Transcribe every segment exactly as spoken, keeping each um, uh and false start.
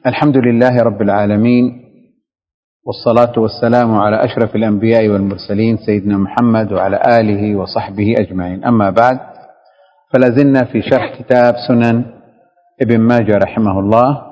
الحمد لله رب العالمين، والصلاة والسلام على أشرف الأنبياء والمرسلين سيدنا محمد وعلى آله وصحبه أجمعين. أما بعد، فلازلنا في شرح كتاب سنن ابن ماجه رحمه الله،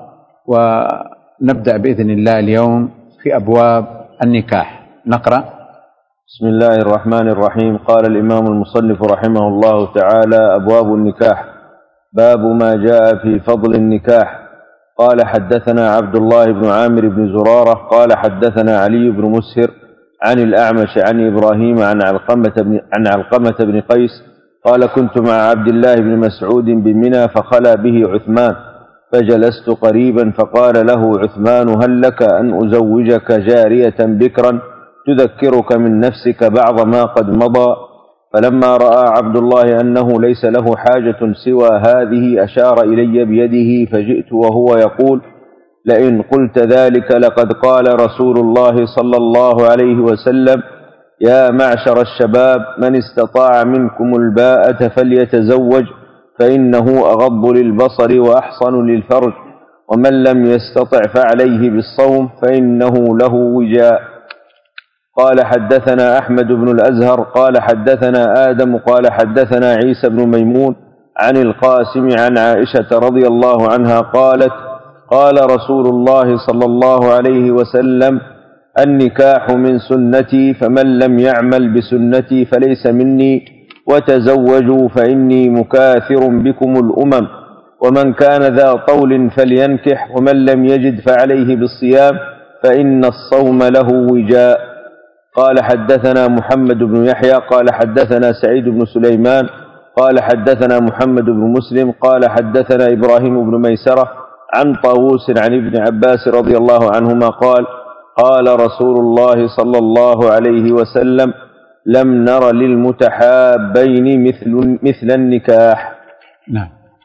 ونبدأ بإذن الله اليوم في أبواب النكاح. نقرأ. بسم الله الرحمن الرحيم. قال الإمام المصنف رحمه الله تعالى: أبواب النكاح. باب ما جاء في فضل النكاح. قال: حدثنا عبد الله بن عامر بن زرارة قال حدثنا علي بن مسهر عن الأعمش عن إبراهيم عن علقمة بن, عن علقمة بن قيس قال: كنت مع عبد الله بن مسعود بمنى فخلا به عثمان، فجلست قريبا فقال له عثمان: هل لك أن أزوجك جارية بكرا تذكرك من نفسك بعض ما قد مضى؟ فلما رأى عبد الله أنه ليس له حاجة سوى هذه أشار إلي بيده، فجئت وهو يقول: لئن قلت ذلك لقد قال رسول الله صلى الله عليه وسلم: يا معشر الشباب، من استطاع منكم الباءة فليتزوج، فإنه أغض للبصر وأحصن للفرج، ومن لم يستطع فعليه بالصوم فإنه له وجاء. قال: حدثنا أحمد بن الأزهر قال حدثنا آدم قال حدثنا عيسى بن ميمون عن القاسم عن عائشة رضي الله عنها قالت: قال رسول الله صلى الله عليه وسلم: النكاح من سنتي، فمن لم يعمل بسنتي فليس مني، وتزوجوا فإني مكاثر بكم الأمم، ومن كان ذا طول فلينكح، ومن لم يجد فعليه بالصيام، فإن الصوم له وجاء. قال: حدثنا محمد بن يحيى قال حدثنا سعيد بن سليمان قال حدثنا محمد بن مسلم قال حدثنا إبراهيم بن ميسرة عن طاووس عن ابن عباس رضي الله عنهما قال: قال رسول الله صلى الله عليه وسلم: لم نر للمتحابين مثل, مثل النكاح. نعم.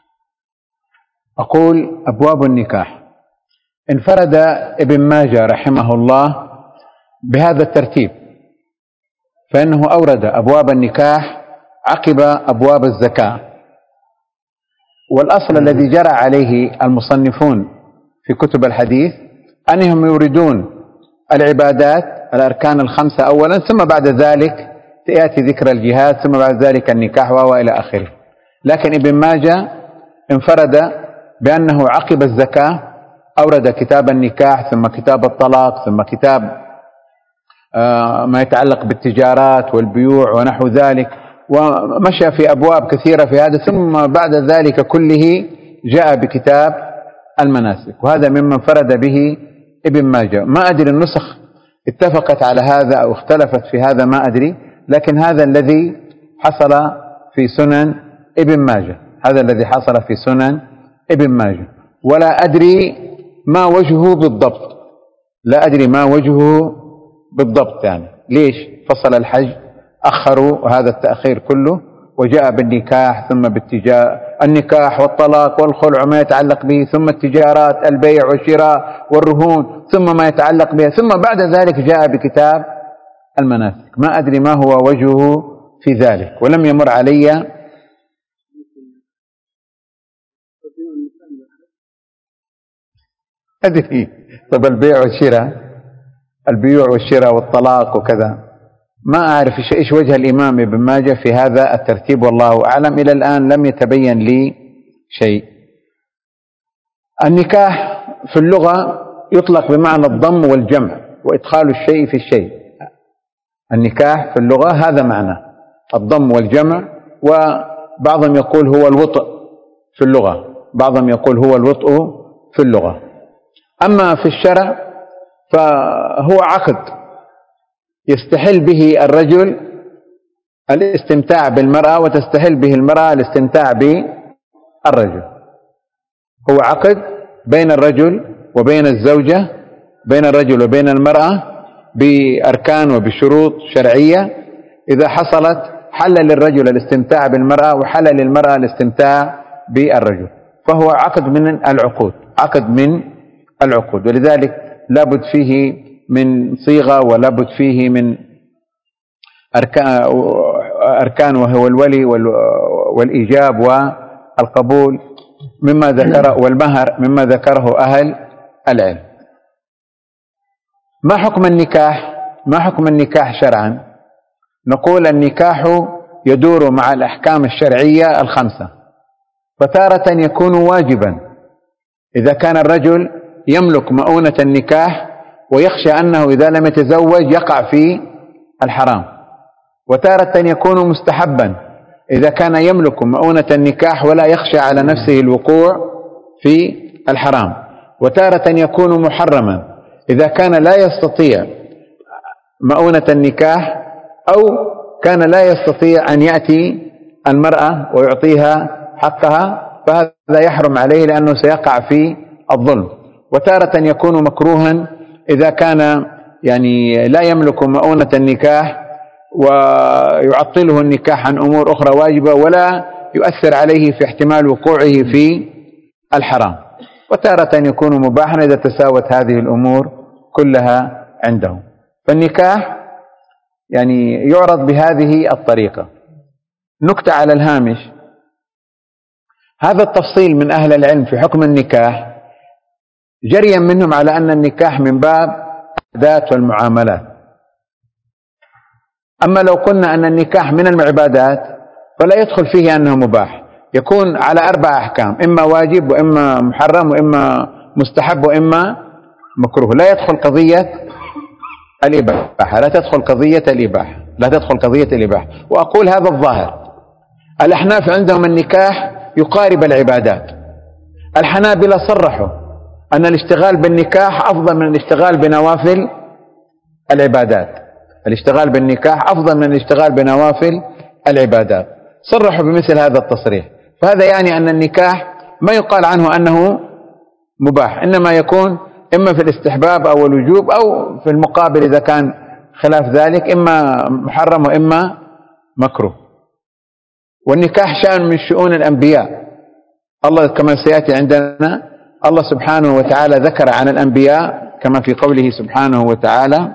أقول: أبواب النكاح. انفرد ابن ماجه رحمه الله بهذا الترتيب، فإنه أورد أبواب النكاح عقب أبواب الزكاة، والأصل الذي جرى عليه المصنفون في كتب الحديث أنهم يوردون العبادات الأركان الخمسة أولا، ثم بعد ذلك يأتي ذكر الجهاد، ثم بعد ذلك النكاح وإلى آخره. لكن ابن ماجه انفرد بأنه عقب الزكاة أورد كتاب النكاح، ثم كتاب الطلاق، ثم كتاب ما يتعلق بالتجارات والبيوع ونحو ذلك، ومشى في أبواب كثيرة في هذا، ثم بعد ذلك كله جاء بكتاب المناسك، وهذا ممن فرد به ابن ماجه. ما أدري النسخ اتفقت على هذا أو اختلفت في هذا، ما أدري، لكن هذا الذي حصل في سنن ابن ماجه، هذا الذي حصل في سنن ابن ماجه. ولا أدري ما وجهه بالضبط، لا أدري ما وجهه بالضبط، يعني ليش فصل الحج أخروا وهذا التأخير كله، وجاء بالنكاح ثم بالتجارة، النكاح والطلاق والخلع وما يتعلق به، ثم التجارات البيع والشراء والرهون، ثم ما يتعلق بها، ثم بعد ذلك جاء بكتاب المناسك. ما أدري ما هو وجهه في ذلك، ولم يمر علي أدري. طب البيع والشراء، البيوع والشراء والطلاق وكذا، ما أعرف إيش وجه الإمام ابن ماجه في هذا الترتيب، والله أعلم. إلى الآن لم يتبين لي شيء. النكاح في اللغة يطلق بمعنى الضم والجمع وإدخال الشيء في الشيء. النكاح في اللغة هذا معنى الضم والجمع، وبعضهم يقول هو الوطء في اللغة، بعضهم يقول هو الوطء في اللغة. أما في الشرع فهو عقد يستحل به الرجل الاستمتاع بالمرأة، وتستحل به المرأة الاستمتاع بالرجل. هو عقد بين الرجل وبين الزوجة، بين الرجل وبين المرأة، بأركان وبشروط شرعية. إذا حصلت حل للرجل الاستمتاع بالمرأة، وحل للمرأة الاستمتاع بالرجل، فهو عقد من العقود، عقد من العقود. ولذلك لابد فيه من صيغة، ولابد فيه من أركان، وهو الولي والإيجاب والقبول مما ذكره، والمهر مما ذكره أهل العلم. ما حكم النكاح؟ ما حكم النكاح شرعا؟ نقول النكاح يدور مع الأحكام الشرعية الخمسة، فتارة يكون واجبا إذا كان الرجل يملك مؤونة النكاح ويخشى أنه إذا لم يتزوج يقع في الحرام، وتارة يكون مستحبا إذا كان يملك مؤونة النكاح ولا يخشى على نفسه الوقوع في الحرام، وتارة يكون محرما إذا كان لا يستطيع مؤونة النكاح أو كان لا يستطيع أن يأتي المرأة ويعطيها حقها، فهذا يحرم عليه لأنه سيقع في الظلم. وتارة يكون مكروها إذا كان يعني لا يملك مؤونة النكاح ويعطله النكاح عن أمور أخرى واجبة ولا يؤثر عليه في احتمال وقوعه في الحرام. وتارة يكون مباحا إذا تساوت هذه الأمور كلها عنده. فالنكاح يعني يعرض بهذه الطريقة. نكتة على الهامش: هذا التفصيل من أهل العلم في حكم النكاح جريا منهم على أن النكاح من باب العادات والمعاملات. أما لو قلنا أن النكاح من العبادات فلا يدخل فيه أنه مباح، يكون على أربع أحكام: إما واجب وإما محرم وإما مستحب وإما مكروه. لا يدخل قضية الإباحة، لا تدخل قضية الإباحة، لا تدخل قضية الإباحة. وأقول هذا الظاهر. الأحناف عندهم النكاح يقارب العبادات. الحنابلة صرحوا أن الاشتغال بالنكاح أفضل من الاشتغال بنوافل العبادات، الاشتغال بالنكاح أفضل من الاشتغال بنوافل العبادات، صرحوا بمثل هذا التصريح. فهذا يعني أن النكاح ما يقال عنه أنه مباح، إنما يكون إما في الاستحباب أو الوجوب، أو في المقابل إذا كان خلاف ذلك إما محرم وإما مكروه. والنكاح شأن من شؤون الأنبياء. الله كما سيأتي عندنا الله سبحانه وتعالى ذكر عن الأنبياء كما في قوله سبحانه وتعالى: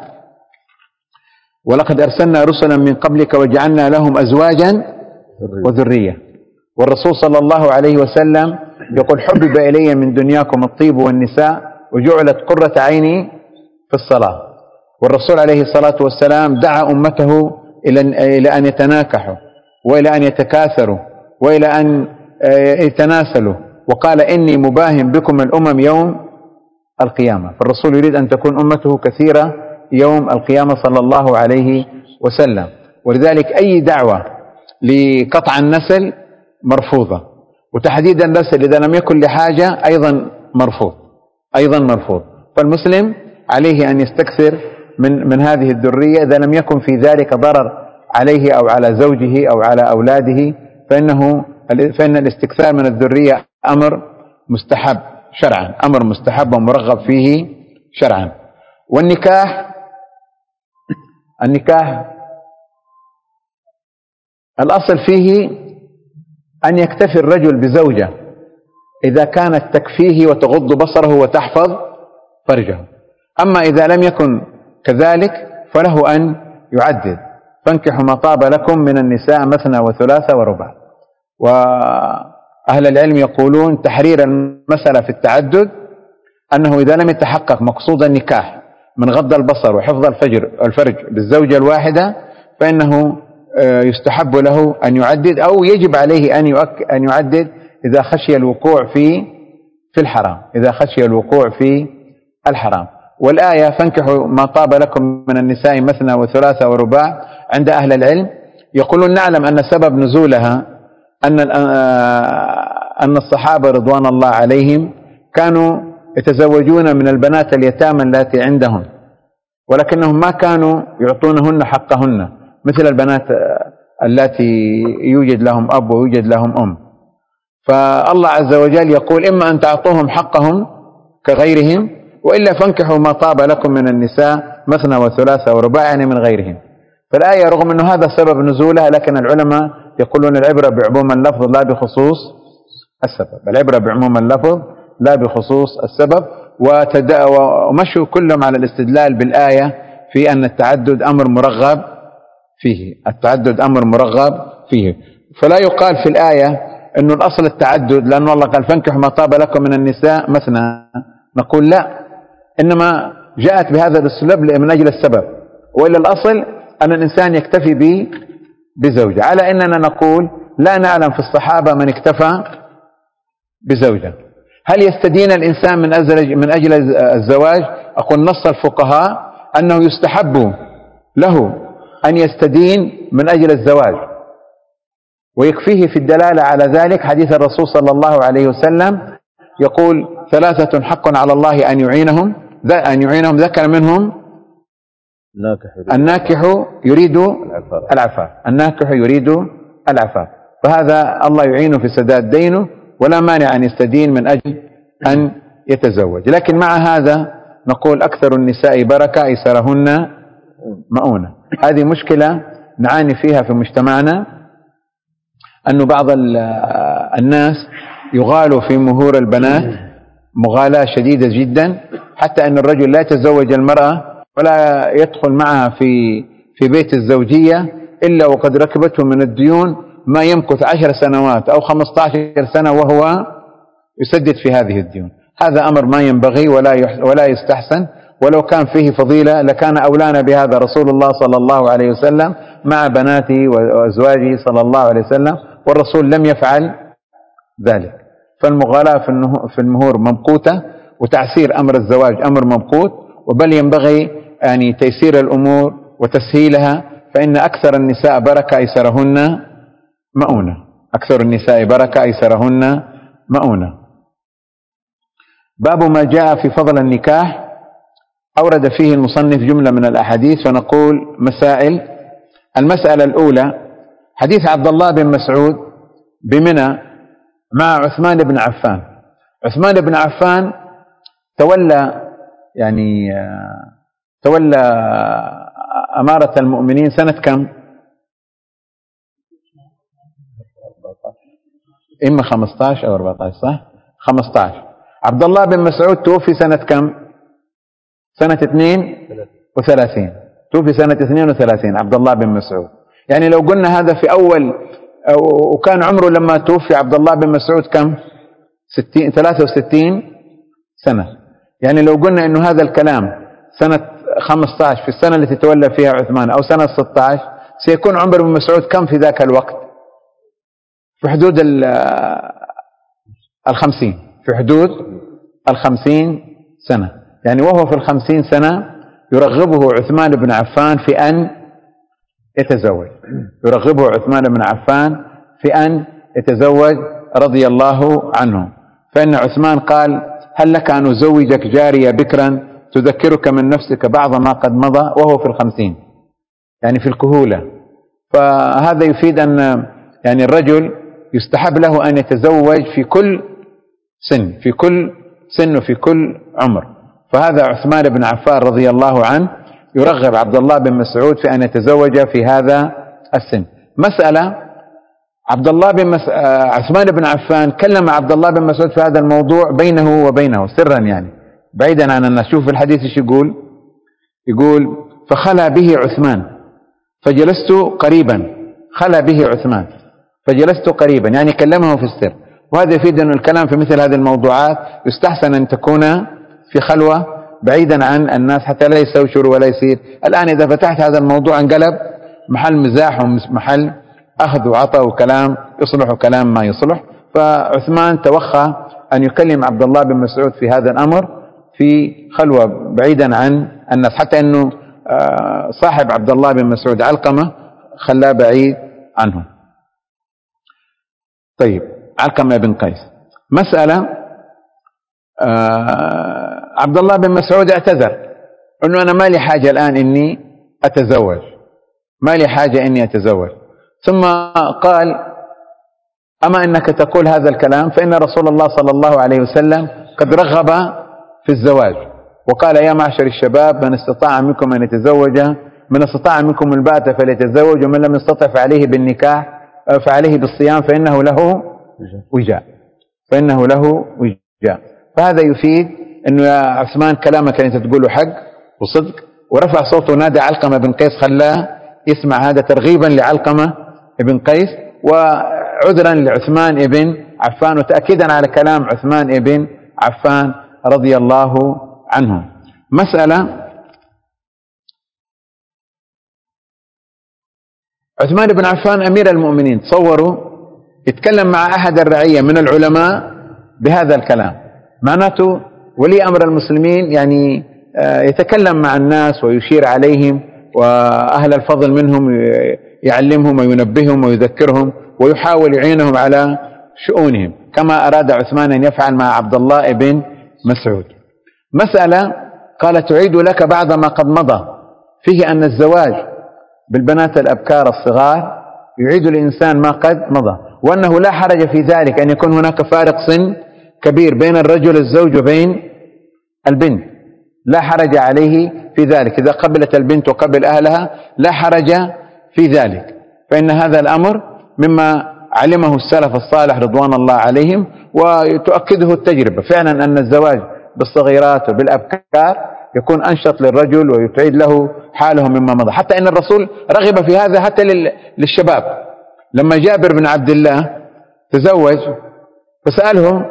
ولقد أرسلنا رسلا من قبلك وجعلنا لهم أزواجا وذرية. والرسول صلى الله عليه وسلم يقول: حبب إلي من دنياكم الطيب والنساء وجعلت قرة عيني في الصلاة. والرسول عليه الصلاة والسلام دعا أمته إلى أن يتناكحوا وإلى أن يتكاثروا وإلى أن يتناسلوا، وقال: إني مباهم بكم الأمم يوم القيامة. فالرسول يريد أن تكون أمته كثيرة يوم القيامة صلى الله عليه وسلم. ولذلك أي دعوة لقطع النسل مرفوضة، وتحديد النسل إذا لم يكن لحاجة أيضا مرفوض، أيضا مرفوض. فالمسلم عليه أن يستكثر من من هذه الذرية إذا لم يكن في ذلك ضرر عليه أو على زوجه أو على أولاده، فإنه فإن الاستكثار من الذرية أمر مستحب شرعا، أمر مستحب ومرغب فيه شرعا. والنكاح النكاح الأصل فيه أن يكتفي الرجل بزوجة إذا كانت تكفيه وتغض بصره وتحفظ فرجه. أما إذا لم يكن كذلك فله أن يعدد: فانكحوا ما طاب لكم من النساء مثنى وثلاث ورباع. وأهل العلم يقولون تحرير المسألة في التعدد أنه إذا لم يتحقق مقصود النكاح من غض البصر وحفظ الفجر الفرج بالزوجة الواحدة فإنه يستحب له أن يعدد، أو يجب عليه أن أن يعدد إذا خشي الوقوع في في الحرام، إذا خشي الوقوع في الحرام. والآية فانكحوا ما طاب لكم من النساء مثنى وثلاث ورباع عند أهل العلم يقولون نعلم أن سبب نزولها أن أن الصحابة رضوان الله عليهم كانوا يتزوجون من البنات اليتامى اللاتي عندهم، ولكنهم ما كانوا يعطونهن حقهن مثل البنات اللاتي يوجد لهم أب ويوجد لهم أم. فالله عز وجل يقول: إما أن تعطوهم حقهم كغيرهم، وإلا فانكحوا ما طاب لكم من النساء مثنى وثلاث ورباع، يعني من غيرهم. فالآية رغم أنه هذا سبب نزولها، لكن العلماء يقولون العبرة بعموم اللفظ لا بخصوص السبب، العبرة بعموم اللفظ لا بخصوص السبب. ومشوا كلهم على الاستدلال بالآية في أن التعدد أمر مرغب فيه، التعدد أمر مرغب فيه. فلا يقال في الآية أنه الأصل التعدد، لأن الله قال فانكحوا ما طاب لكم من النساء مثنى. نقول لا، إنما جاءت بهذا الأسلوب من أجل السبب، وإلا الأصل أن الإنسان يكتفي ب بزوجة، على أننا نقول لا نعلم في الصحابة من اكتفى بزوجة. هل يستدين الإنسان من أجل من أجل الزواج؟ أقول نص الفقهاء أنه يستحب له أن يستدين من أجل الزواج، ويكفيه في الدلالة على ذلك حديث الرسول صلى الله عليه وسلم يقول ثلاثة حق على الله أن يعينهم أن يعينهم ذكر منهم الناكح يريد العفاف الناكح يريد العفاف، فهذا الله يعينه في سداد دينه ولا مانع أن يستدين من أجل أن يتزوج. لكن مع هذا نقول أكثر النساء بركة أيسرهن مؤونة. هذه مشكلة نعاني فيها في مجتمعنا، أن بعض الناس يغالوا في مهور البنات مغالاة شديدة جدا، حتى أن الرجل لا يتزوج المرأة ولا يدخل معها في في بيت الزوجية إلا وقد ركبته من الديون ما يمكث عشر سنوات أو خمسة عشر سنة وهو يسدد في هذه الديون. هذا أمر ما ينبغي ولا ولا يستحسن، ولو كان فيه فضيلة لكان أولانا بهذا رسول الله صلى الله عليه وسلم مع بناته وأزواجه صلى الله عليه وسلم، والرسول لم يفعل ذلك. فالمغالاة في المهور ممقوتة، وتعسير أمر الزواج أمر ممقوت، وبل ينبغي يعني تيسير الأمور وتسهيلها، فإن أكثر النساء بركة أيسرهن مؤونة. أكثر النساء بركة أيسرهن مؤونة. باب ما جاء في فضل النكاح، أورد فيه المصنف جملة من الأحاديث، ونقول مسائل. المسألة الأولى حديث عبد الله بن مسعود بمنى مع عثمان بن عفان. عثمان بن عفان تولى يعني تولى أمارة المؤمنين سنة كم؟ إما خمسة عشر أو أربعة عشر، صح؟ خمسة عشر. عبد الله بن مسعود توفي سنة كم؟ سنة اثنين وثلاثين. توفي سنة اثنين وثلاثين عبد الله بن مسعود. يعني لو قلنا هذا في أول، وكان عمره لما توفي عبد الله بن مسعود كم؟ ستين ثلاثة وستين سنة. يعني لو قلنا إنه هذا الكلام سنة خمسة عشر في السنة التي تولى فيها عثمان أو سنة ستة عشر، سيكون عمر بن مسعود كم في ذاك الوقت؟ في حدود الخمسين، في حدود الخمسين سنة. يعني وهو في الخمسين سنة يرغبه عثمان بن عفان في أن يتزوج، يرغبه عثمان بن عفان في أن يتزوج رضي الله عنه. فإن عثمان قال: هل لك أن أزوجك جارية بكرا تذكرك من نفسك بعض ما قد مضى، وهو في الخمسين، يعني في الكهولة. فهذا يفيد أن يعني الرجل يستحب له أن يتزوج في كل سن، في كل سن وفي كل عمر. فهذا عثمان بن عفان رضي الله عنه يرغب عبد الله بن مسعود في أن يتزوج في هذا السن. مسألة عبد الله بن مس... عثمان بن عفان كلم عبد الله بن مسعود في هذا الموضوع بينه وبينه سرا، يعني بعيدا عن الناس. شوف الحديث ايش يقول، يقول: فخلى به عثمان فجلست قريبا. خلى به عثمان فجلست قريبا، يعني كلمه في السر. وهذا يفيد أن الكلام في مثل هذه الموضوعات يستحسن أن تكون في خلوة بعيدا عن الناس حتى لا يستوشر ولا يصير. الآن إذا فتحت هذا الموضوع انقلب محل مزاح ومحل أخذ وعطاء وكلام يصلح وكلام ما يصلح. فعثمان توخى أن يكلم عبد الله بن مسعود في هذا الأمر في خلوة بعيدا عن الناس، حتى أنه صاحب عبد الله بن مسعود علقمة خلاه بعيد عنه. طيب، علقمة بن قيس. مسألة عبد الله بن مسعود اعتذر أنه أنا ما لي حاجة الآن إني أتزوج، ما لي حاجة إني أتزوج. ثم قال: أما إنك تقول هذا الكلام فإن رسول الله صلى الله عليه وسلم قد رغب في الزواج وقال: يا معشر الشباب من استطاع منكم أن يتزوج من استطاع منكم الباءة فليتزوج، ومن لم يستطع فعليه بالنكاح فعليه بالصيام فإنه له وجاء فإنه له وجاء. فهذا يفيد أنه يا عثمان كلامك أنت تقوله حق وصدق. ورفع صوته ونادى علقمة بن قيس، خلاه يسمع هذا ترغيبا لعلقمة بن قيس وعذرا لعثمان بن عفان، وتأكيدا على كلام عثمان بن عفان رضي الله عنه. مسألة: عثمان بن عفان أمير المؤمنين، تصوروا يتكلم مع أحد الرعية من العلماء بهذا الكلام، معناته ولي أمر المسلمين يعني يتكلم مع الناس ويشير عليهم، وأهل الفضل منهم يعلمهم وينبههم ويذكرهم ويحاول يعينهم على شؤونهم، كما أراد عثمان أن يفعل مع عبد الله بن مسعود. مسألة: قال: تعيد لك بعد ما قد مضى، فيه أن الزواج بالبنات الأبكار الصغار يعيد الإنسان ما قد مضى، وأنه لا حرج في ذلك أن يكون هناك فارق سن كبير بين الرجل الزوج وبين البنت، لا حرج عليه في ذلك، إذا قبلت البنت وقبل أهلها لا حرج في ذلك، فإن هذا الأمر مما علمه السلف الصالح رضوان الله عليهم، وتؤكده التجربة فعلا أن الزواج بالصغيرات وبالأبكار يكون أنشط للرجل ويتعيد له حاله مما مضى، حتى إن الرسول رغب في هذا حتى للشباب. لما جابر بن عبد الله تزوج فسألهم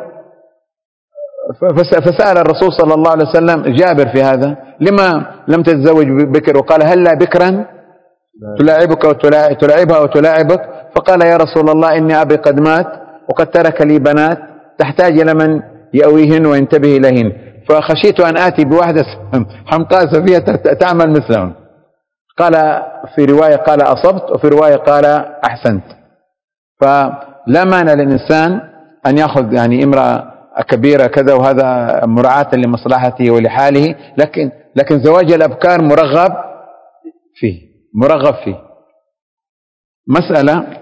فسأل الرسول صلى الله عليه وسلم جابر في هذا: لما لم تتزوج بكر؟ وقال: هلا بكرا تلاعبك وتلاعبها وتلاعبك؟ فقال: يا رسول الله إني أبي قد مات وقد ترك لي بنات تحتاج إلى من يأويهن وينتبه إليهن، فخشيت أن آتي بواحدة حمقاء سفية تعمل مثلهم. قال في رواية قال أصبت، وفي رواية قال أحسنت. فلا مانع للإنسان أن يأخذ يعني امرأة كبيرة كذا، وهذا مراعاة لمصلحته ولحاله، لكن لكن زواج الأبكار مرغب فيه مرغب فيه. مسألة: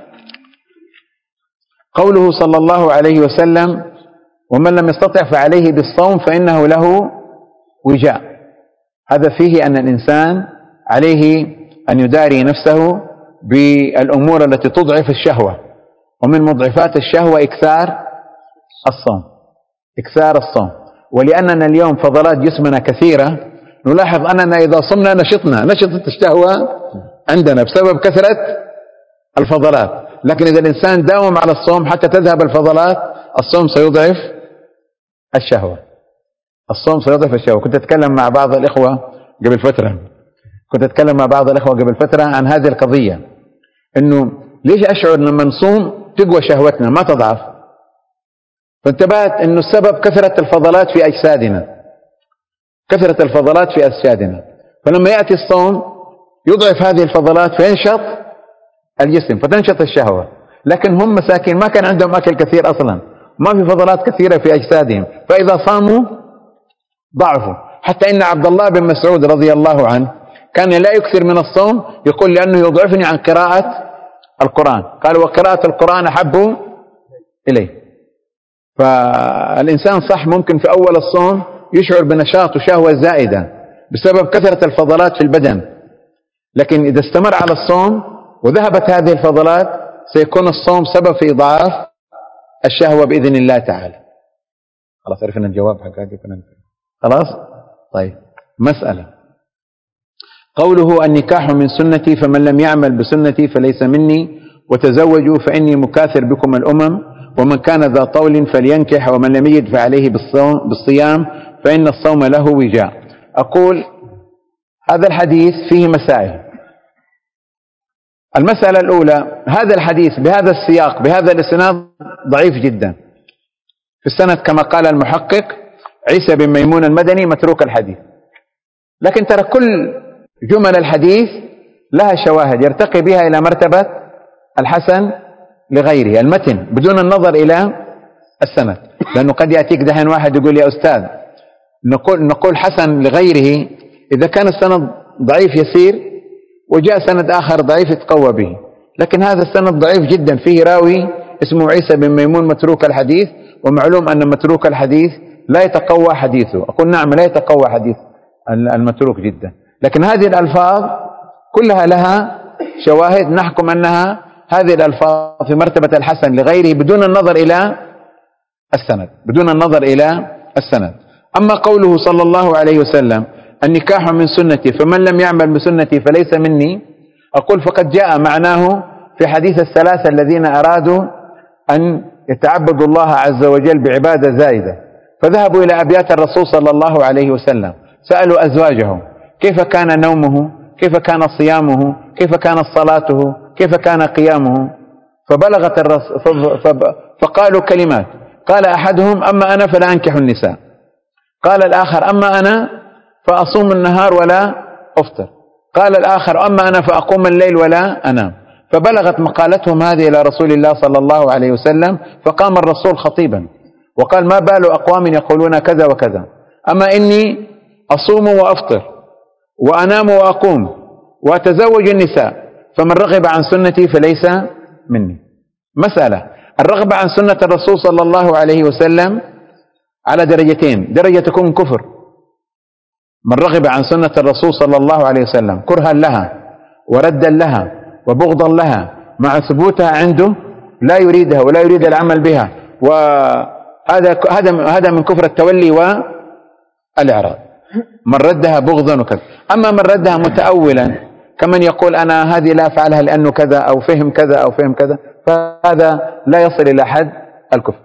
قوله صلى الله عليه وسلم: ومن لم يستطع فعليه بالصوم فإنه له وجاء، هذا فيه أن الإنسان عليه أن يداري نفسه بالأمور التي تضعف الشهوة، ومن مضعفات الشهوة إكثار الصوم إكثار الصوم ولأننا اليوم فضلات جسمنا كثيرة، نلاحظ أننا إذا صمنا نشطنا نشطت الشهوة عندنا بسبب كثرة الفضلات، لكن إذا الإنسان داوم على الصوم حتى تذهب الفضلات الصوم سيضعف الشهوة الصوم سيضعف الشهوة. كنت أتكلم مع بعض الإخوة قبل فترة كنت أتكلم مع بعض الإخوة قبل فترة عن هذه القضية، إنه ليش أشعر لما نصوم تقوى شهوتنا ما تضعف؟ فانتبهت إنه السبب كثرة الفضلات في أجسادنا كثرة الفضلات في أجسادنا فلما يأتي الصوم يضعف هذه الفضلات فينشط الجسم فتنشط الشهوة، لكن هم مساكين ما كان عندهم أكل كثير أصلا، ما في فضلات كثيرة في أجسادهم، فإذا صاموا ضعفوا. حتى إن عبد الله بن مسعود رضي الله عنه كان لا يكثر من الصوم، يقول لأنه يضعفني عن قراءة القرآن، قال وقراءة القرآن أحب إليه. فالإنسان صح ممكن في أول الصوم يشعر بنشاط وشهوة زائدة بسبب كثرة الفضلات في البدن، لكن إذا استمر على الصوم وذهبت هذه الفضلات سيكون الصوم سبب في إضعاف الشهوة بإذن الله تعالى. خلاص عرفنا الجواب حق هذه خلاص. طيب مسألة: قوله النكاح من سنتي فمن لم يعمل بسنتي فليس مني، وتزوجوا فإني مكاثر بكم الأمم، ومن كان ذا طول فلينكح، ومن لم يجد فعليه بالصيام فإن الصوم له وجاء. أقول هذا الحديث فيه مسائل. المسألة الأولى: هذا الحديث بهذا السياق بهذا الإسناد ضعيف جدا، في السند كما قال المحقق عيسى بن ميمون المدني متروك الحديث، لكن ترى كل جمل الحديث لها شواهد يرتقي بها إلى مرتبة الحسن لغيره، المتن بدون النظر إلى السند، لأنه قد يأتيك دحين واحد يقول يا أستاذ نقول, نقول حسن لغيره إذا كان السند ضعيف يسير وجاء سند آخر ضعيف يتقوى به، لكن هذا السند ضعيف جدا فيه راوي اسمه عيسى بن ميمون متروك الحديث، ومعلوم أن متروك الحديث لا يتقوى حديثه. أقول نعم لا يتقوى حديث المتروك جدا، لكن هذه الألفاظ كلها لها شواهد نحكم أنها هذه الألفاظ في مرتبة الحسن لغيره بدون النظر إلى السند بدون النظر إلى السند. أما قوله صلى الله عليه وسلم النكاح من سنتي فمن لم يعمل بسنتي فليس مني، أقول فقد جاء معناه في حديث الثلاثة الذين أرادوا أن يتعبدوا الله عز وجل بعبادة زائدة، فذهبوا إلى أبيات الرسول صلى الله عليه وسلم سألوا أزواجه كيف كان نومه، كيف كان صيامه، كيف كانت صلاته، كيف كان قيامه، فبلغت الرس... فقالوا كلمات. قال أحدهم: أما أنا فلا أنكح النساء. قال الآخر: أما أنا فأصوم النهار ولا أفطر. قال الآخر: أما أنا فأقوم الليل ولا أنام. فبلغت مقالتهم هذه إلى رسول الله صلى الله عليه وسلم، فقام الرسول خطيبا وقال: ما بال أقوام يقولون كذا وكذا، أما إني أصوم وأفطر وأنام وأقوم وأتزوج النساء، فمن رغب عن سنتي فليس مني. مسألة الرغبة عن سنة الرسول صلى الله عليه وسلم على درجتين: درجة تكون كفر، من رغب عن سنة الرسول صلى الله عليه وسلم كرها لها وردا لها وبغضا لها مع ثبوتها عنده لا يريدها ولا يريد العمل بها، وهذا هذا هذا من كفر التولي والإعراض، من ردها بغضا وكذا. أما من ردها متأولا كمن يقول أنا هذه لا أفعلها لأنه كذا أو فهم كذا أو فهم كذا، فهذا لا يصل إلى حد الكفر.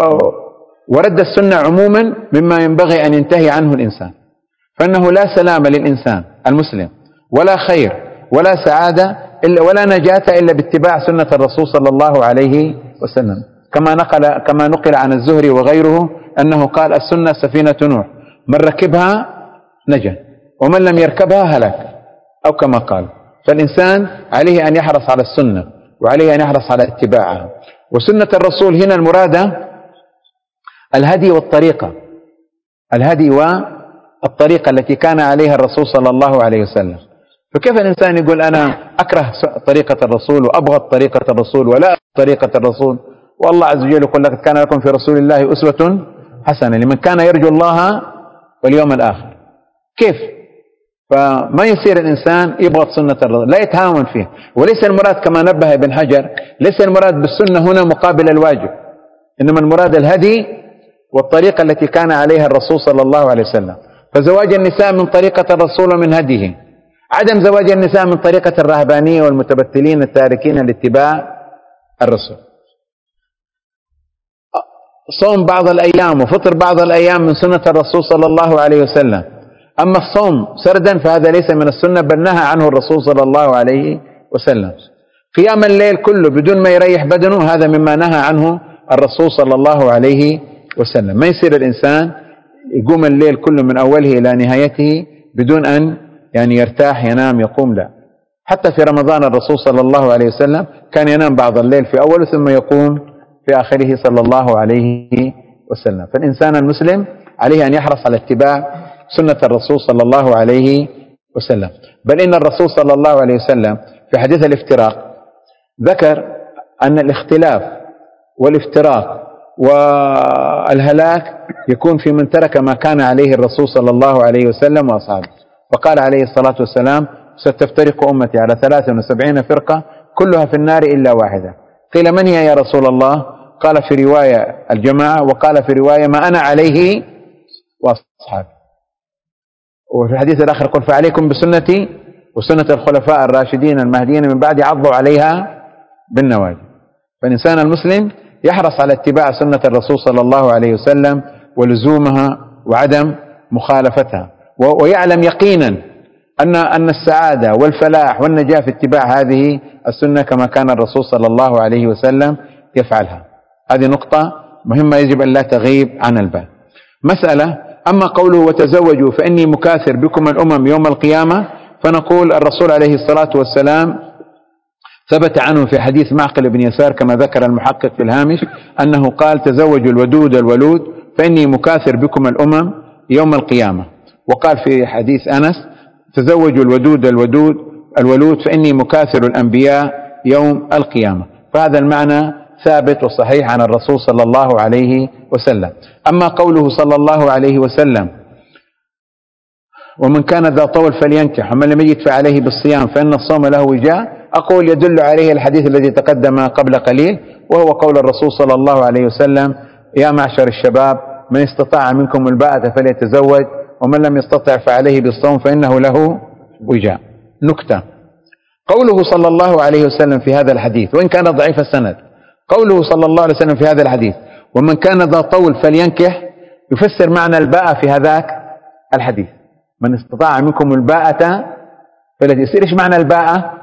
ورد السنة عموما مما ينبغي أن ينتهي عنه الإنسان، فإنه لا سلام للإنسان المسلم ولا خير ولا سعادة إلا ولا نجاة إلا باتباع سنة الرسول صلى الله عليه وسلم، كما نقل كما نقل عن الزهري وغيره أنه قال: السنة سفينة نوح، من ركبها نجا ومن لم يركبها هلك، أو كما قال. فالإنسان عليه أن يحرص على السنة وعليه أن يحرص على اتباعها. وسنة الرسول هنا المرادة الهدي والطريقة، الهدي والطريقة التي كان عليها الرسول صلى الله عليه وسلم. فكيف الإنسان يقول أنا أكره طريقة الرسول وأبغض طريقة الرسول ولا طريقة الرسول، والله عز وجل يقول: لقد كان لكم في رسول الله أسوة حسنة لمن كان يرجو الله واليوم الآخر. كيف؟ فما يصير الإنسان يبغض سنة الرسول، لا يتهاون فيه. وليس المراد كما نبه ابن حجر، ليس المراد بالسنة هنا مقابل الواجب، إنما المراد الهدي والطريقة التي كان عليها الرسول صلى الله عليه وسلم. فزواج النساء من طريقة الرسول ومن هديه، عدم زواج النساء من طريقة الرهبانية والمتبتلين التاركين لاتباع الرسول. صوم بعض الأيام وفطر بعض الأيام من سنة الرسول صلى الله عليه وسلم. أما الصوم سردا فهذا ليس من السنة، بل نهى عنه الرسول صلى الله عليه وسلم. قيام الليل كله بدون ما يريح بدنه هذا مما نهى عنه الرسول صلى الله عليه وسلم. ما يصير الإنسان يقوم الليل كله من أوله إلى نهايته بدون أن يعني يرتاح ينام يقوم، لا. حتى في رمضان الرسول صلى الله عليه وسلم كان ينام بعض الليل في أوله ثم يقوم في آخره صلى الله عليه وسلم. فالإنسان المسلم عليه أن يحرص على اتباع سنة الرسول صلى الله عليه وسلم. بل إن الرسول صلى الله عليه وسلم في حديث الافتراق ذكر أن الاختلاف والافتراق والهلاك يكون في من ترك ما كان عليه الرسول صلى الله عليه وسلم وأصحابه. فقال عليه الصلاة والسلام: ستفترق أمتي على ثلاث وسبعين فرقة كلها في النار إلا واحدة. قيل: من هي يا رسول الله؟ قال في رواية الجماعة، وقال في رواية: ما أنا عليه وأصحابي. وفي الحديث الآخر قل: فعليكم بسنتي وسنة الخلفاء الراشدين المهديين من بعد عضوا عليها بالنواجذ. فالإنسان المسلم يحرص على اتباع سنة الرسول صلى الله عليه وسلم ولزومها وعدم مخالفتها، ويعلم يقينا أن أن السعادة والفلاح والنجاة في اتباع هذه السنة كما كان الرسول صلى الله عليه وسلم يفعلها. هذه نقطة مهمة يجب أن لا تغيب عن البال. مسألة: أما قوله وتزوجوا فإني مكاثر بكم الأمم يوم القيامة، فنقول الرسول عليه الصلاة والسلام ثبت عنه في حديث معقل بن يسار كما ذكر المحقق في الهامش أنه قال: تزوجوا الودود الولود فإني مكاثر بكم الأمم يوم القيامة. وقال في حديث أنس: تزوجوا الودود الودود الولود فإني مكاثر الأنبياء يوم القيامة. فهذا المعنى ثابت وصحيح عن الرسول صلى الله عليه وسلم. أما قوله صلى الله عليه وسلم: ومن كان ذا طول فلينكح ومن لم يجد فعليه بالصيام فإن الصوم له وجاء، أقول يدل عليه الحديث الذي تقدم قبل قليل، وهو قول الرسول صلى الله عليه وسلم: يا معشر الشباب من استطاع منكم الباءة فليتزوج ومن لم يستطع فعليه بالصوم فإنه له وجاء. نكتة: قوله صلى الله عليه وسلم في هذا الحديث وإن كان ضعيف السند، قوله صلى الله عليه وسلم في هذا الحديث ومن كان ذا طول فلينكح يفسر معنى الباءة في هذاك الحديث. من استطاع منكم الباءة فليتزوج. يصير إيش معنى الباءة؟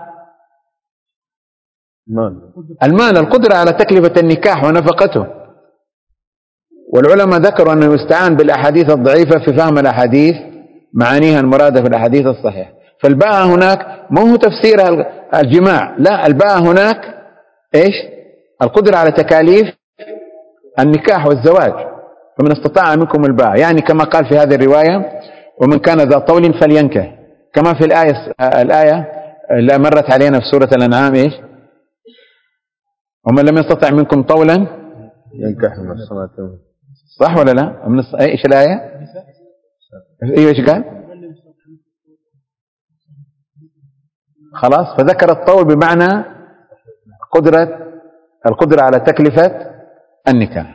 المال المال، القدرة على تكلفة النكاح ونفقته. والعلماء ذكروا أنه يستعان بالأحاديث الضعيفة في فهم الأحاديث معانيها المرادة في الأحاديث الصحيحة. فالباءة هناك مو هو تفسيرها الجماع، لا، الباءة هناك إيش؟ القدرة على تكاليف النكاح والزواج. فمن استطاع منكم الباءة، يعني كما قال في هذه الرواية ومن كان ذا طول فلينكح، كما في الآية الآية اللي مرت علينا في سورة الأنعام إيش؟ ومن لم يستطع منكم طولا ينكح من الصلاة. صح ولا لا؟ من الص... ايش الآية؟ ايوه ايش قال؟ خلاص، فذكر الطول بمعنى قدرة القدرة على تكلفة النكاح.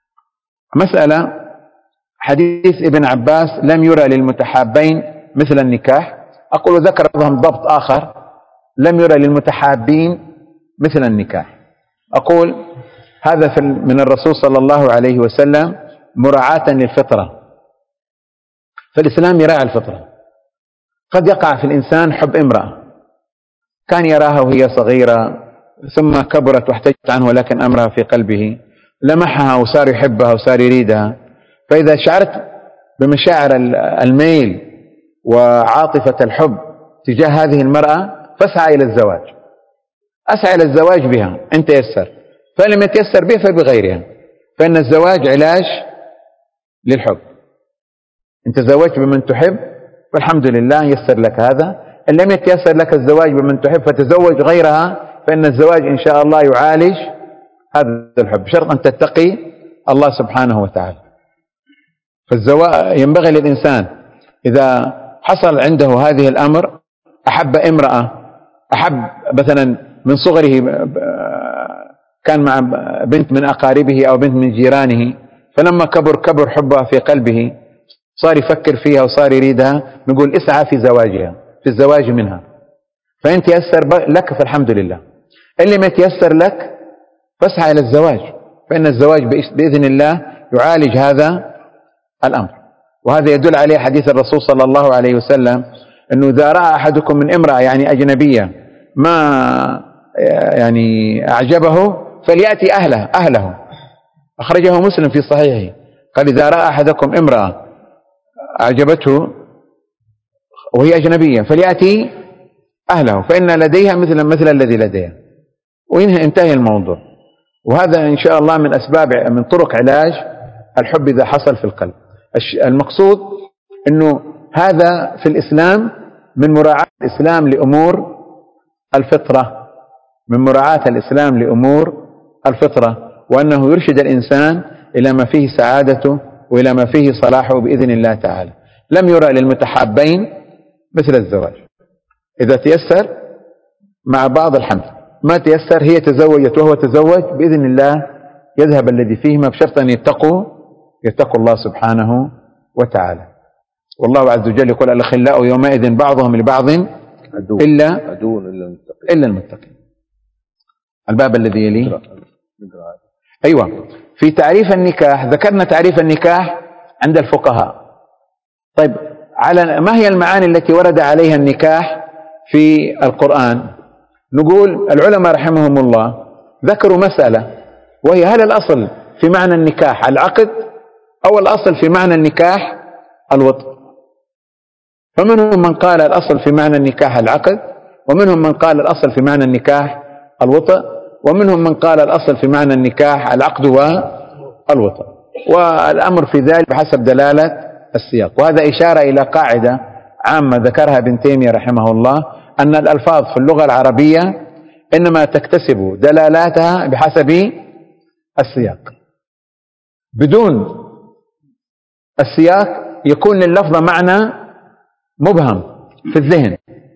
مسألة حديث ابن عباس لم يرى للمتحابين مثل النكاح، أقول ذكر لهم ضبط آخر لم يرى للمتحابين مثل النكاح. أقول هذا في من الرسول صلى الله عليه وسلم مراعاة للفطرة، فالإسلام يراعي الفطرة. قد يقع في الإنسان حب امرأة كان يراها وهي صغيرة ثم كبرت واحتجت عنه، ولكن أمرها في قلبه، لمحها وصار يحبها وصار يريدها. فإذا شعرت بمشاعر الميل وعاطفة الحب تجاه هذه المرأة فاسعى إلى الزواج، أسعى إلى الزواج بها إن تيسر، فلم يتيسر بها فبغيرها، فإن الزواج علاج للحب. إن تزوجت بمن تحب فالحمد لله يسر لك هذا، إن لم يتيسر لك الزواج بمن تحب فتزوج غيرها، فإن الزواج إن شاء الله يعالج هذا الحب، شرط أن تتقي الله سبحانه وتعالى. فالزواج ينبغي للإنسان إذا حصل عنده هذه الأمر، أحب امرأة، أحب مثلا من صغره كان مع بنت من أقاربه أو بنت من جيرانه، فلما كبر كبر حبها في قلبه، صار يفكر فيها وصار يريدها، نقول اسعى في زواجها، في الزواج منها، فإن تيسر لك فالحمد لله، اللي ما يتيسر لك فاسعى إلى الزواج، فإن الزواج بإذن الله يعالج هذا الأمر. وهذا يدل عليه حديث الرسول صلى الله عليه وسلم أنه إذا رأى أحدكم من امرأة يعني أجنبية ما يعني أعجبه فليأتي أهله أهله أخرجه مسلم في صحيحه، قال إذا رأى أحدكم امرأة أعجبته وهي أجنبية فليأتي أهله فإن لديها مثل مثل الذي لديها، وينهي انتهي الموضوع. وهذا إن شاء الله من أسباب من طرق علاج الحب إذا حصل في القلب. المقصود أنه هذا في الإسلام من مراعاة الإسلام لأمور الفطرة، من مراعاة الإسلام لأمور الفطرة، وأنه يرشد الإنسان إلى ما فيه سعادته وإلى ما فيه صلاحه بإذن الله تعالى. لم يرى للمتحابين مثل الزواج، إذا تيسر مع بعض الحمد، ما تيسر هي تزوجت وهو تزوج بإذن الله يذهب الذي فيهما، بشرط أن يتقوا يتقوا الله سبحانه وتعالى. والله عز وجل يقول الأخلاء يومئذ بعضهم لبعض عدو إلا عدو إلا المتقين إلا المتقين. الباب الذي يليه أيوة في تعريف النكاح، ذكرنا تعريف النكاح عند الفقهاء. طيب على ما هي المعاني التي ورد عليها النكاح في القرآن؟ نقول العلماء رحمهم الله ذكروا مسألة، وهي هل الأصل في معنى النكاح العقد أو الأصل في معنى النكاح الوطء؟ فمنهم من قال الأصل في معنى النكاح العقد، ومنهم من قال الأصل في معنى النكاح الوطء، ومنهم من قال الأصل في معنى النكاح العقد والوطء، والأمر في ذلك بحسب دلالة السياق. وهذا إشارة إلى قاعدة عامة ذكرها ابن تيمية رحمه الله، أن الألفاظ في اللغة العربية إنما تكتسب دلالاتها بحسب السياق، بدون السياق يكون لللفظ معنى مبهم في الذهن.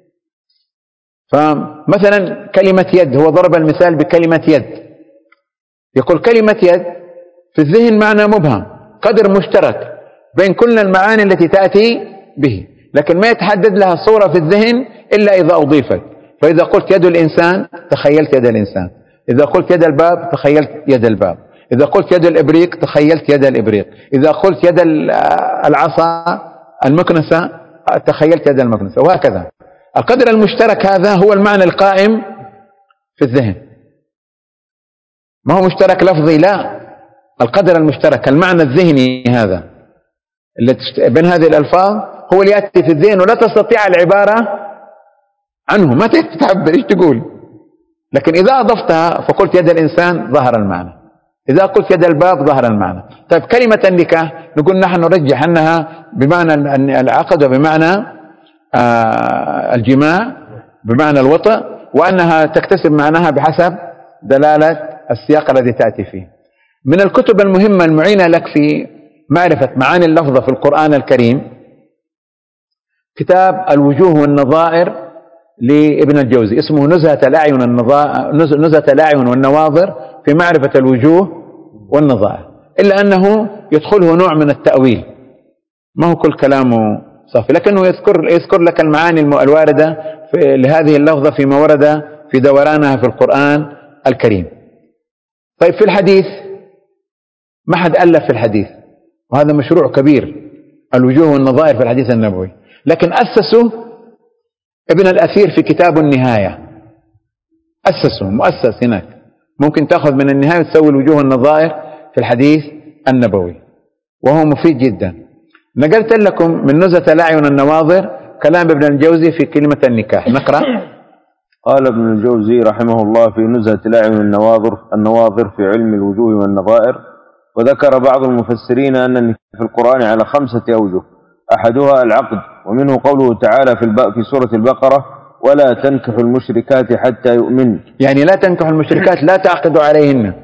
فمثلا كلمة يد، هو ضرب المثال بكلمة يد، يقول كلمة يد في الذهن معنى مبهم، قدر مشترك بين كل المعاني التي تأتي به، لكن ما يتحدد لها صورة في الذهن إلا إذا أضيفت. فإذا قلت يد الإنسان تخيلت يد الإنسان، إذا قلت يد الباب تخيلت يد الباب، إذا قلت يد الإبريق تخيلت يد الإبريق، إذا قلت يد العصا المكنسة تخيلت يدا المكنسة، وهكذا. القدر المشترك هذا هو المعنى القائم في الذهن، ما هو مشترك لفظي، لا، القدر المشترك المعنى الذهني هذا اللي بين هذه الألفاظ هو اللي يأتي في الذهن، ولا تستطيع العبارة عنه، ما تتعبر ايش تقول. لكن إذا أضفتها فقلت يد الإنسان ظهر المعنى، إذا قلت يد الباب ظهر المعنى. طيب كلمة النكاح نقول نحن نرجح أنها بمعنى العقد وبمعنى الجماع بمعنى الوطء، وأنها تكتسب معناها بحسب دلالة السياق الذي تأتي فيه. من الكتب المهمة المعينة لك في معرفة معاني اللفظة في القرآن الكريم كتاب الوجوه والنظائر لابن الجوزي، اسمه نزهة الأعين نزهة الأعين والنواظر في معرفة الوجوه والنظائر، إلا أنه يدخله نوع من التأويل، ما هو كل كلامه صافي، لكنه يذكر يذكر لك المعاني الواردة لهذه اللفظة فيما ورد في دورانها في القرآن الكريم. طيب في الحديث ما حد ألف في الحديث، وهذا مشروع كبير، الوجوه والنظائر في الحديث النبوي، لكن أسسه ابن الأثير في كتاب النهاية، أسسه مؤسس هناك، ممكن تأخذ من النهاية وتسوي الوجوه والنظائر في الحديث النبوي، وهو مفيد جدا. نقلت لكم من نزهة الأعين النواظر كلام ابن الجوزي في كلمة النكاح، نقرأ. قال ابن الجوزي رحمه الله في نزهة الأعين النواظر النواظر في علم الوجوه والنظائر، وذكر بعض المفسرين أن النكاح في القرآن على خمسة أوجه، أحدها العقد، ومنه قوله تعالى في, في سورة البقرة ولا تنكحوا المشركات حتى يؤمن، يعني لا تنكحوا المشركات، لا تعقدوا عليهن،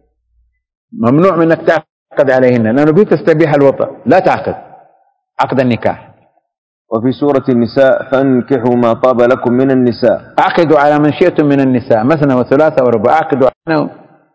ممنوع منك تعقد عليهن لأنه بتستبيح الوطأ، لا تعقد عقد النكاح. وفي سورة النساء فانكحوا ما طاب لكم من النساء، أعقدوا على من شئتم من النساء مثنى وثلاثة ورباع، أعقدوا على.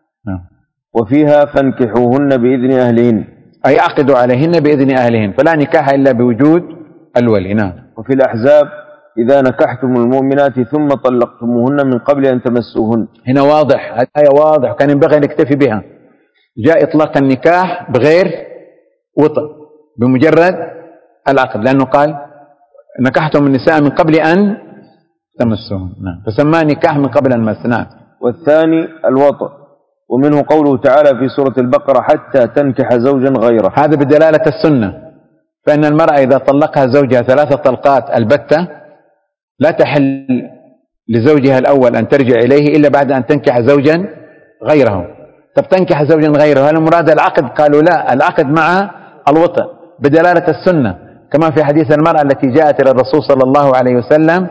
وفيها فانكحوهن بإذن أهلهن، أي أعقدوا عليهن بإذن أهلهن، فلا نكاح إلا بوجود الولي. نعم. وفي الأحزاب إذا نكحتم المؤمنات ثم طلقتموهن من قبل أن تمسوهن، هنا واضح، الآية واضح، كان ينبغي أن نكتفي بها، جاء إطلاق النكاح بغير وطأ بمجرد العقد، لأنه قال نكحتم النساء من قبل أن تمسوهن، نعم، فسماه نكاح من قبل المس. نعم. والثاني الوطأ، ومنه قوله تعالى في سورة البقرة حتى تنكح زوجا غيره، هذا بدلالة السنة، فإن المرأة إذا طلقها زوجها ثلاث طلقات البتة لا تحل لزوجها الأول أن ترجع إليه إلا بعد أن تنكح زوجا غيره. طب تنكح زوجا غيره، هل المراد العقد؟ قالوا لا، العقد مع الوطأ بدلالة السنة، كما في حديث المرأة التي جاءت إلى الرسول صلى الله عليه وسلم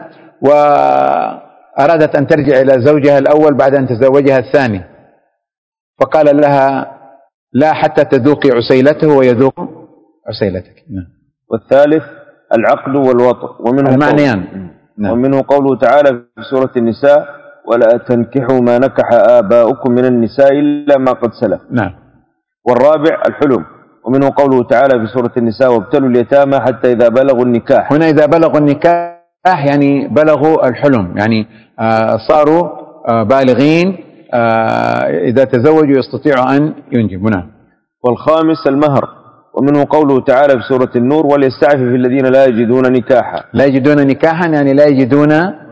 وأرادت أن ترجع إلى زوجها الأول بعد أن تزوجها الثاني، فقال لها لا حتى تذوقي عسيلته ويذوق عسيلتك. والثالث العقد والوطء، ومنه المعنيان. نعم. ومنه قوله تعالى في سورة النساء ولا تنكحوا ما نكح آباؤكم من النساء إلا ما قد سلف. نعم. والرابع الحلم، ومنه قوله تعالى في سورة النساء وابتلوا اليتامى حتى إذا بلغوا النكاح. هنا إذا بلغوا النكاح يعني بلغوا الحلم، يعني آه صاروا آه بالغين، آه إذا تزوجوا يستطيعوا أن ينجبوا. نعم. والخامس المهر، ومنه قوله تعالى في سورة النور وليستعفف الذين لا يجدون نكاحا. لا يجدون نكاحا يعني لا يجدون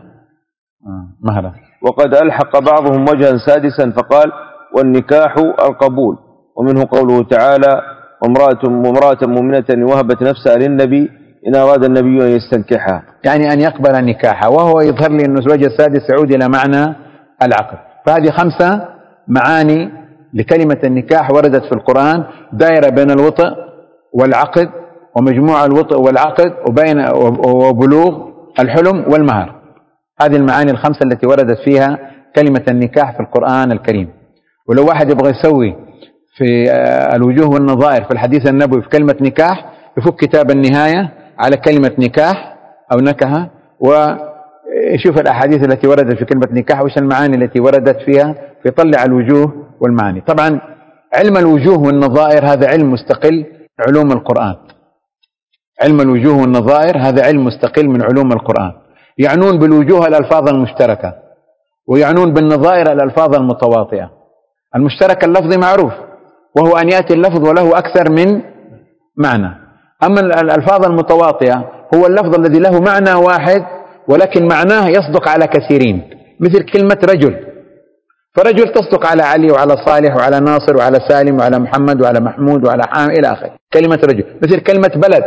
مهرا. وقد ألحق بعضهم وجها سادسا فقال والنكاح القبول، ومنه قوله تعالى وامرأة وامرأة مؤمنة وهبت نفسها للنبي إن أراد النبي أن يستنكحها، يعني أن يقبل النكاح، وهو يظهر لي أن الوجه السادس يعود إلى معنى العقد. فهذه خمسة معاني لكلمة النكاح وردت في القرآن، دائرة بين الوطء والعقد ومجموع الوطء والعقد وبين وبلوغ الحلم والمهر. هذه المعاني الخمسة التي وردت فيها كلمة النكاح في القرآن الكريم. ولو واحد يبغى يسوي في الوجوه والنظائر في الحديث النبوي في كلمة نكاح يفك كتاب النهاية على كلمة نكاح أو نكهة ويشوف الأحاديث التي وردت في كلمة نكاح وش المعاني التي وردت فيها، فيطلع الوجوه والمعاني. طبعا علم الوجوه والنظائر هذا علم مستقل علوم القرآن، علم الوجوه والنظائر هذا علم مستقل من علوم القرآن، يعنون بالوجوه الألفاظ المشتركة ويعنون بالنظائر الألفاظ المتواطئة. المشترك اللفظي معروف وهو أن يأتي اللفظ وله أكثر من معنى، أما الألفاظ المتواطئة هو اللفظ الذي له معنى واحد ولكن معناه يصدق على كثيرين، مثل كلمة رجل، فرجل تصدق على علي وعلى صالح وعلى ناصر وعلى سالم وعلى محمد وعلى محمود وعلى حامد إلى آخره، كلمة رجل. مثل كلمة بلد،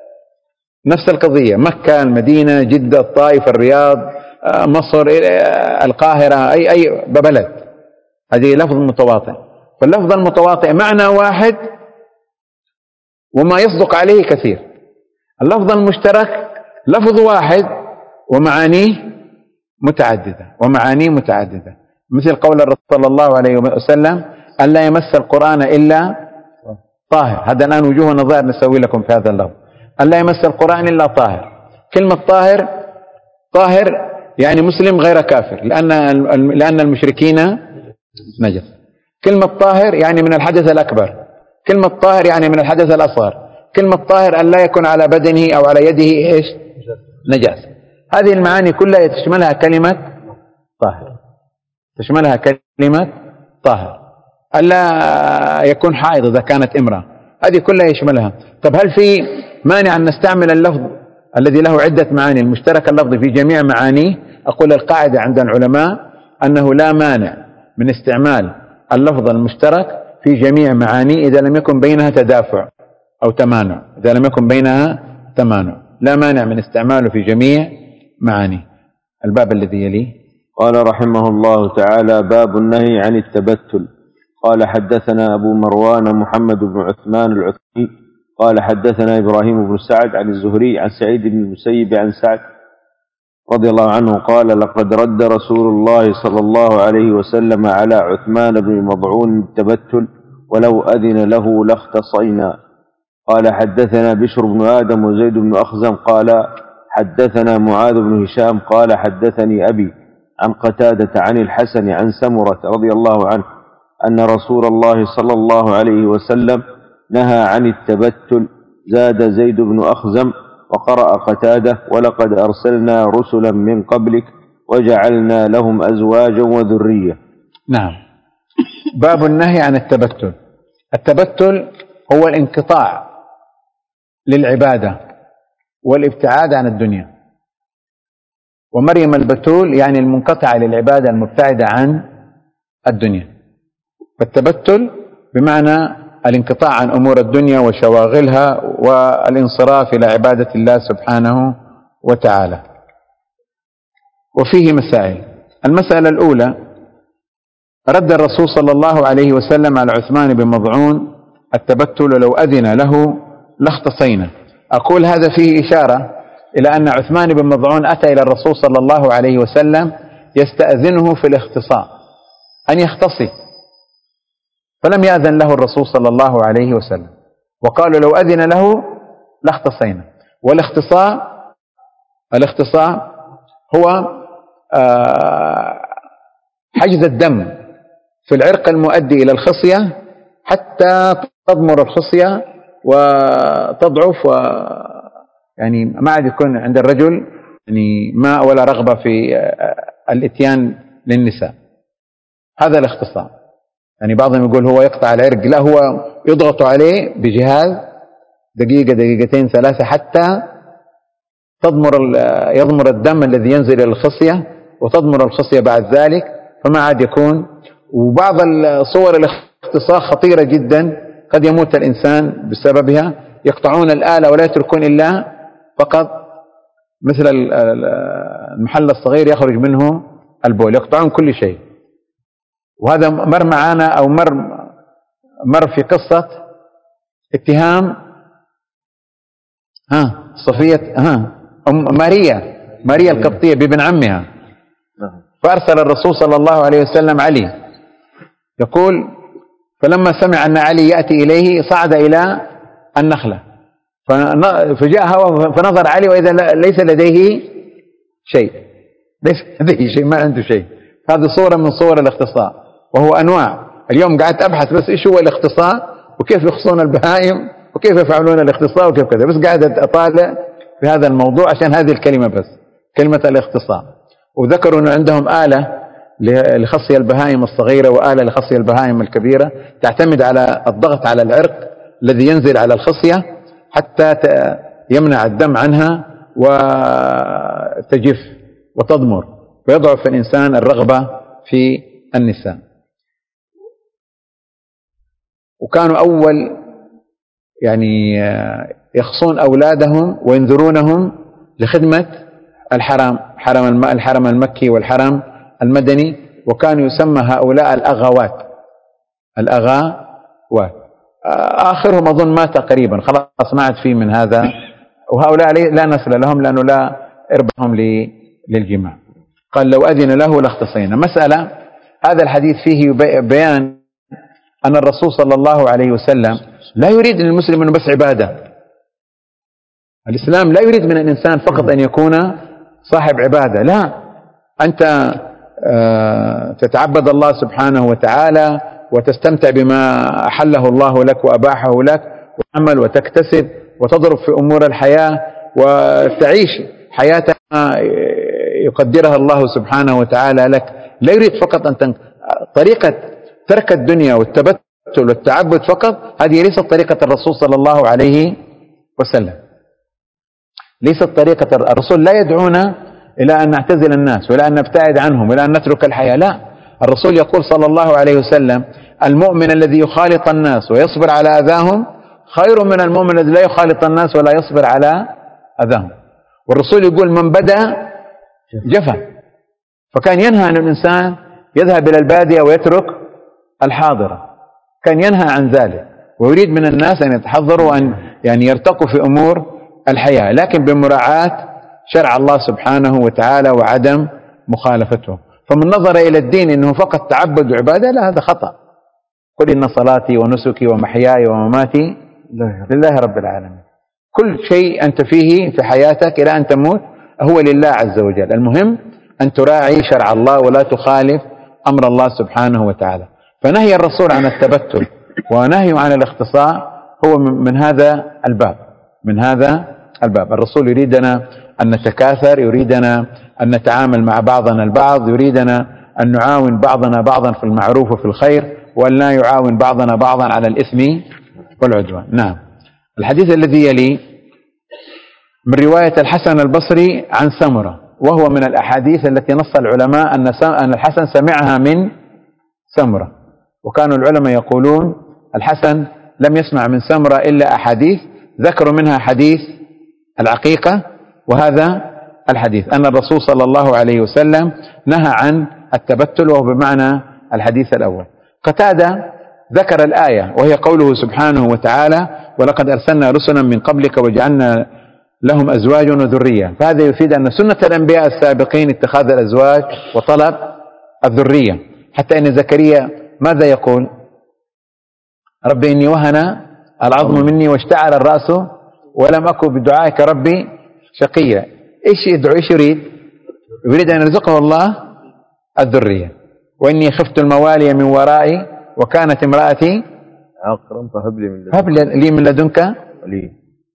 نفس القضية، مكة، المدينة، جدة، الطائف، الرياض، مصر، القاهرة، أي أي بلد، هذه لفظ متواطئ. فاللفظ المتواطئ معنى واحد وما يصدق عليه كثير. اللفظ المشترك لفظ واحد ومعانيه متعددة ومعانيه متعددة، مثل قول الرسول صلى الله عليه وسلم أن لا يمس القرآن إلا طاهر. هذا الآن وجوه نظائر نسوي لكم في هذا اللفظ، أن لا يمس القرآن إلا طاهر. كلمة طاهر، طاهر يعني مسلم غير كافر، لأن لأن المشركين نجس. كلمة طاهر يعني من الحدث الأكبر، كلمة طاهر يعني من الحدث الأصغر، كلمة طاهر أن لا يكون على بدنه أو على يده إيش؟ نجاس. هذه المعاني كلها تشملها كلمة طاهر، تشملها كلمة طاهر. ألا يكون حائض إذا كانت امرأة، هذه كلها يشملها. طب هل في مانع أن نستعمل اللفظ الذي له عدة معاني المشترك اللفظ في جميع معانيه؟ أقول القاعدة عند العلماء أنه لا مانع من استعمال اللفظ المشترك في جميع معانيه إذا لم يكن بينها تدافع أو تمانع، إذا لم يكن بينها تمانع لا مانع من استعماله في جميع معانيه. الباب الذي يليه قال رحمه الله تعالى: باب النهي عن التبتل. قال حدثنا أبو مروان محمد بن عثمان العثمي قال حدثنا إبراهيم بن سعد عن الزهري عن سعيد بن المسيب عن سعد رضي الله عنه قال: لقد رد رسول الله صلى الله عليه وسلم على عثمان بن مضعون التبتل ولو أذن له لاختصينا. قال حدثنا بشر بن آدم وزيد بن أخزم قال حدثنا معاذ بن هشام قال حدثني أبي عن قتادة عن الحسن عن سمرة رضي الله عنه أن رسول الله صلى الله عليه وسلم نهى عن التبتل. زاد زيد بن أخزم وقرأ قتادة: ولقد أرسلنا رسلا من قبلك وجعلنا لهم أزواجا وذرية. نعم. باب النهي عن التبتل. التبتل هو الانقطاع للعبادة والابتعاد عن الدنيا، ومريم البتول يعني المنقطعة للعبادة المبتعدة عن الدنيا. فالتبتل بمعنى الانقطاع عن أمور الدنيا وشواغلها والانصراف إلى عبادة الله سبحانه وتعالى. وفيه مسائل. المسألة الأولى: رد الرسول صلى الله عليه وسلم على عثمان بن مضعون التبتل لو أذن له لاختصينا. أقول هذا فيه إشارة إلى أن عثمان بن مضعون أتى إلى الرسول صلى الله عليه وسلم يستأذنه في الاختصاء أن يختصي، فلم يأذن له الرسول صلى الله عليه وسلم، وقالوا لو أذن له لاختصينا. والاختصاء الاختصاء هو حجز الدم في العرق المؤدي إلى الخصية حتى تضمر الخصية وتضعف، و يعني ما عاد يكون عند الرجل يعني ماء ولا رغبة في الاتيان للنساء. هذا الاختصاء. يعني بعضهم يقول هو يقطع العرق، لا، هو يضغط عليه بجهاز دقيقة دقيقتين ثلاثة حتى تضمر يضمر الدم الذي ينزل إلى الخصية وتضمر الخصية بعد ذلك، فما عاد يكون. وبعض الصور الاختصاء خطيرة جدا، قد يموت الإنسان بسببها. يقطعون الآلة ولا يتركون إلا فقط مثل المحل الصغير يخرج منه البول، يقطعون كل شيء. وهذا مر معانا أو مر مر في قصة اتهام ها صفية ها أم ماريا ماريا القبطية بابن عمها. فأرسل الرسول صلى الله عليه وسلم علي، يقول: فلما سمع أن علي يأتي إليه صعد إلى النخلة، فجاء هو فنظر علي وإذا ليس لديه شيء، ليس لديه شيء، ما عنده شيء. هذه صورة من صور الاختصاء، وهو أنواع. اليوم قاعد أبحث بس إيش هو الاختصاء وكيف يخصون البهائم وكيف يفعلون الاختصاء وكيف كذا، بس قاعد أطالع في هذا الموضوع عشان هذه الكلمة بس، كلمة الاختصاء. وذكروا أن عندهم آلة لخصي البهائم الصغيرة وآلة لخصي البهائم الكبيرة، تعتمد على الضغط على العرق الذي ينزل على الخصية حتى يمنع الدم عنها وتجف وتضمر، ويضعف في الإنسان الرغبة في النساء. وكانوا أول يعني يخصون أولادهم وينذرونهم لخدمة الحرم، حرم الحرم المكي والحرم المدني، وكانوا يسمى هؤلاء الأغوات. الأغوات آخرهم أظن مات قريبا، خلاص ما عاد فيه من هذا، وهؤلاء لا نسل لهم لأنه لا إربهم للجماع. قال لو أذن له لاختصينا. مسألة، هذا الحديث فيه بيان أن الرسول صلى الله عليه وسلم لا يريد من المسلم أنه بس عبادة. الإسلام لا يريد من الإنسان فقط أن يكون صاحب عبادة، لا، أنت تتعبد الله سبحانه وتعالى وتستمتع بما أحله الله لك وأباحه لك، وتعمل وتكتسب وتضرب في أمور الحياة وتعيش حياتك يقدرها الله سبحانه وتعالى لك. لا يريد فقط أن تن... طريقة ترك الدنيا والتبتل والتعبد فقط، هذه ليست طريقة الرسول صلى الله عليه وسلم. ليست طريقة الرسول. لا يدعونا إلى أن نعتزل الناس ولا أن نبتعد عنهم ولا أن نترك الحياة، لا. الرسول يقول صلى الله عليه وسلم: المؤمن الذي يخالط الناس ويصبر على أذاهم خير من المؤمن الذي لا يخالط الناس ولا يصبر على أذاهم. والرسول يقول: من بدأ جفا. فكان ينهى عن الإنسان يذهب إلى البادية ويترك الحاضرة، كان ينهى عن ذلك، ويريد من الناس أن يتحضروا أن يعني يرتقوا في أمور الحياة، لكن بمراعاة شرع الله سبحانه وتعالى وعدم مخالفته. فمن نظر إلى الدين أنه فقط تعبد وعبادة، لا، هذا خطأ. قل إن صلاتي ونسكي ومحياي ومماتي لله رب العالمين. كل شيء أنت فيه في حياتك إلى أن تموت هو لله عز وجل. المهم أن تراعي شرع الله ولا تخالف أمر الله سبحانه وتعالى. فنهي الرسول عن التبتل ونهي عن الاختصاء هو من هذا الباب، من هذا الباب. الرسول يريدنا أن نتكاثر، يريدنا أن نتعامل مع بعضنا البعض، يريدنا أن نعاون بعضنا بعضا في المعروف وفي الخير، وأن لا يعاون بعضنا بعضا على الإثم والعدوان. نعم. الحديث الذي يلي من رواية الحسن البصري عن سمرة، وهو من الأحاديث التي نص العلماء أن الحسن سمعها من سمرة. وكانوا العلماء يقولون الحسن لم يسمع من سمرة إلا أحاديث، ذكروا منها حديث العقيقة وهذا الحديث أن الرسول صلى الله عليه وسلم نهى عن التبتل، وهو بمعنى الحديث الأول. قتادة ذكر الآية وهي قوله سبحانه وتعالى: ولقد أرسلنا رسلا من قبلك وجعلنا لهم أزواج وذرية. فهذا يفيد أن سنة الأنبياء السابقين اتخاذ الأزواج وطلب الذرية، حتى إن زكريا ماذا يقول؟ رب إني وهن العظم مني واشتعل الرأس ولم أكن بدعائك ربي شقيا. إيش يدعو؟ إيش يريد؟ يريد أن يرزقه الله الذرية. وإني خفت الموالي من ورائي وكانت امرأتي عاقرا فهب لي من لدنك, هب لي من لدنك ولي.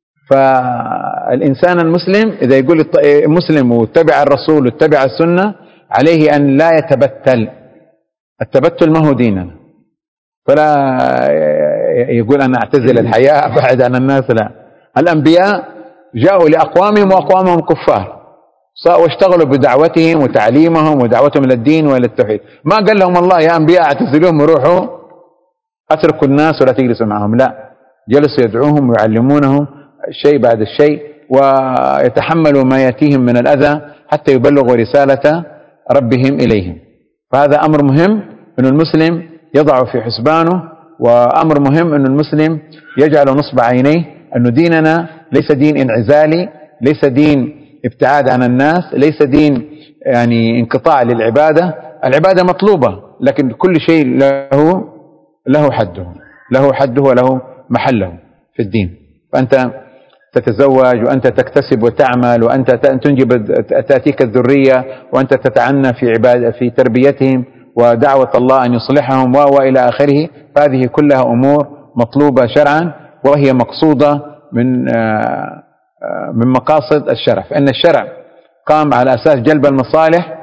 فالإنسان المسلم إذا يقول مسلم واتبع الرسول واتبع السنة عليه أن لا يتبتل. التبتل ما هو ديننا، فلا يقول أنا أعتزل الحياة أبعد عن الناس، لا. الأنبياء جاءوا لأقوامهم وأقوامهم كفار واشتغلوا بدعوتهم وتعليمهم ودعوتهم إلى الدين وإلى التوحيد. ما قال لهم الله يا أنبياء اعتزلوهم وروحوا أتركوا الناس ولا تجلسوا معهم، لا، جلسوا يدعوهم ويعلمونهم الشيء بعد الشيء ويتحملوا ما يأتيهم من الأذى حتى يبلغوا رسالة ربهم إليهم. فهذا أمر مهم أن المسلم يضع في حسبانه، وأمر مهم أن المسلم يجعل نصب عينيه أن ديننا ليس دين انعزالي، ليس دين ابتعاد عن الناس، ليس دين يعني انقطاع للعبادة. العبادة مطلوبة، لكن كل شيء له له حده له حده وله محله في الدين. فأنت تتزوج وأنت تكتسب وتعمل وأنت تنجب تأتيك الذرية وأنت تتعنى في عبادة في تربيتهم ودعوة الله أن يصلحهم وإلى آخره. فهذه كلها أمور مطلوبة شرعا، وهي مقصودة من من مقاصد الشرع. فإن الشرع قام على أساس جلب المصالح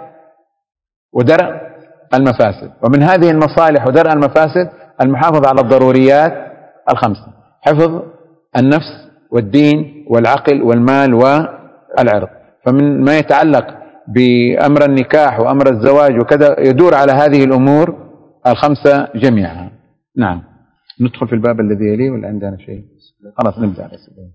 ودرء المفاسد، ومن هذه المصالح ودرء المفاسد المحافظة على الضروريات الخمسة: حفظ النفس والدين والعقل والمال والعرض. فمن ما يتعلق بأمر النكاح وأمر الزواج وكذا يدور على هذه الأمور الخمسة جميعها. نعم. ندخل في الباب الذي يليه ولا عندنا شيء؟ خلاص نبدأ على سبيل.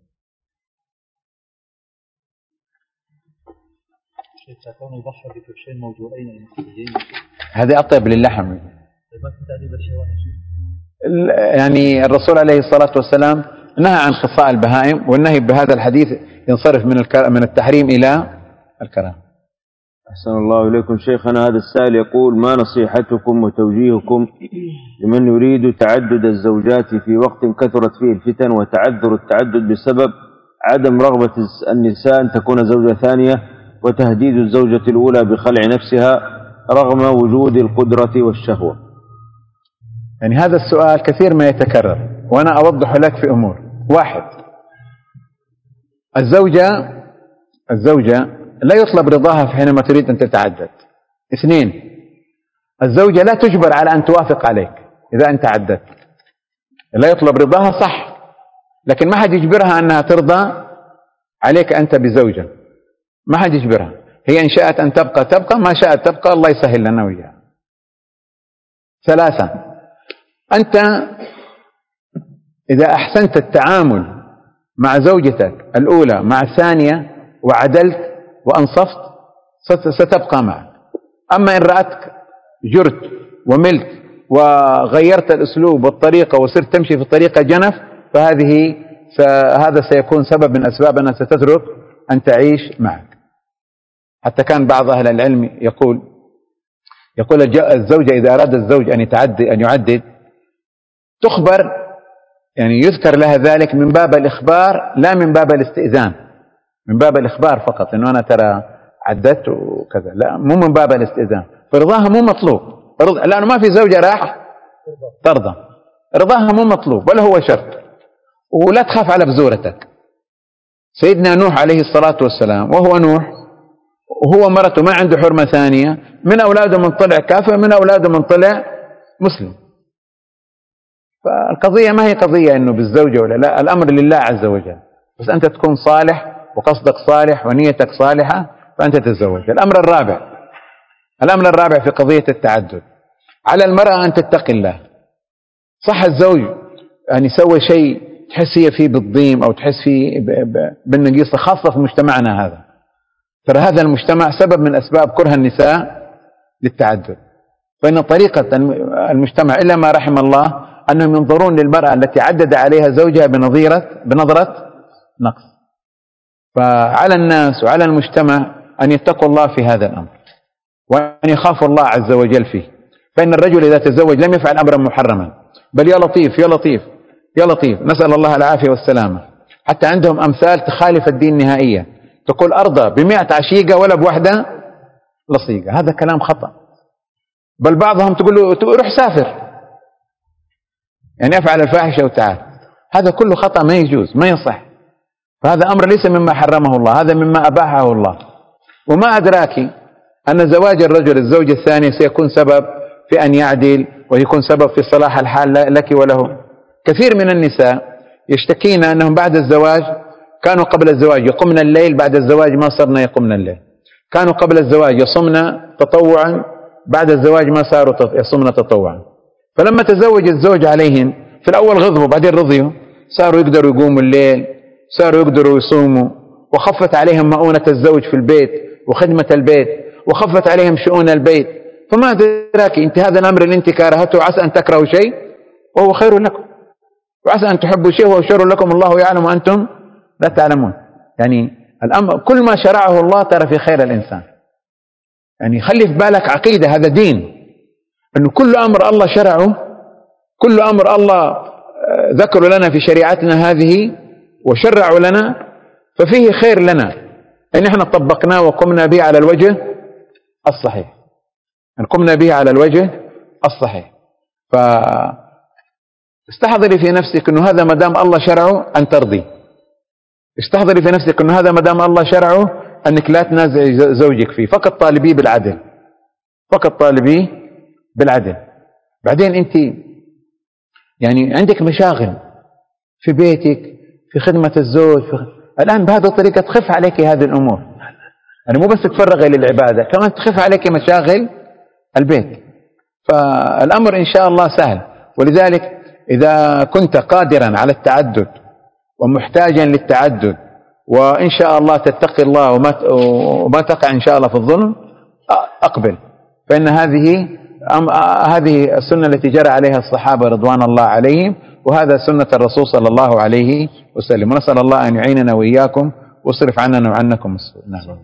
يضحى بكبشين موضوعين هذا أطيب للحم. يعني الرسول عليه الصلاة والسلام نهى عن خصاء البهائم، والنهي بهذا الحديث ينصرف من من التحريم إلى الكراهة. أحسن الله إليكم شيخنا. هذا السائل يقول: ما نصيحتكم وتوجيهكم لمن يريد تعدد الزوجات في وقت كثرت فيه الفتن وتعذر التعدد بسبب عدم رغبة النساء أن تكون زوجة ثانية وتهديد الزوجة الأولى بخلع نفسها رغم وجود القدرة والشهوة؟ يعني هذا السؤال كثير ما يتكرر، وأنا أوضح لك في أمور. واحد، الزوجة الزوجة لا يطلب رضاها حينما تريد أن تتعدد. اثنين، الزوجة لا تجبر على أن توافق عليك إذا أنت عددت. لا يطلب رضاها صح، لكن ما حد يجبرها أنها ترضى عليك أنت بزوجة، ما حد يجبرها. هي إن شاءت أن تبقى تبقى، ما شاءت تبقى، الله يسهل لنا وياها. ثلاثة، أنت إذا أحسنت التعامل مع زوجتك الأولى مع الثانية وعدلت وأنصفت ستبقى معك. أما إن رأتك جرت وملت وغيرت الأسلوب والطريقة وصرت تمشي في طريقة جنف، فهذه هذا سيكون سبب من أسباب أنها ستترك أن تعيش معك. حتى كان بعض أهل العلم يقول يقول الزوجة إذا أراد الزوج أن يتعدد أن يعدد تخبر، يعني يذكر لها ذلك من باب الإخبار لا من باب الاستئذان، من باب الإخبار فقط إنه أنا ترى عددت وكذا، لا مو من باب الاستئذان. فرضاها مو مطلوب، لأنه ما في زوجة راح ترضى، رضاها مو مطلوب ولا هو شرط. ولا تخاف على بزورتك. سيدنا نوح عليه الصلاة والسلام وهو نوح وهو مرته ما عنده حرمة ثانية، من أولاده من طلع كافر، من أولاده من طلع مسلم. فالقضية ما هي قضية إنه بالزوجة ولا لا، الأمر لله عز وجل، بس أنت تكون صالح وقصدك صالح ونيتك صالحة فأنت تتزوج. الأمر الرابع الأمر الرابع في قضية التعدد، على المرأة أن تتقي الله. صح الزوج يعني يسوي شيء تحس هي فيه بالضيم أو تحس فيه بالنقيصة، خاصة في مجتمعنا هذا. ترى هذا المجتمع سبب من أسباب كره النساء للتعدد. فإن طريقة المجتمع إلا ما رحم الله أنهم ينظرون للمرأة التي عدد عليها زوجها بنظيرة بنظرة نقص. فعلى الناس وعلى المجتمع أن يتقوا الله في هذا الأمر وأن يخافوا الله عز وجل فيه. فإن الرجل إذا تزوج لم يفعل أمرا محرما، بل يا لطيف يا لطيف يا لطيف، نسأل الله العافية والسلامة. حتى عندهم أمثال تخالف الدين نهائيا، تقول أرضى بمئة عشيقة ولا بوحدة لصيقة. هذا كلام خطأ. بل بعضهم تقول له روح سافر، يعني أفعل الفاحشة وتعال. هذا كله خطأ، ما يجوز ما يصح. فهذا أمر ليس مما حرمه الله، هذا مما أباحه الله. وما أدراك أن زواج الرجل الزوجة الثانية سيكون سبب في أن يعدل ويكون سبب في صلاح الحال لك وله. كثير من النساء يشتكين أنهم بعد الزواج كانوا قبل الزواج يقمن الليل، بعد الزواج ما صرنا يقمن الليل. كانوا قبل الزواج يصمن تطوعا، بعد الزواج ما صاروا يصمن تطوعا. فلما تزوج الزوج عليهم في الأول غضبوا بعدين رضيوا، صاروا يقدروا يقوموا الليل، صاروا يقدروا يصوموا، وخفت عليهم مؤونة الزوج في البيت وخدمة البيت، وخفت عليهم شؤون البيت. فما أدراك أنت هذا الأمر اللي أنت كارهته عسى أن تكرهوا شيء وهو خير لكم، وعسى أن تحبوا شيء وهو شر لكم، الله يعلم وأنتم لا تعلمون. يعني الأمر كل ما شرعه الله ترى في خير الإنسان. يعني خلي في بالك عقيدة، هذا دين، أنه كل أمر الله شرعه، كل أمر الله ذكر لنا في شريعتنا هذه وشرعوا لنا ففيه خير لنا إن احنا طبقناه وقمنا به على الوجه الصحيح، أن قمنا به على الوجه الصحيح. فاستحضري في نفسك أنه هذا مدام الله شرعه أن ترضي، استحضري في نفسك أنه هذا مدام الله شرعه أنك لا تنازعي زوجك فيه، فقط طالبيه بالعدل، فقط طالبيه بالعدل. بعدين أنت يعني عندك مشاغل في بيتك، في خدمة الزوج في خ... الآن بهذه الطريقة تخف عليك هذه الأمور، يعني مو بس تفرغي للعبادة، كمان تخف عليك مشاغل البيت. فالأمر إن شاء الله سهل. ولذلك إذا كنت قادرا على التعدد ومحتاجا للتعدد وإن شاء الله تتقي الله وما وما تقع إن شاء الله في الظلم، أقبل، فإن هذه هذه السنة التي جرى عليها الصحابة رضوان الله عليهم، وهذا سنة الرسول صلى الله عليه وسلم. ونسأل الله أن يعيننا وإياكم واصرف عننا وعنكم السوء. نعم.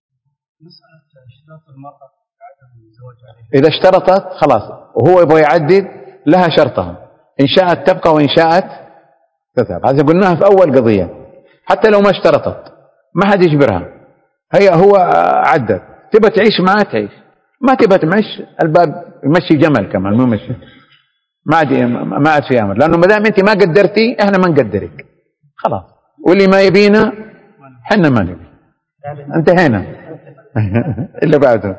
إذا اشترطت خلاص وهو يبغى يعدد لها شرطها، إن شاءت تبقى وإن شاءت تذهب. هذا قلناها في أول قضية، حتى لو ما اشترطت ما حد يجبرها، هي هو عدد، تبى تعيش معاه تعيش، ما تبى تمشي الباب يمشي جمل كمان مو مشي، ما عاد ما عاد في أمر، لأنه ما دام أنت ما قدرتي إحنا ما نقدرك خلاص، واللي ما يبينا حنا ما نبي، انتهينا. اللي بعده.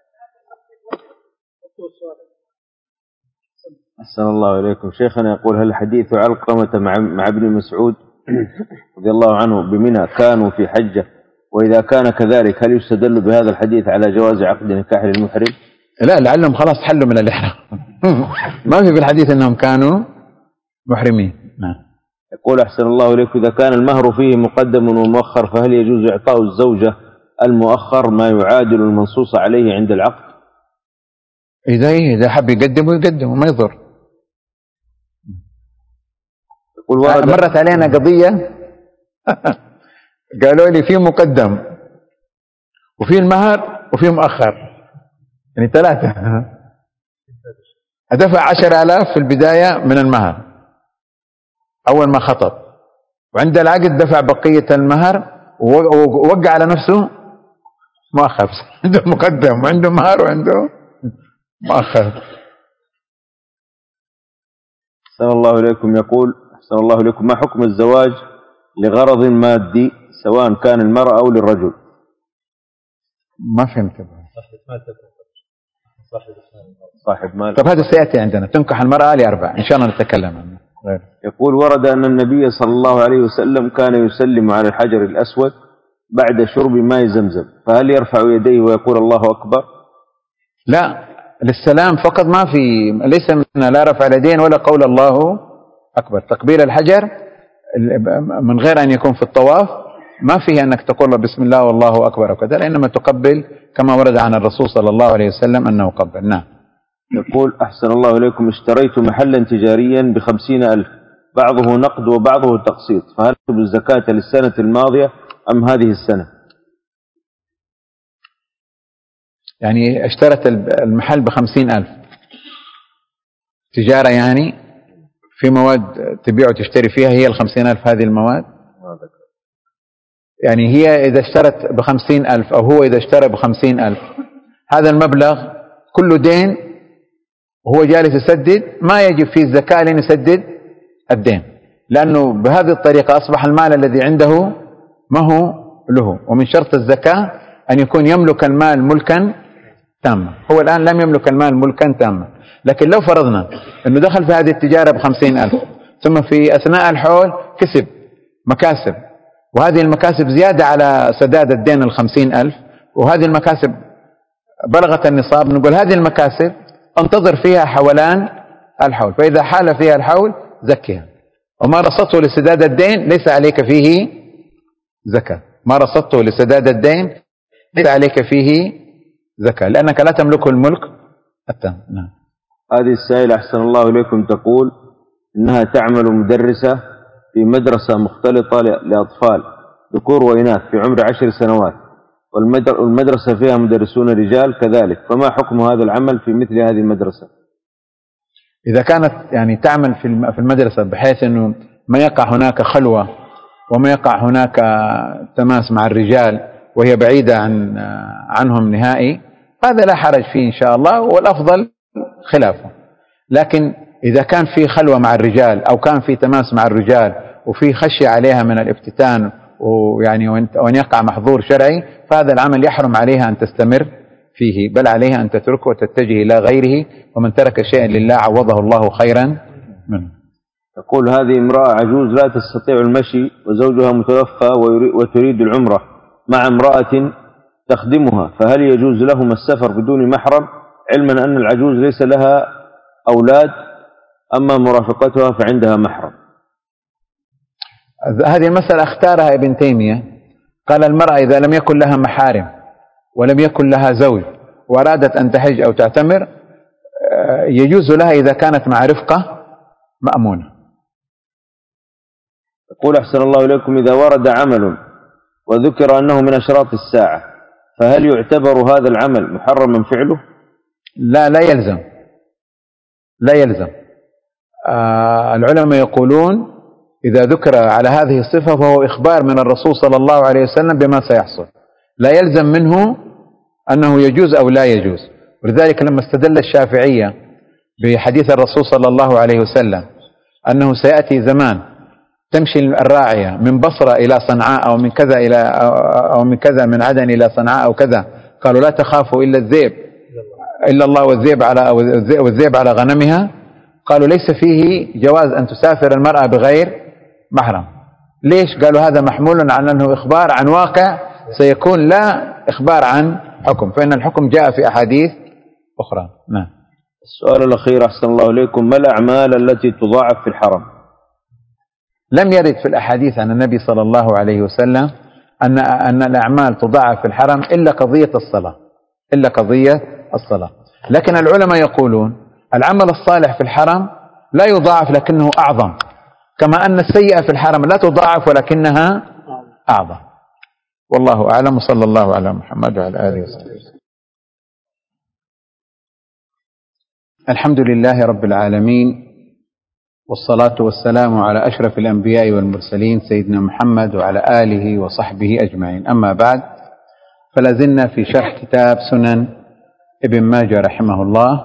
أحسن الله إليكم. شيخنا يقول: هل حديث علقمة مع, مع ابن مسعود رضي الله عنه بمنى كانوا في حجة؟ وإذا كان كذلك هل يستدل بهذا الحديث على جواز عقد نكاح للمحرم؟ لا، لعلهم خلاص حلوا من الإحرام. ما في في الحديث أنهم كانوا محرمين. نعم. يقول: أحسن الله إليكم، إذا كان المهر فيه مقدم ومؤخر فهل يجوز إعطاء الزوجة المؤخر ما يعادل المنصوص عليه عند العقد؟ إذا إذا حب يقدم ويقدم وما يضر. يقول مرت علينا قضية قالوا لي في مقدم وفي المهر وفي مؤخر، يعني ثلاثة. أدفع عشر آلاف في البداية من المهر أول ما خطب، وعند العقد دفع بقية المهر ووقع على نفسه مؤخر. عنده مقدم وعنده مهر وعنده مؤخر. أحسن الله إليكم. يقول: أحسن الله إليكم، ما حكم الزواج لغرض مادي سواء كان المرأة أو للرجل؟ ما فهمت. صاحب مال. طب هذا سيأتي عندنا، تنكح المرأة لأربع إن شاء الله نتكلم عنه. يقول: ورد أن النبي صلى الله عليه وسلم كان يسلم على الحجر الأسود بعد شرب ماء زمزم، فهل يرفع يديه ويقول الله أكبر؟ لا، للسلام فقط، ما في ليس من لا رفع اليدين ولا قول الله أكبر. تقبيل الحجر من غير أن يكون في الطواف ما فيه أنك تقول بسم الله والله أكبر وكذا، إنما تقبل كما ورد عن الرسول صلى الله عليه وسلم أنه قبل. نعم. يقول: أحسن الله إليكم، اشتريت محلا تجاريا بخمسين ألف، بعضه نقد وبعضه تقسيط، فهل أكتب الزكاة للسنة الماضية أم هذه السنة؟ يعني اشترت المحل بخمسين ألف تجارة، يعني في مواد تبيع وتشتري فيها هي الخمسين ألف هذه المواد، يعني هي إذا اشترت بخمسين ألف أو هو إذا اشترى بخمسين ألف، هذا المبلغ كله دين وهو جالس يسدد، ما يجب فيه الزكاة لأن يسدد الدين، لأنه بهذه الطريقة أصبح المال الذي عنده ما هو له. ومن شرط الزكاة أن يكون يملك المال ملكا تاما، هو الآن لم يملك المال ملكا تاما. لكن لو فرضنا أنه دخل في هذه التجارة بخمسين ألف ثم في أثناء الحول كسب مكاسب، وهذه المكاسب زيادة على سداد الدين الخمسين ألف، وهذه المكاسب بلغت النصاب، نقول هذه المكاسب انتظر فيها حولان الحول، فإذا حال فيها الحول زكها، وما رصدته لسداد الدين ليس عليك فيه زكاة. ما رصدته لسداد الدين ليس عليك فيه زكاة لأنك لا تملك الملك التام. نعم. هذه السائلة أحسن الله إليكم تقول إنها تعمل مدرسة في مدرسة مختلطة لأطفال ذكور وإناث في عمر عشر سنوات، والمدرسة فيها مدرسون رجال كذلك، فما حكم هذا العمل في مثل هذه المدرسة؟ إذا كانت يعني تعمل في المدرسة بحيث أنه ما يقع هناك خلوة وما يقع هناك تماس مع الرجال وهي بعيدة عن عنهم نهائي، هذا لا حرج فيه إن شاء الله، والأفضل خلافه. لكن إذا كان في خلوة مع الرجال أو كان في تماس مع الرجال وفي خشية عليها من الافتتان ويعني وأن يقع محظور شرعي، فهذا العمل يحرم عليها أن تستمر فيه، بل عليها أن تتركه وتتجه إلى غيره، ومن ترك شيئا لله عوضه الله خيرا منه. يقول هذه امرأة عجوز لا تستطيع المشي وزوجها متوفى وتريد العمرة مع امرأة تخدمها، فهل يجوز لهم السفر بدون محرم علما أن العجوز ليس لها أولاد، أما مرافقتها فعندها محرم؟ هذه المسألة اختارها ابن تيمية، قال المرأة إذا لم يكن لها محارم ولم يكن لها زوج وأرادت أن تحج أو تعتمر يجوز لها إذا كانت مع رفقة مأمونة. يقول أحسن الله إليكم إذا ورد عمل وذكر أنه من أشراط الساعة فهل يعتبر هذا العمل محرما فعله؟ لا لا يلزم لا يلزم آه العلماء يقولون إذا ذكر على هذه الصفة فهو إخبار من الرسول صلى الله عليه وسلم بما سيحصل، لا يلزم منه أنه يجوز أو لا يجوز. ولذلك لما استدل الشافعية بحديث الرسول صلى الله عليه وسلم أنه سيأتي زمان تمشي الراعية من بصرة إلى صنعاء أو من كذا إلى أو من كذا من عدن إلى صنعاء أو كذا، قالوا لا تخافوا إلا الذئب إلا الله والذئب على والذئب على غنمها، قالوا ليس فيه جواز أن تسافر المرأة بغير محرم. ليش؟ قالوا هذا محمول على أنه إخبار عن واقع سيكون لا إخبار عن حكم، فإن الحكم جاء في أحاديث أخرى. نعم. السؤال الأخير أحسن الله إليكم، ما الأعمال التي تضاعف في الحرم؟ لم يرد في الأحاديث عن النبي صلى الله عليه وسلم أن أن الأعمال تضاعف في الحرم إلا قضية الصلاة إلا قضية الصلاة لكن العلماء يقولون العمل الصالح في الحرم لا يضاعف لكنه أعظم، كما أن السيئة في الحرم لا تضاعف ولكنها أعظم. والله أعلم، صلى الله على محمد وعلى آله وصحبه. الحمد لله رب العالمين، والصلاة والسلام على أشرف الأنبياء والمرسلين سيدنا محمد وعلى آله وصحبه أجمعين. أما بعد، فلازلنا في شرح كتاب سنن ابن ماجه رحمه الله،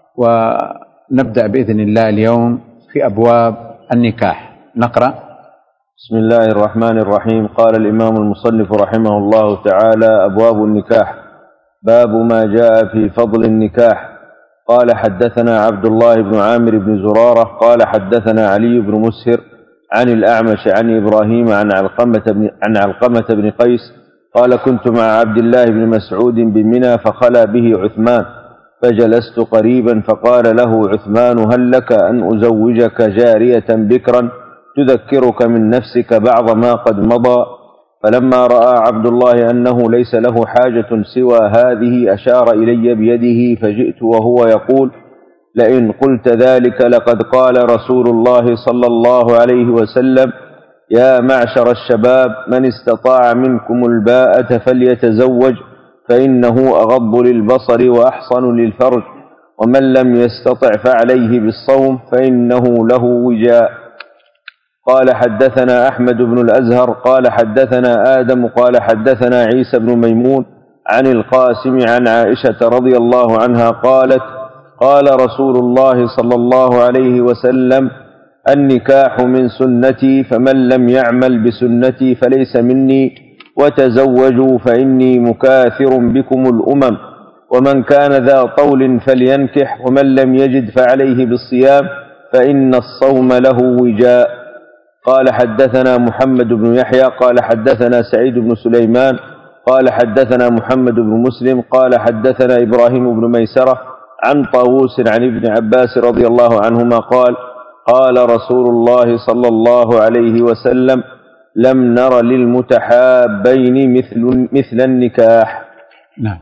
ونبدأ بإذن الله اليوم في أبواب النكاح. نقرأ. بسم الله الرحمن الرحيم. قال الإمام المصنف رحمه الله تعالى: أبواب النكاح. باب ما جاء في فضل النكاح. قال حدثنا عبد الله بن عامر بن زرارة قال حدثنا علي بن مسهر عن الأعمش عن إبراهيم عن علقمة بن, عن علقمة بن قيس قال: كنت مع عبد الله بن مسعود بمنى فخلى به عثمان، فجلست قريبا فقال له عثمان: هل لك أن أزوجك جارية بكرا تذكرك من نفسك بعض ما قد مضى؟ فلما رأى عبد الله أنه ليس له حاجة سوى هذه أشار إلي بيده، فجئت وهو يقول: لئن قلت ذلك لقد قال رسول الله صلى الله عليه وسلم: يا معشر الشباب، من استطاع منكم الباءة فليتزوج، فإنه أغض للبصر وأحصن للفرج، ومن لم يستطع فعليه بالصوم فإنه له وجاء. قال حدثنا أحمد بن الأزهر قال حدثنا آدم قال حدثنا عيسى بن ميمون عن القاسم عن عائشة رضي الله عنها قالت: قال رسول الله صلى الله عليه وسلم: النكاح من سنتي، فمن لم يعمل بسنتي فليس مني، وتزوجوا فإني مكاثر بكم الأمم، ومن كان ذا طول فلينكح، ومن لم يجد فعليه بالصيام، فإن الصوم له وجاء. قال حدثنا محمد بن يحيى قال حدثنا سعيد بن سليمان قال حدثنا محمد بن مسلم قال حدثنا إبراهيم بن ميسرة عن طاووس عن ابن عباس رضي الله عنهما قال: قال رسول الله صلى الله عليه وسلم: لم نر للمتحابين مثل, مثل النكاح. نعم.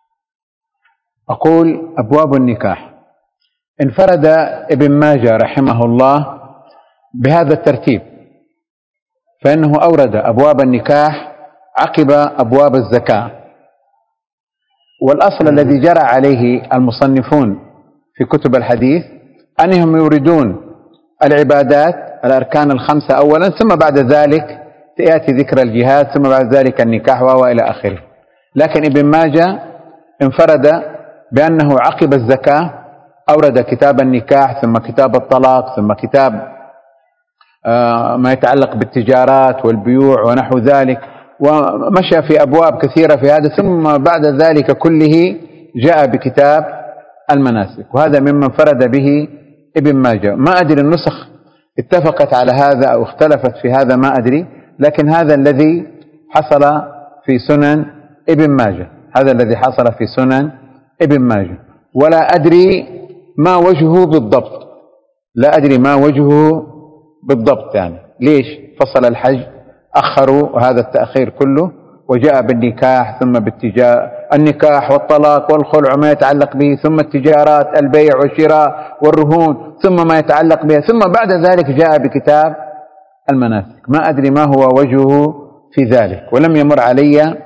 أقول أبواب النكاح. انفرد ابن ماجه رحمه الله بهذا الترتيب، فإنه أورد أبواب النكاح عقب أبواب الزكاة، والأصل الذي جرى عليه المصنفون في كتب الحديث أنهم يوردون العبادات الأركان الخمسة أولا، ثم بعد ذلك تأتي ذكر الجهاد، ثم بعد ذلك النكاح وإلى آخره. لكن ابن ماجه انفرد بأنه عقب الزكاة أورد كتاب النكاح، ثم كتاب الطلاق، ثم كتاب ما يتعلق بالتجارات والبيوع ونحو ذلك، ومشى في أبواب كثيرة في هذا، ثم بعد ذلك كله جاء بكتاب المناسك، وهذا ممن فرد به ابن ماجه. ما أدري النسخ اتفقت على هذا أو اختلفت في هذا ما أدري، لكن هذا الذي حصل في سنن ابن ماجه، هذا الذي حصل في سنن ابن ماجه، ولا أدري ما وجهه بالضبط، لا أدري ما وجهه بالضبط. يعني ليش فصل الحج، أخروا هذا التأخير كله وجاء بالنكاح، ثم بالتجارة، النكاح والطلاق والخلع ما يتعلق به، ثم التجارات البيع والشراء والرهون، ثم ما يتعلق بها، ثم بعد ذلك جاء بكتاب المناسك. ما أدري ما هو وجهه في ذلك، ولم يمر علي.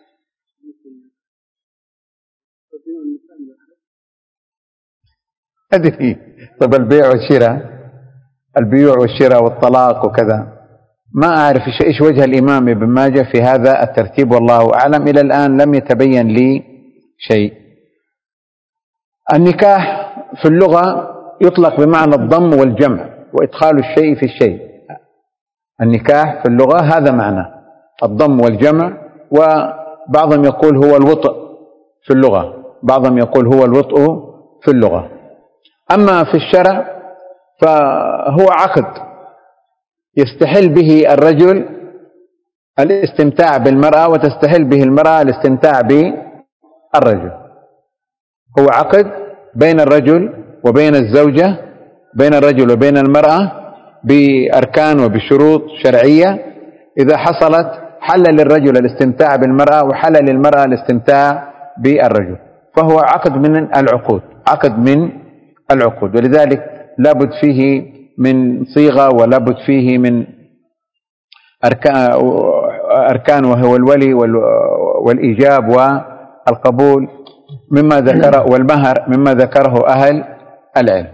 أدري طب البيع والشراء، البيوع والشراء والطلاق وكذا، ما أعرف إيش وجه الإمام ابن ماجه في هذا الترتيب، والله أعلم. إلى الآن لم يتبين لي شيء. النكاح في اللغة يطلق بمعنى الضم والجمع وإدخال الشيء في الشيء. النكاح في اللغة هذا معنى الضم والجمع، وبعضهم يقول هو الوطء في اللغة، بعضهم يقول هو الوطء في اللغة. أما في الشرع فهو عقد يستحل به الرجل الاستمتاع بالمرأة، وتستحل به المرأة الاستمتاع بالرجل. هو عقد بين الرجل وبين الزوجة، بين الرجل وبين المرأة، بأركان وبشروط شرعية. إذا حصلت حل للرجل الاستمتاع بالمرأة وحل للمرأة الاستمتاع بالرجل، فهو عقد من العقود، عقد من العقود. ولذلك لابد فيه من صيغة، ولابد فيه من أركان وهو الولي والإيجاب والقبول مما ذكره، والمهر مما ذكره أهل العلم.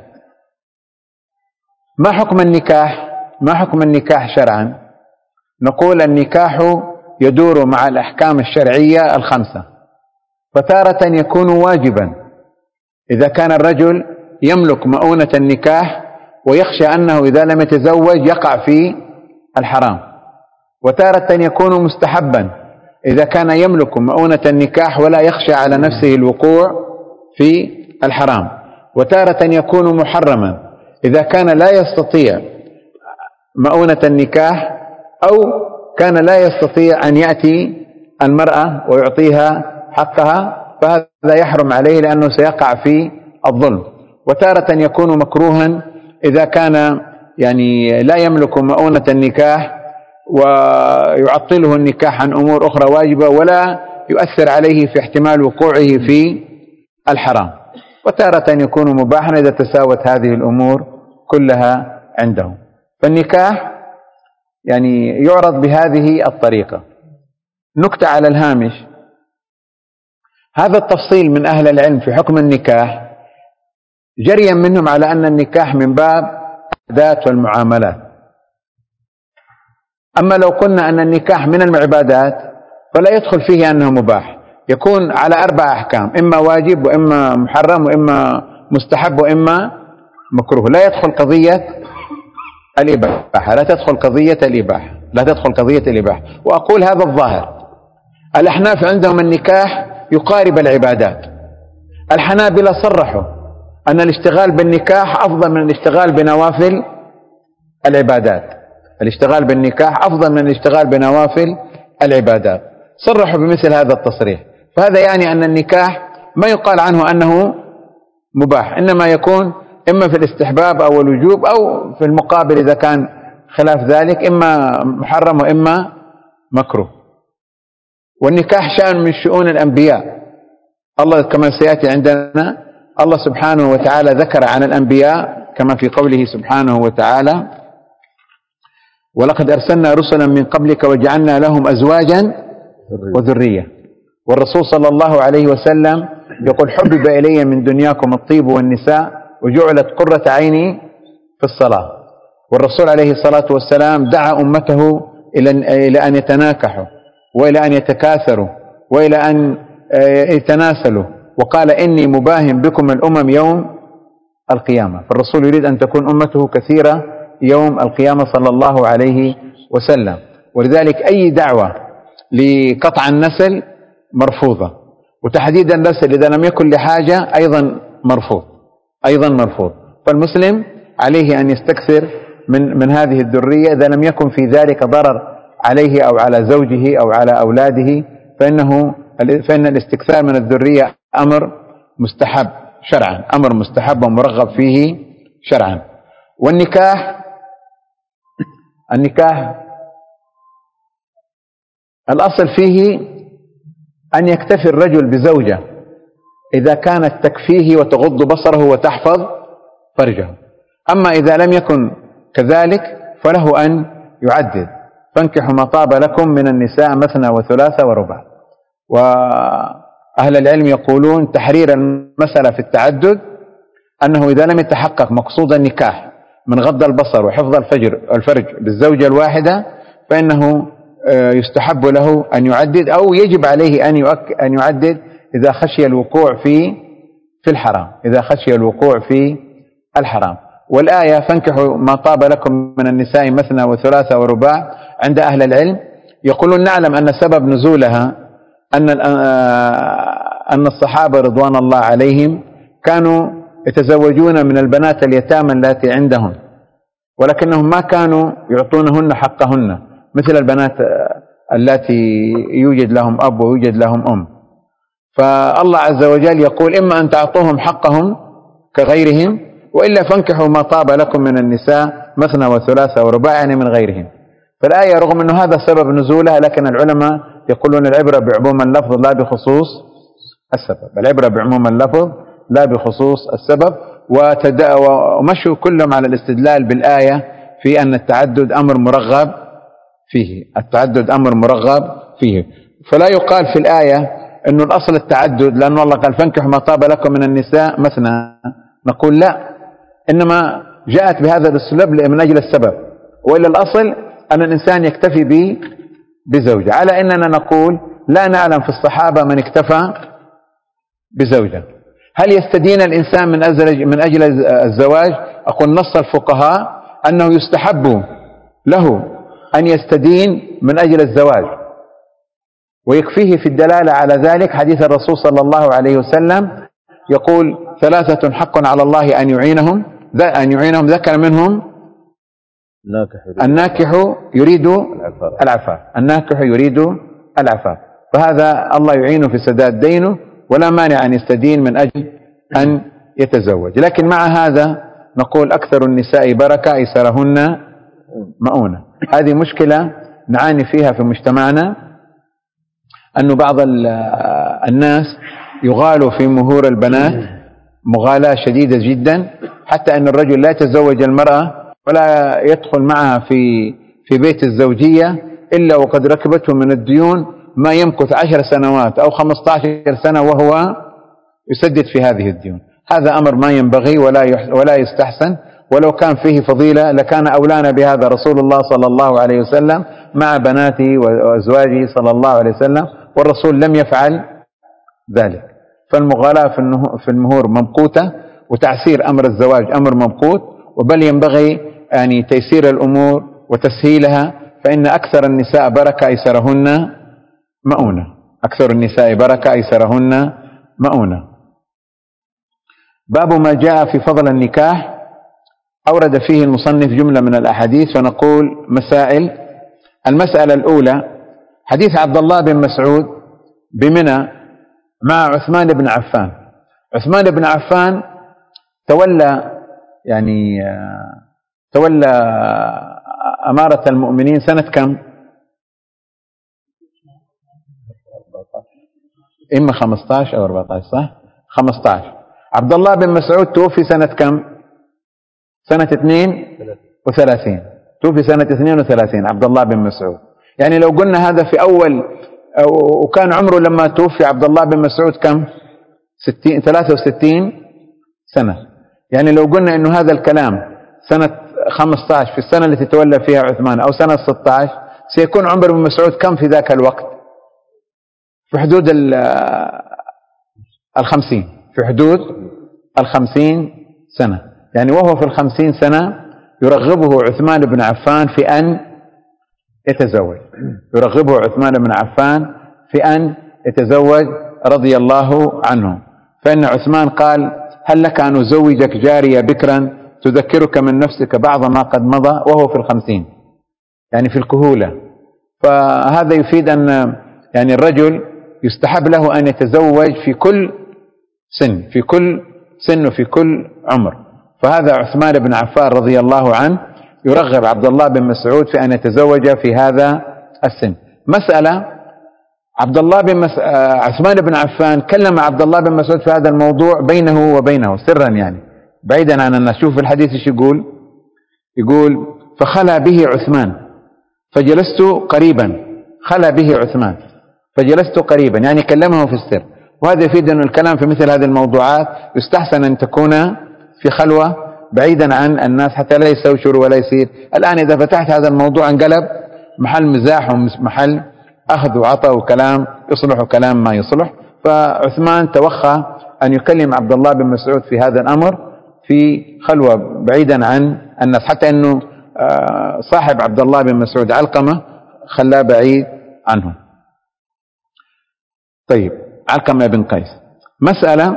ما حكم النكاح؟ ما حكم النكاح شرعا؟ نقول النكاح يدور مع الأحكام الشرعية الخمسة، فتارة يكون واجبا إذا كان الرجل يملك مؤونة النكاح ويخشى أنه إذا لم يتزوج يقع في الحرام، وتارة يكون مستحبا إذا كان يملك مؤونة النكاح ولا يخشى على نفسه الوقوع في الحرام، وتارة يكون محرما إذا كان لا يستطيع مؤونة النكاح، أو كان لا يستطيع أن يأتي المرأة ويعطيها حقها، فهذا يحرم عليه لأنه سيقع في الظلم. وتارة يكون مكروها إذا كان يعني لا يملك مؤونة النكاح ويعطله النكاح عن أمور أخرى واجبة ولا يؤثر عليه في احتمال وقوعه في الحرام. وتارة يكون مباحا إذا تساوت هذه الأمور كلها عنده. فالنكاح يعني يعرض بهذه الطريقة. نكتة على الهامش: هذا التفصيل من أهل العلم في حكم النكاح جريا منهم على أن النكاح من باب العادات والمعاملات. أما لو قلنا أن النكاح من العبادات فلا يدخل فيه أنه مباح، يكون على أربع أحكام: إما واجب، وإما محرم، وإما مستحب، وإما مكروه. لا يدخل قضية الإباحة، لا تدخل قضية الإباحة، لا تدخل قضية الإباحة. وأقول هذا الظاهر. الأحناف عندهم النكاح يقارب العبادات. الحنابلة صرحوا أن الاشتغال بالنكاح أفضل من الاشتغال بنوافل العبادات، الاشتغال بالنكاح أفضل من الاشتغال بنوافل العبادات، صرحوا بمثل هذا التصريح. فهذا يعني أن النكاح ما يقال عنه أنه مباح، إنما يكون إما في الاستحباب أو الوجوب، أو في المقابل إذا كان خلاف ذلك إما محرم وإما مكروه. والنكاح شأن من شؤون الأنبياء. الله كما سيأتي عندنا، الله سبحانه وتعالى ذكر عن الأنبياء كما في قوله سبحانه وتعالى: ولقد أرسلنا رسلا من قبلك وجعلنا لهم أزواجا وذرية. والرسول صلى الله عليه وسلم يقول: حبب إلي من دنياكم الطيب والنساء وجعلت قرة عيني في الصلاة. والرسول عليه الصلاة والسلام دعا أمته إلى أن يتناكحوا، وإلى أن يتكاثروا، وإلى أن يتناسلوا، وقال: إني مباهم بكم الأمم يوم القيامة. فالرسول يريد أن تكون أمته كثيرة يوم القيامة صلى الله عليه وسلم. ولذلك أي دعوة لقطع النسل مرفوضة، وتحديد النسل إذا لم يكن لحاجة أيضا مرفوض، أيضا مرفوض. فالمسلم عليه أن يستكثر من من هذه الذرية إذا لم يكن في ذلك ضرر عليه أو على زوجه أو على أولاده، فإنه فإن الاستكثار من الذرية أمر مستحب شرعا، أمر مستحب ومرغب فيه شرعا. والنكاح النكاح الأصل فيه أن يكتفي الرجل بزوجة إذا كانت تكفيه وتغض بصره وتحفظ فرجه، أما إذا لم يكن كذلك فله أن يعدد. فانكحوا ما طاب لكم من النساء مثنى وثلاث ورباع. وأهل العلم يقولون تحرير المسألة في التعدد أنه إذا لم يتحقق مقصود النكاح من غض البصر وحفظ الفجر الفرج بالزوجة الواحدة فإنه يستحب له أن يعدد، أو يجب عليه أن أن يعدد إذا خشي الوقوع في في الحرام، إذا خشي الوقوع في الحرام. والآية فانكحوا ما طاب لكم من النساء مثنى وثلاث ورباع عند أهل العلم يقولون نعلم أن سبب نزولها أن أن الصحابة رضوان الله عليهم كانوا يتزوجون من البنات اليتامى اللاتي عندهم، ولكنهم ما كانوا يعطونهن حقهن مثل البنات اللاتي يوجد لهم أب ويوجد لهم أم. فالله عز وجل يقول إما أن تعطوهم حقهم كغيرهم وإلا فانكحوا ما طاب لكم من النساء مثنى وثلاثة ورباع، يعني من غيرهم. فالآية رغم أنه هذا سبب نزولها لكن العلماء يقولون العبرة بعموم اللفظ لا بخصوص السبب، العبرة بعموم اللفظ لا بخصوص السبب. ومشوا كلهم على الاستدلال بالآية في أن التعدد أمر مرغب فيه، التعدد أمر مرغب فيه. فلا يقال في الآية أنه الأصل التعدد لأن الله قال فانكحوا ما طاب لكم من النساء مثنى، نقول لا، إنما جاءت بهذا الأسلوب من أجل السبب، وإلا الأصل أن الإنسان يكتفي به بزوجة، على أننا نقول لا نعلم في الصحابة من اكتفى بزوجة. هل يستدين الإنسان من أجل من أجل الزواج؟ أقول نص الفقهاء أنه يستحب له أن يستدين من أجل الزواج، ويكفيه في الدلالة على ذلك حديث الرسول صلى الله عليه وسلم يقول ثلاثة حق على الله أن يعينهم أن يعينهم ذكر منهم الناكح يريد العفاف، الناكح يريد العفاف، فهذا الله يعينه في سداد دينه ولا مانع أن يستدين من أجل أن يتزوج. لكن مع هذا نقول أكثر النساء بركة أيسرهن مؤونة. هذه مشكلة نعاني فيها في مجتمعنا، أن بعض الناس يغالوا في مهور البنات مغالاة شديدة جدا، حتى أن الرجل لا يتزوج المرأة ولا يدخل معها في في بيت الزوجية إلا وقد ركبته من الديون ما يمكث عشر سنوات أو خمسة عشر سنة وهو يسدد في هذه الديون. هذا أمر ما ينبغي ولا ولا يستحسن، ولو كان فيه فضيلة لكان أولانا بهذا رسول الله صلى الله عليه وسلم مع بناته وأزواجه صلى الله عليه وسلم، والرسول لم يفعل ذلك. فالمغالاة في المهور ممقوتة، وتعسير أمر الزواج أمر ممقوت، وبل ينبغي يعني تيسير الأمور وتسهيلها، فإن أكثر النساء بركة أيسرهن مؤونة، أكثر النساء بركة أيسرهن مؤونة. باب ما جاء في فضل النكاح أورد فيه المصنف جملة من الأحاديث، ونقول مسائل. المسألة الأولى حديث عبد الله بن مسعود بمنى مع عثمان بن عفان. عثمان بن عفان تولى يعني تولى أمارة المؤمنين سنة كم؟ إما خمسة عشر أو أربعة عشر، صح؟ خمسة عشر. عبد الله بن مسعود توفي سنة كم؟ سنة اثنين وثلاثين، توفي سنة اثنين وثلاثين عبد الله بن مسعود. يعني لو قلنا هذا في أول، وكان عمره لما توفي عبد الله بن مسعود كم؟ ستين ثلاثة وستين سنة. يعني لو قلنا إنه هذا الكلام سنة خمسة عشر في السنة التي تولى فيها عثمان أو سنة ستة عشر، سيكون عمر بن مسعود كم في ذاك الوقت؟ في حدود الخمسين، في حدود الخمسين سنة. يعني وهو في الخمسين سنة يرغبه عثمان بن عفان في أن يتزوج، يرغبه عثمان بن عفان في أن يتزوج رضي الله عنه. فإن عثمان قال هل لك أن أزوجك جارية بكرا تذكرك من نفسك بعض ما قد مضى، وهو في الخمسين يعني في الكهولة. فهذا يفيد أن يعني الرجل يستحب له أن يتزوج في كل سن في كل سن وفي كل عمر. فهذا عثمان بن عفان رضي الله عنه يرغب عبد الله بن مسعود في أن يتزوج في هذا السن. مسألة عبد الله بن مس... عثمان بن عفان كلم عبد الله بن مسعود في هذا الموضوع بينه وبينه سرا، يعني بعيدا عن الناس. شوف الحديث ايش يقول، يقول فخلى به عثمان فجلست قريبا، خلى به عثمان فجلست قريبا، يعني كلمه في السر. وهذا يفيد أن الكلام في مثل هذه الموضوعات يستحسن أن تكون في خلوة بعيدا عن الناس حتى لا يستوشر ولا يصير. الآن إذا فتحت هذا الموضوع انقلب محل مزاح ومحل أخذ وعطاء وكلام يصلح وكلام ما يصلح. فعثمان توخى أن يكلم عبد الله بن مسعود في هذا الأمر في خلوة بعيدا عن الناس، حتى أنه صاحب عبد الله بن مسعود علقمة خلاه بعيد عنه. طيب، علقمة بن قيس. مسألة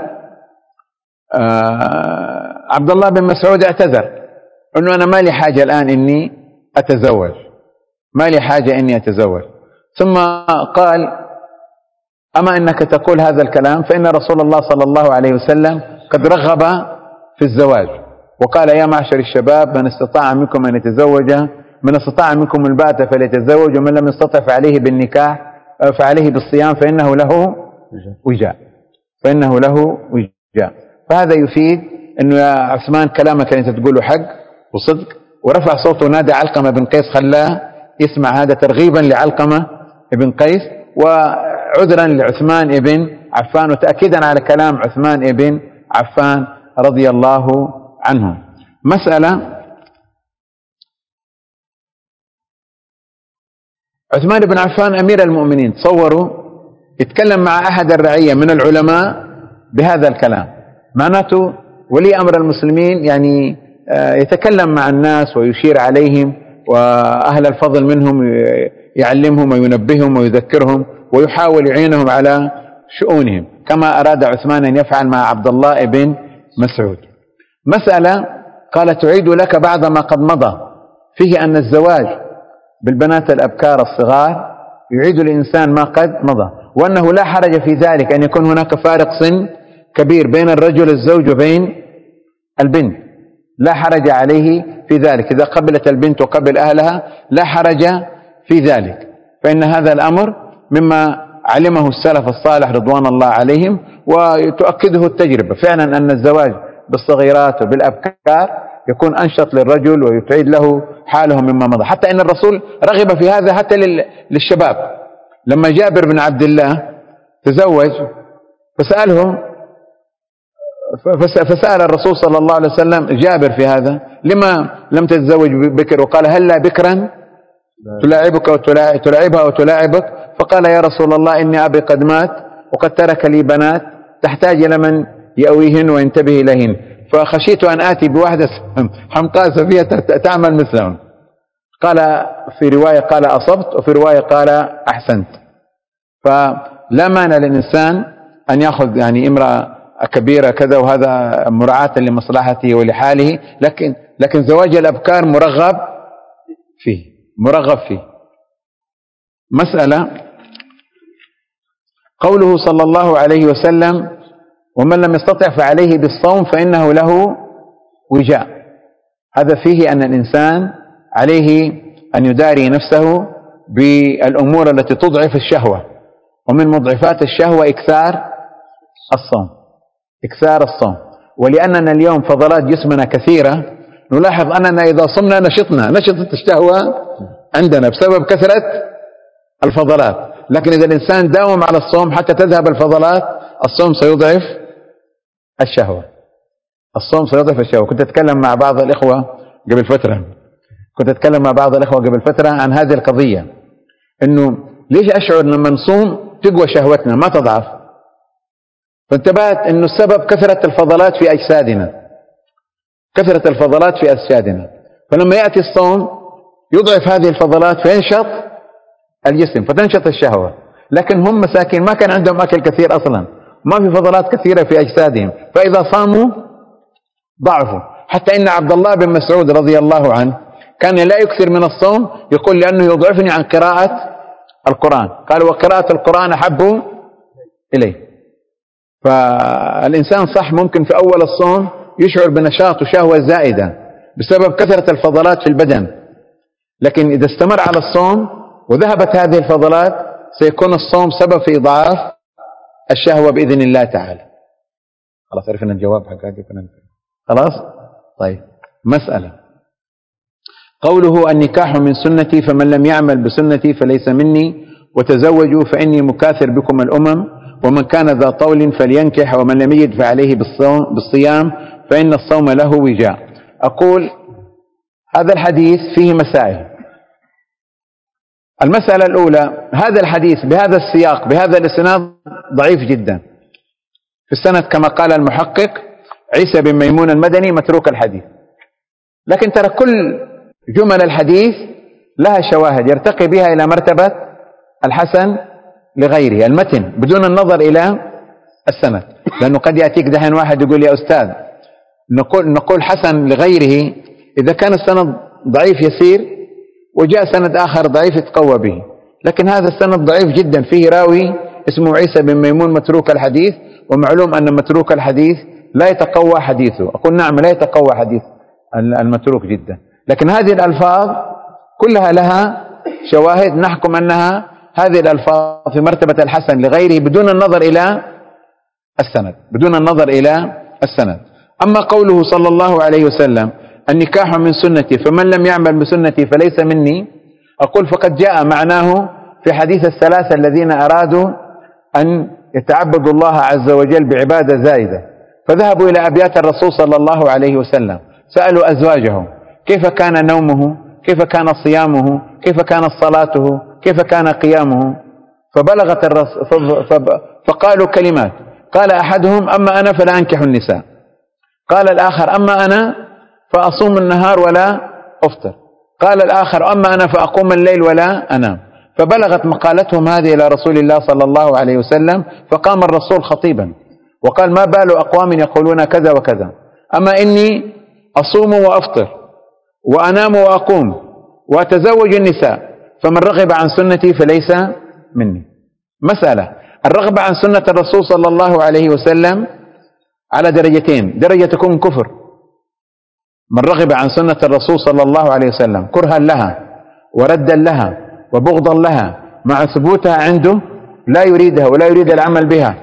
عبد الله بن مسعود اعتذر أنه أنا ما لي حاجة الآن إني أتزوج، ما لي حاجة إني أتزوج. ثم قال أما إنك تقول هذا الكلام فإن رسول الله صلى الله عليه وسلم قد رغب في الزواج وقال يا معشر الشباب من استطاع منكم أن يتزوج من استطاع منكم الباءة فليتزوج ومن لم يستطع فعليه بالنكاح فعليه بالصيام فإنه له وجاء فإنه له وجاء. فهذا يفيد أنه يا عثمان كلامك أنت تقوله حق وصدق. ورفع صوته ونادى علقمة بن قيس خلاه يسمع، هذا ترغيبا لعلقمة بن قيس وعذرا لعثمان بن عفان وتأكيدا على كلام عثمان بن عفان رضي الله عنه. مسألة عثمان بن عفان أمير المؤمنين، تصوروا يتكلم مع أحد الرعية من العلماء بهذا الكلام، معناته ولي أمر المسلمين يعني يتكلم مع الناس ويشير عليهم، وأهل الفضل منهم يعلمهم وينبههم ويذكرهم ويحاول يعينهم على شؤونهم كما أراد عثمان أن يفعل مع عبد الله بن مسعود. مسألة قال تعيد لك بعض ما قد مضى، فيه أن الزواج بالبنات الأبكار الصغار يعيد الإنسان ما قد مضى، وأنه لا حرج في ذلك أن يكون هناك فارق سن كبير بين الرجل الزوج وبين البنت، لا حرج عليه في ذلك. إذا قبلت البنت وقبل أهلها لا حرج في ذلك، فإن هذا الأمر مما علمه السلف الصالح رضوان الله عليهم وتؤكده التجربة فعلا أن الزواج بالصغيرات وبالأبكار يكون أنشط للرجل ويتعيد له حاله مما مضى. حتى إن الرسول رغب في هذا حتى للشباب. لما جابر بن عبد الله تزوج فسأله فسأل الرسول صلى الله عليه وسلم جابر في هذا لما لم تتزوج بكر، وقال هل لا بكرا تلاعبك وتلاعبها وتلاعبك؟ فقال يا رسول الله إني أبي قد مات وقد ترك لي بنات تحتاج إلى من يأويهن وينتبه إليهن، فخشيت أن آتي بواحدة حمقاء سفية تعمل مثلهم. قال في رواية قال أصبت، وفي رواية قال أحسنت. فلا مانع للإنسان أن يأخذ يعني امرأة كبيرة كذا، وهذا مراعاة لمصلحته ولحاله، لكن لكن زواج الأبكار مرغب فيه مرغب فيه. مسألة قوله صلى الله عليه وسلم ومن لم يستطع فعليه بالصوم فإنه له وجاء، هذا فيه أن الإنسان عليه أن يداري نفسه بالأمور التي تضعف الشهوة، ومن مضعفات الشهوة إكثار الصوم إكثار الصوم. ولأننا اليوم فضلات جسمنا كثيرة نلاحظ أننا إذا صمنا نشطنا نشطت الشهوة عندنا بسبب كثرة الفضلات، لكن إذا الإنسان داوم على الصوم حتى تذهب الفضلات الصوم سيضعف الشهوة الصوم سيضعف الشهوة. كنت أتكلم مع بعض الإخوة قبل فترة كنت أتكلم مع بعض الإخوة قبل فترة عن هذه القضية، إنه ليش أشعر لما نصوم تقوى شهوتنا ما تضعف؟ فانتبهت إنه السبب كثرة الفضلات في أجسادنا كثرة الفضلات في أجسادنا فلما يأتي الصوم يضعف هذه الفضلات فينشط الجسم فتنشط الشهوة. لكن هم مساكين ما كان عندهم أكل كثير أصلا، ما في فضلات كثيرة في أجسادهم، فإذا صاموا ضعفوا. حتى إن عبد الله بن مسعود رضي الله عنه كان لا يكثر من الصوم، يقول لأنه يضعفني عن قراءة القرآن. قال وقراءة القرآن أحب إليه. فالإنسان صح ممكن في أول الصوم يشعر بنشاط وشهوة زائدة بسبب كثرة الفضلات في البدن، لكن إذا استمر على الصوم وذهبت هذه الفضلات سيكون الصوم سبب في إضعاف الشهوة بإذن الله تعالى. خلاص عرفنا الجواب حق هذه. خلاص طيب. مسألة قوله النكاح من سنتي فمن لم يعمل بسنتي فليس مني، وتزوجوا فإني مكاثر بكم الأمم، ومن كان ذا طول فلينكح، ومن لم يجد فعليه بالصيام فإن الصوم له وجاء. أقول هذا الحديث فيه مسائل. المسألة الأولى، هذا الحديث بهذا السياق بهذا الإسناد ضعيف جدا. في السند كما قال المحقق عيسى بن ميمون المدني متروك الحديث، لكن ترى كل جمل الحديث لها شواهد يرتقي بها إلى مرتبة الحسن لغيره، المتن بدون النظر إلى السند. لأنه قد يأتيك دحين واحد يقول يا أستاذ نقول, نقول حسن لغيره إذا كان السند ضعيف يسير وجاء سند آخر ضعيف يتقوى به، لكن هذا السند ضعيف جدا فيه راوي اسمه عيسى بن ميمون متروك الحديث، ومعلوم أن متروك الحديث لا يتقوى حديثه. أقول نعم لا يتقوى حديث المتروك جدا، لكن هذه الألفاظ كلها لها شواهد نحكم أنها هذه الألفاظ في مرتبة الحسن لغيره بدون النظر إلى السند بدون النظر إلى السند. أما قوله صلى الله عليه وسلم النكاح من سنتي فمن لم يعمل بسنتي فليس مني، أقول فقد جاء معناه في حديث الثلاثة الذين أرادوا أن يتعبدوا الله عز وجل بعبادة زائدة، فذهبوا إلى أبيات الرسول صلى الله عليه وسلم سألوا أزواجهم كيف كان نومه، كيف كان صيامه، كيف كانت صلاته، كيف كان قيامه، فبلغت الرسول فقالوا كلمات، قال أحدهم أما أنا فلا أنكح النساء، قال الآخر أما أنا فأصوم النهار ولا أفطر، قال الآخر أما أنا فأقوم الليل ولا أنام. فبلغت مقالتهم هذه إلى رسول الله صلى الله عليه وسلم، فقام الرسول خطيبا وقال ما بال أقوام يقولون كذا وكذا، أما إني أصوم وأفطر وأنام وأقوم وأتزوج النساء، فمن رغب عن سنتي فليس مني. مسألة الرغبة عن سنة الرسول صلى الله عليه وسلم على درجتين، درجة تكون كفر، من رغب عن سنة الرسول صلى الله عليه وسلم كرها لها وردا لها وبغضا لها مع ثبوتها عنده لا يريدها ولا يريد العمل بها،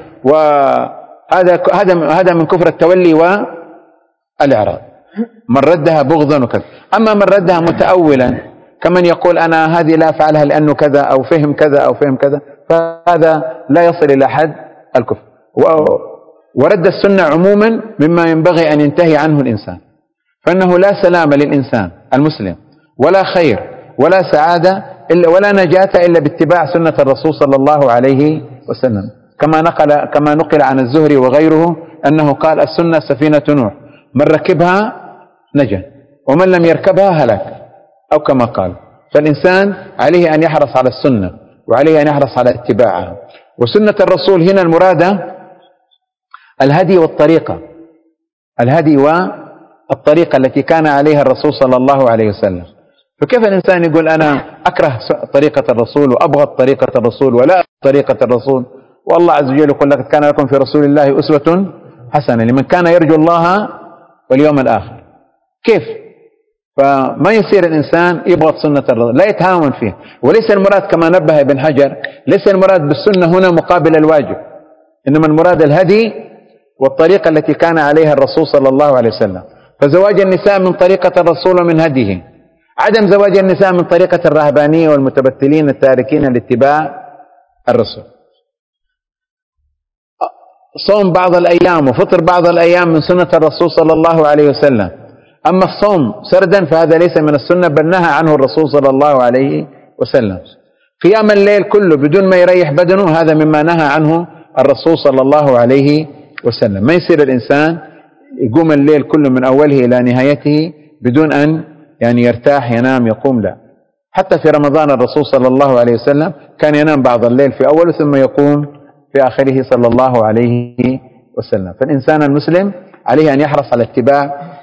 وهذا هذا هذا من كفر التولي والإعراض، من ردها بغضا وكذا. أما من ردها متأولا كمن يقول أنا هذه لا أفعلها لأنه كذا أو فهم كذا أو فهم كذا، فهذا لا يصل إلى حد الكفر. ورد السنة عموما مما ينبغي أن ينتهي عنه الإنسان، فإنه لا سلام للإنسان المسلم ولا خير ولا سعادة إلا ولا نجاة إلا باتباع سنة الرسول صلى الله عليه وسلم، كما نقل كما نقل عن الزهري وغيره أنه قال السنة سفينة نوح من ركبها نجا ومن لم يركبها هلك، أو كما قال. فالإنسان عليه أن يحرص على السنة وعليه أن يحرص على اتباعها. وسنة الرسول هنا المرادة الهدي والطريقة، الهدي والطريقة التي كان عليها الرسول صلى الله عليه وسلم. فكيف الإنسان يقول أنا أكره طريقة الرسول وأبغض طريقة الرسول ولا طريقة الرسول، والله عز وجل يقول لك كان لكم في رسول الله أسوة حسنة لمن كان يرجو الله واليوم الآخر. كيف؟ فما يصير الإنسان يبغض سنة الرسول، لا يتهاون فيه. وليس المراد كما نبه ابن حجر، ليس المراد بالسنة هنا مقابل الواجب، إنما المراد الهدي والطريقة التي كان عليها الرسول صلى الله عليه وسلم. فزواج النساء من طريقة الرسول ومن هديه، عدم زواج النساء من طريقة الرهبانية والمتبتلين التاركين لاتباع الرسول. صوم بعض الأيام وفطر بعض الأيام من سنة الرسول صلى الله عليه وسلم. أما الصوم سردا فهذا ليس من السنة بل نهى عنه الرسول صلى الله عليه وسلم. قيام الليل كله بدون ما يريح بدنه هذا مما نهى عنه الرسول صلى الله عليه وسلم. ما يصير الإنسان يقوم الليل كله من أوله إلى نهايته بدون أن يعني يرتاح ينام يقوم، لا. حتى في رمضان الرسول صلى الله عليه وسلم كان ينام بعض الليل في أوله ثم يقوم في آخره صلى الله عليه وسلم. فالإنسان المسلم عليه أن يحرص على اتباع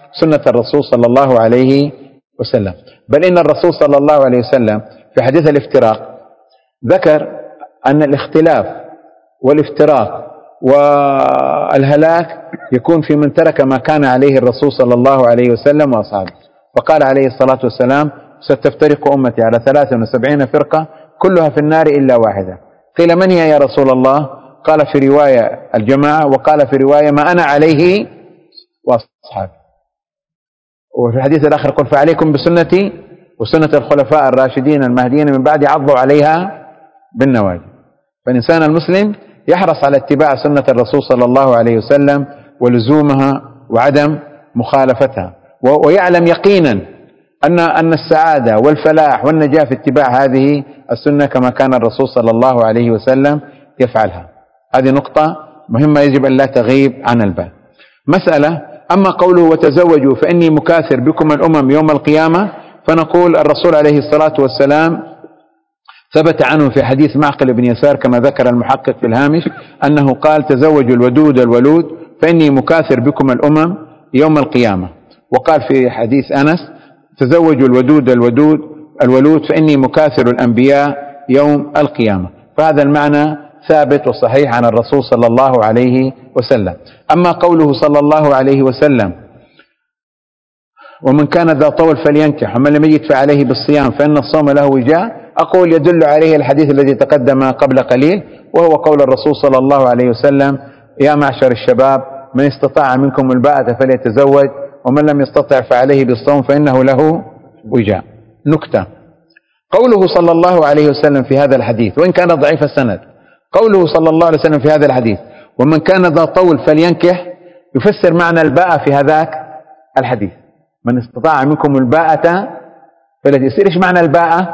سنة الرسول صلى الله عليه وسلم. بل إن الرسول صلى الله عليه وسلم في حديث الافتراق ذكر أن الاختلاف والافتراق والهلاك يكون في من ترك ما كان عليه الرسول صلى الله عليه وسلم وأصحابه. فقال عليه الصلاة والسلام: ستفترق أمتي على ثلاث وسبعين فرقة كلها في النار إلا واحدة. قيل: من هي يا رسول الله؟ قال في رواية الجماعة، وقال في رواية: ما أنا عليه وأصحابي. وفي الحديث الآخر قل: فعليكم بسنتي وسنة الخلفاء الراشدين المهديين من بعد عضوا عليها بالنواجذ. فالإنسان المسلم يحرص على اتباع سنة الرسول صلى الله عليه وسلم ولزومها وعدم مخالفتها، ويعلم يقينا أن أن السعادة والفلاح والنجاة في اتباع هذه السنة كما كان الرسول صلى الله عليه وسلم يفعلها. هذه نقطة مهمة يجب أن لا تغيب عن البال. مسألة: أما قوله وتزوجوا فإني مكاثر بكم الأمم يوم القيامة، فنقول الرسول عليه الصلاة والسلام ثبت عنه في حديث معقل بن يسار كما ذكر المحقق في الهامش أنه قال: تزوجوا الودود الولود فإني مكاثر بكم الأمم يوم القيامة. وقال في حديث أنس: تزوجوا الودود الودود الولود فإني مكاثر الأنبياء يوم القيامة. فهذا المعنى ثابت وصحيح عن الرسول صلى الله عليه وسلم. أما قوله صلى الله عليه وسلم: ومن كان ذا طول فلينكح ومن لم يجد فعليه بالصيام فإن الصوم له وجاء، أقول يدل عليه الحديث الذي تقدم قبل قليل، وهو قول الرسول صلى الله عليه وسلم: يا معشر الشباب من استطاع منكم الباءة فليتزوج ومن لم يستطع فعليه بالصوم فإنه له وجاء. نكتة: قوله صلى الله عليه وسلم في هذا الحديث وإن كان ضعيف السند، قوله صلى الله عليه وسلم في هذا الحديث ومن كان ذا طول فلينكح يفسر معنى الباءة في هذاك الحديث: من استطاع منكم الباءة فليتزوج. إيش معنى الباءة؟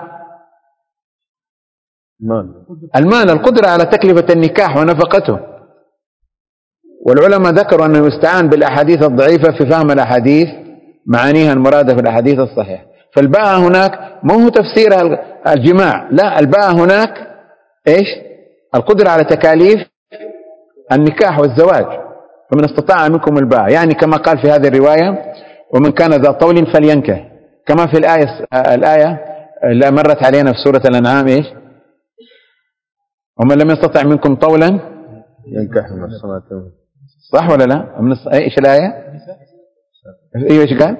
المال، القدرة على تكلفة النكاح ونفقته. والعلماء ذكروا أنه يستعان بالأحاديث الضعيفة في فهم الأحاديث معانيها المرادة في الأحاديث الصحيحة. فالباءة هناك مو هو تفسيرها الجماع، لا، الباءة هناك إيش؟ القدرة على تكاليف النكاح والزواج. فمن استطاع منكم الباءة، يعني كما قال في هذه الرواية: ومن كان ذا طول فلينكح، كما في الآية الآية اللي مرت علينا في سورة الأنعام: إيش؟ ومن لم يستطع منكم طولا ينكح من الصلاة. صح ولا لا؟ من الص... ايش الآية؟ ايوه ايش قال؟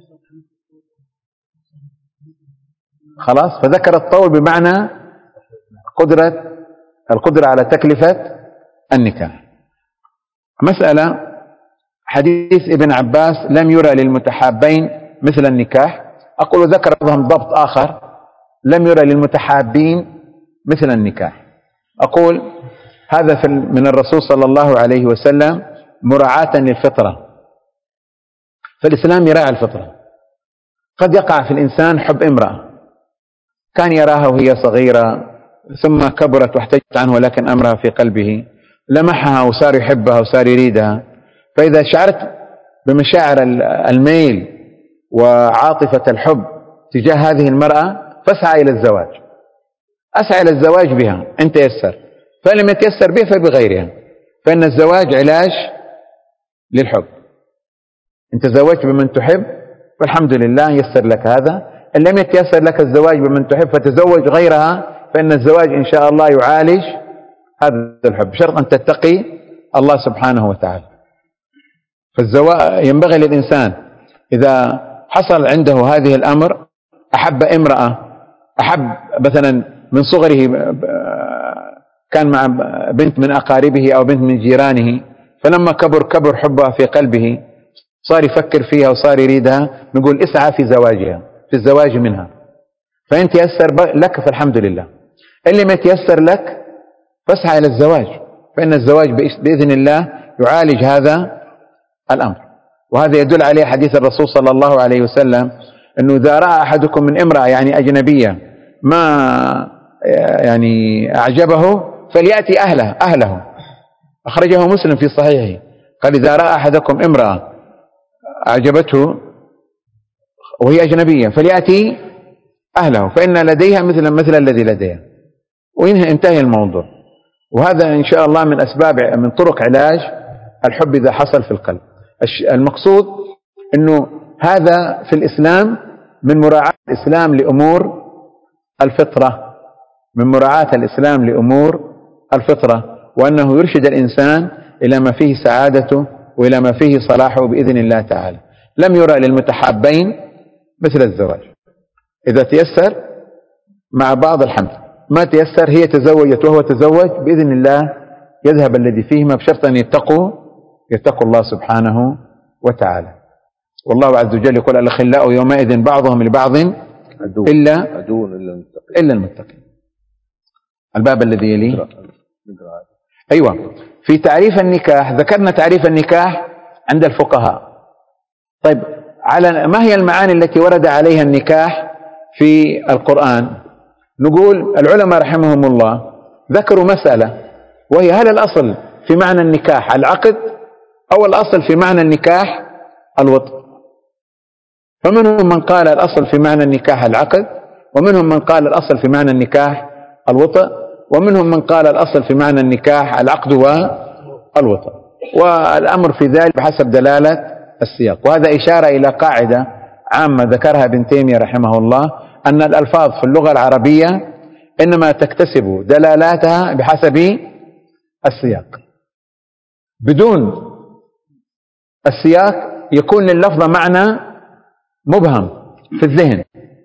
خلاص. فذكر الطول بمعنى قدرة القدرة على تكلفة النكاح. مسألة: حديث ابن عباس لم يرى للمتحابين مثل النكاح. أقول ذكر لهم ضبط آخر: لم يرى للمتحابين مثل النكاح. أقول هذا من الرسول صلى الله عليه وسلم مراعاة للفطرة. فالإسلام يراعي الفطرة. قد يقع في الإنسان حب امرأة كان يراها وهي صغيرة ثم كبرت واحتجت عنه، ولكن أمرها في قلبه، لمحها وصار يحبها وصار يريدها. فإذا شعرت بمشاعر الميل وعاطفة الحب تجاه هذه المرأة فاسعى إلى الزواج، أسعى إلى الزواج بها إن تيسر، فلم يتيسر به فبغيرها. فإن الزواج علاج للحب. إن تزوجت بمن تحب فالحمد لله يسر لك هذا. إن لم يتيسر لك الزواج بمن تحب فتزوج غيرها، فإن الزواج إن شاء الله يعالج هذا الحب، شرط أن تتقي الله سبحانه وتعالى. فالزواج ينبغي للإنسان إذا حصل عنده هذه الأمر، أحب امرأة، أحب مثلا من صغره كان مع بنت من أقاربه أو بنت من جيرانه، فلما كبر كبر حبها في قلبه، صار يفكر فيها وصار يريدها، نقول اسعى في زواجها، في الزواج منها. فإن تيسر لك فالحمد لله، إن لم يتيسر لك فاسعى إلى الزواج، فإن الزواج بإذن الله يعالج هذا الأمر. وهذا يدل عليه حديث الرسول صلى الله عليه وسلم أنه إذا رأى أحدكم من امرأة يعني أجنبية ما يعني أعجبه فليأتي أهله أهله أخرجه مسلم في صحيحه. قال: إذا رأى أحدكم امرأة أعجبته وهي أجنبية فليأتي أهله فإن لديها مثل مثل الذي لديها، وينهي انتهي الموضوع. وهذا إن شاء الله من أسباب من طرق علاج الحب إذا حصل في القلب. المقصود أنه هذا في الإسلام من مراعاة الإسلام لأمور الفطرة، من مراعاة الإسلام لأمور الفطرة، وأنه يرشد الإنسان إلى ما فيه سعادته وإلى ما فيه صلاحه بإذن الله تعالى. لم يرى للمتحابين مثل الزواج، إذا تيسر مع بعض الحمد، ما تيسر هي تزوجت وهو تزوج بإذن الله يذهب الذي فيهما، بشرط أن يتقوا يتقوا الله سبحانه وتعالى. والله عز وجل يقول الأخلاء يومئذ بعضهم لبعض عدو إلا عدو إلا المتقين. إلا المتقين. الباب الذي يليه. أيوة، في تعريف النكاح ذكرنا تعريف النكاح عند الفقهاء. طيب، على ما هي المعاني التي ورد عليها النكاح في القرآن؟ نقول العلماء رحمهم الله ذكروا مسألة، وهي هل الأصل في معنى النكاح العقد أو الأصل في معنى النكاح الوطء؟ فمنهم من قال الأصل في معنى النكاح العقد، ومنهم من قال الأصل في معنى النكاح الوطء، ومنهم من قال الأصل في معنى النكاح العقد والوطء، والأمر في ذلك بحسب دلالة السياق. وهذا إشارة إلى قاعدة عامة ذكرها ابن تيمية رحمه الله، أن الألفاظ في اللغة العربية إنما تكتسب دلالاتها بحسب السياق. بدون السياق يكون لللفظ معنى مبهم في الذهن.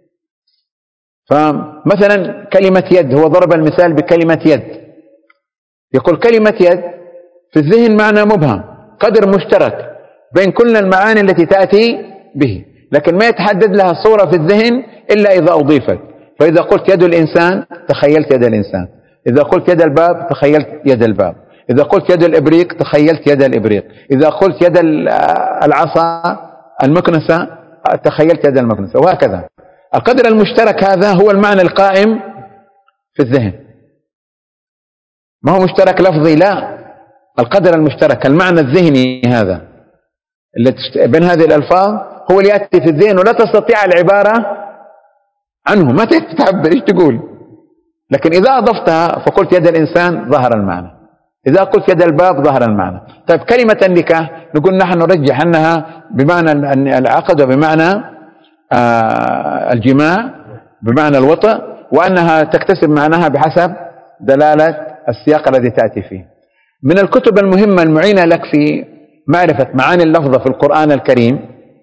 فمثلا كلمة يد، هو ضرب المثال بكلمة يد، يقول كلمة يد في الذهن معنى مبهم، قدر مشترك بين كل المعاني التي تأتي به، لكن ما يتحدد لها صورة في الذهن إلا إذا أضيفت. فإذا قلت يد الإنسان تخيلت يد الإنسان، إذا قلت يد الباب تخيلت يد الباب، إذا قلت يد الإبريق تخيلت يد الإبريق، إذا قلت يد العصا المكنسة تخيلت يد المكنسة، وهكذا. القدر المشترك هذا هو المعنى القائم في الذهن، ما هو مشترك لفظي، لا، القدر المشترك المعنى الذهني هذا اللي بين هذه الألفاظ هو اللي يأتي في الذهن، ولا تستطيع العبارة عنه، ما تتعبر إيش تقول. لكن إذا أضفتها فقلت يد الإنسان ظهر المعنى، إذا قلت يد الباب ظهر المعنى. طيب كلمة النكاح نقول نحن نرجح أنها بمعنى العقد وبمعنى آه الجماع بمعنى الوطء، وأنها تكتسب معناها بحسب دلالة السياق الذي تأتي فيه. من الكتب المهمة المعينة لك في معرفة معاني اللفظة في القرآن الكريم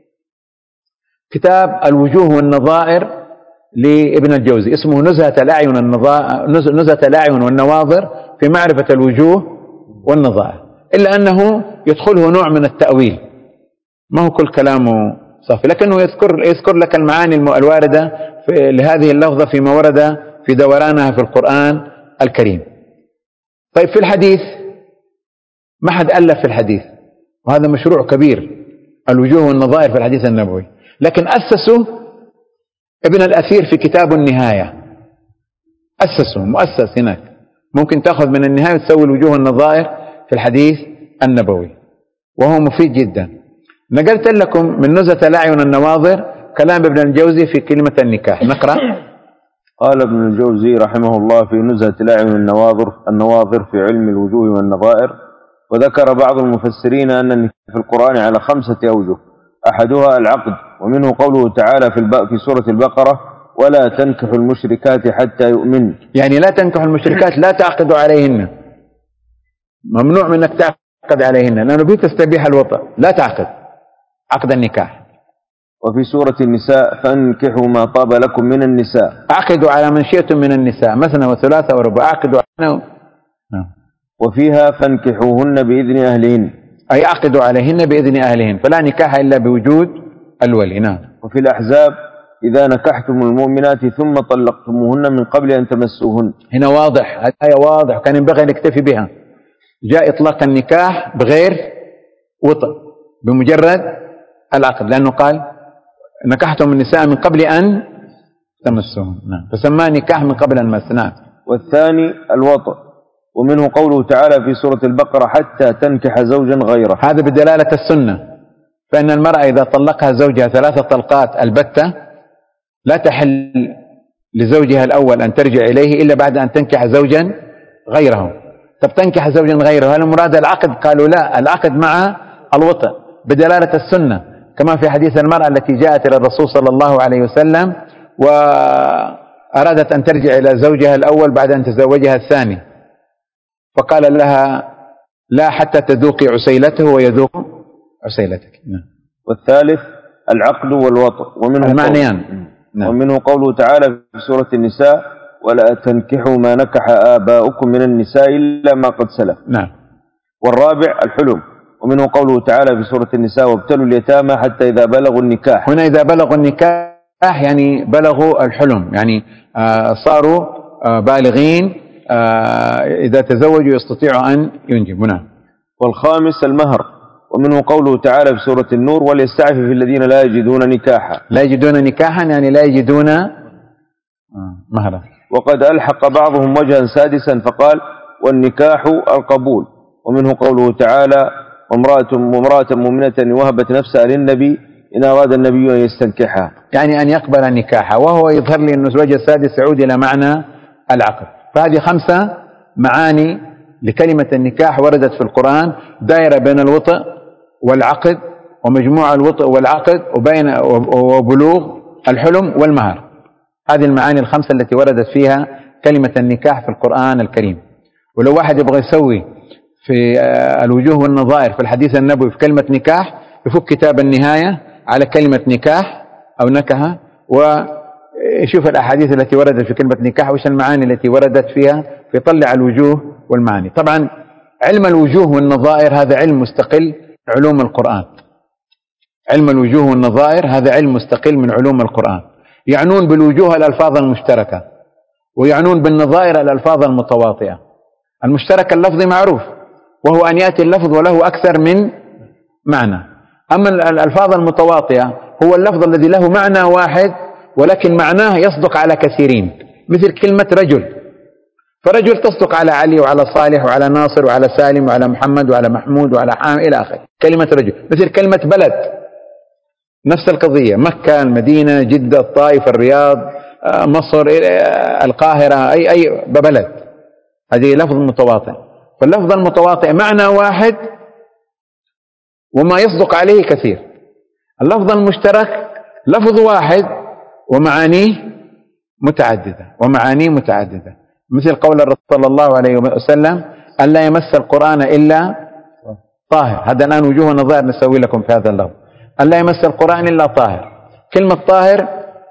كتاب الوجوه والنظائر لابن الجوزي، اسمه نزهة الأعين نزهة الأعين والنواظر في معرفة الوجوه والنظائر، إلا أنه يدخله نوع من التأويل، ما هو كل كلامه صافي، لكنه يذكر يذكر لك المعاني الواردة لهذه اللفظة فيما ورد في دورانها في القرآن الكريم. طيب في الحديث ما حد ألف في الحديث، وهذا مشروع كبير، الوجوه والنظائر في الحديث النبوي، لكن أسسه ابن الأثير في كتاب النهاية، أسسه مؤسس هناك، ممكن تأخذ من النهاية وتسوي الوجوه والنظائر في الحديث النبوي، وهو مفيد جدا. نقلت لكم من نزهة الأعين والنواظر كلام ابن الجوزي في كلمة النكاح، نقرأ. قال ابن الجوزي رحمه الله في نزهة الأعين والنواظر النواظر في علم الوجوه والنظائر، وذكر بعض المفسرين أن النكاح في القرآن على خمسة أوجه، أحدها العقد، ومنه قوله تعالى في, في سورة البقرة ولا تنكحوا المشركات حتى يؤمن، يعني لا تنكحوا المشركات، لا تعقدوا عليهن، ممنوع منك تعقد عليهن، لأنه بتستبيح الوطأ، لا تعقد عقد النكاح. وفي سورة النساء فانكحوا ما طاب لكم من النساء، أعقدوا على من شئتم من النساء مثنى وثلاثة ورباع، أعقدوا على. وفيها فانكحوهن بإذن أهلهن، أي أعقدوا عليهن بإذن أهلهن، فلا نكاح إلا بوجود الولي. نعم. وفي الأحزاب إذا نكحتم المؤمنات ثم طلقتموهن من قبل أن تمسوهن، هنا واضح، الآية واضح، كان ينبغي أن نكتفي بها، جاء إطلاق النكاح بغير وطأ بمجرد العقد، لأنه قال نكحتم النساء من قبل أن تمسوهن، نعم، فسماه نكاح من قبل المس. نعم. والثاني الوطأ، ومنه قوله تعالى في سورة البقرة حتى تنكح زوجا غيره، هذا بدلالة السنة، فإن المرأة إذا طلقها زوجها ثلاثة طلقات البتة لا تحل لزوجها الأول أن ترجع إليه إلا بعد أن تنكح زوجا غيره. طب تنكح زوجا غيره، هل المراد العقد؟ قالوا لا، العقد مع الوطأ بدلالة السنة، كما في حديث المرأة التي جاءت إلى الرسول صلى الله عليه وسلم وأرادت أن ترجع إلى زوجها الأول بعد أن تزوجها الثاني، فقال لها لا حتى تذوقي عسيلته ويذوق عسيلتك. والثالث العقد والوطء، ومنه المعنيان. نعم. ومنه قوله تعالى في سورة النساء ولا تنكحوا ما نكح آباؤكم من النساء إلا ما قد سلف. نعم. والرابع الحلم، ومنه قوله تعالى في سورة النساء وابتلوا اليتامى حتى إذا بلغوا النكاح. هنا إذا بلغوا النكاح يعني بلغوا الحلم، يعني آه صاروا آه بالغين، آه إذا تزوجوا يستطيعوا أن ينجبوا. نعم. والخامس المهر، ومنه قوله تعالى في سورة النور وليستعفف الذين لا يجدون نكاحا. لا يجدون نكاحا يعني لا يجدون مهرا. وقد ألحق بعضهم وجها سادسا فقال والنكاح القبول، ومنه قوله تعالى وامرأة وامرأة مؤمنة وهبت نفسها للنبي إن أراد النبي أن يستنكحها، يعني أن يقبل النكاح، وهو يظهر لي أن الوجه السادس يعود إلى معنى العقد. فهذه خمسة معاني لكلمة النكاح وردت في القرآن، دائرة بين الوطء والعقد ومجموع الوطء والعقد وبين وبلوغ الحلم والمهر. هذه المعاني الخمسة التي وردت فيها كلمة النكاح في القرآن الكريم. ولو واحد يبغى يسوي في الوجوه والنظائر في الحديث النبوي في كلمة نكاح يفك كتاب النهاية على كلمة نكاح أو نكهة ويشوف الأحاديث التي وردت في كلمة نكاح وش المعاني التي وردت فيها، فيطلع الوجوه والمعاني. طبعا علم الوجوه والنظائر هذا علم مستقل علوم القرآن. علم الوجوه والنظائر هذا علم مستقل من علوم القرآن. يعنون بالوجوه الألفاظ المشتركة، ويعنون بالنظائر الألفاظ المتواطئة. المشترك اللفظي معروف وهو أن يأتي اللفظ وله أكثر من معنى. أما الألفاظ المتواطئة هو اللفظ الذي له معنى واحد ولكن معناه يصدق على كثيرين، مثل كلمة رجل، فرجل تصدق على علي وعلى صالح وعلى ناصر وعلى سالم وعلى محمد وعلى محمود وعلى حامد إلى آخره. كلمة رجل. مثل كلمة بلد نفس القضية، مكة، المدينة، جدة، الطائف، الرياض، مصر، القاهرة، أي أي ببلد. هذه لفظ متواطئ. فاللفظ المتواطئ معنى واحد وما يصدق عليه كثير. اللفظ المشترك لفظ واحد ومعانيه متعددة ومعانيه متعددة، مثل قول الرسول صلى الله عليه وسلم أن لا يمس القرآن إلا طاهر. هذا الآن وجوه نظائر نسوي لكم في هذا اللفظ. أن لا يمس القرآن إلا طاهر. كلمة طاهر،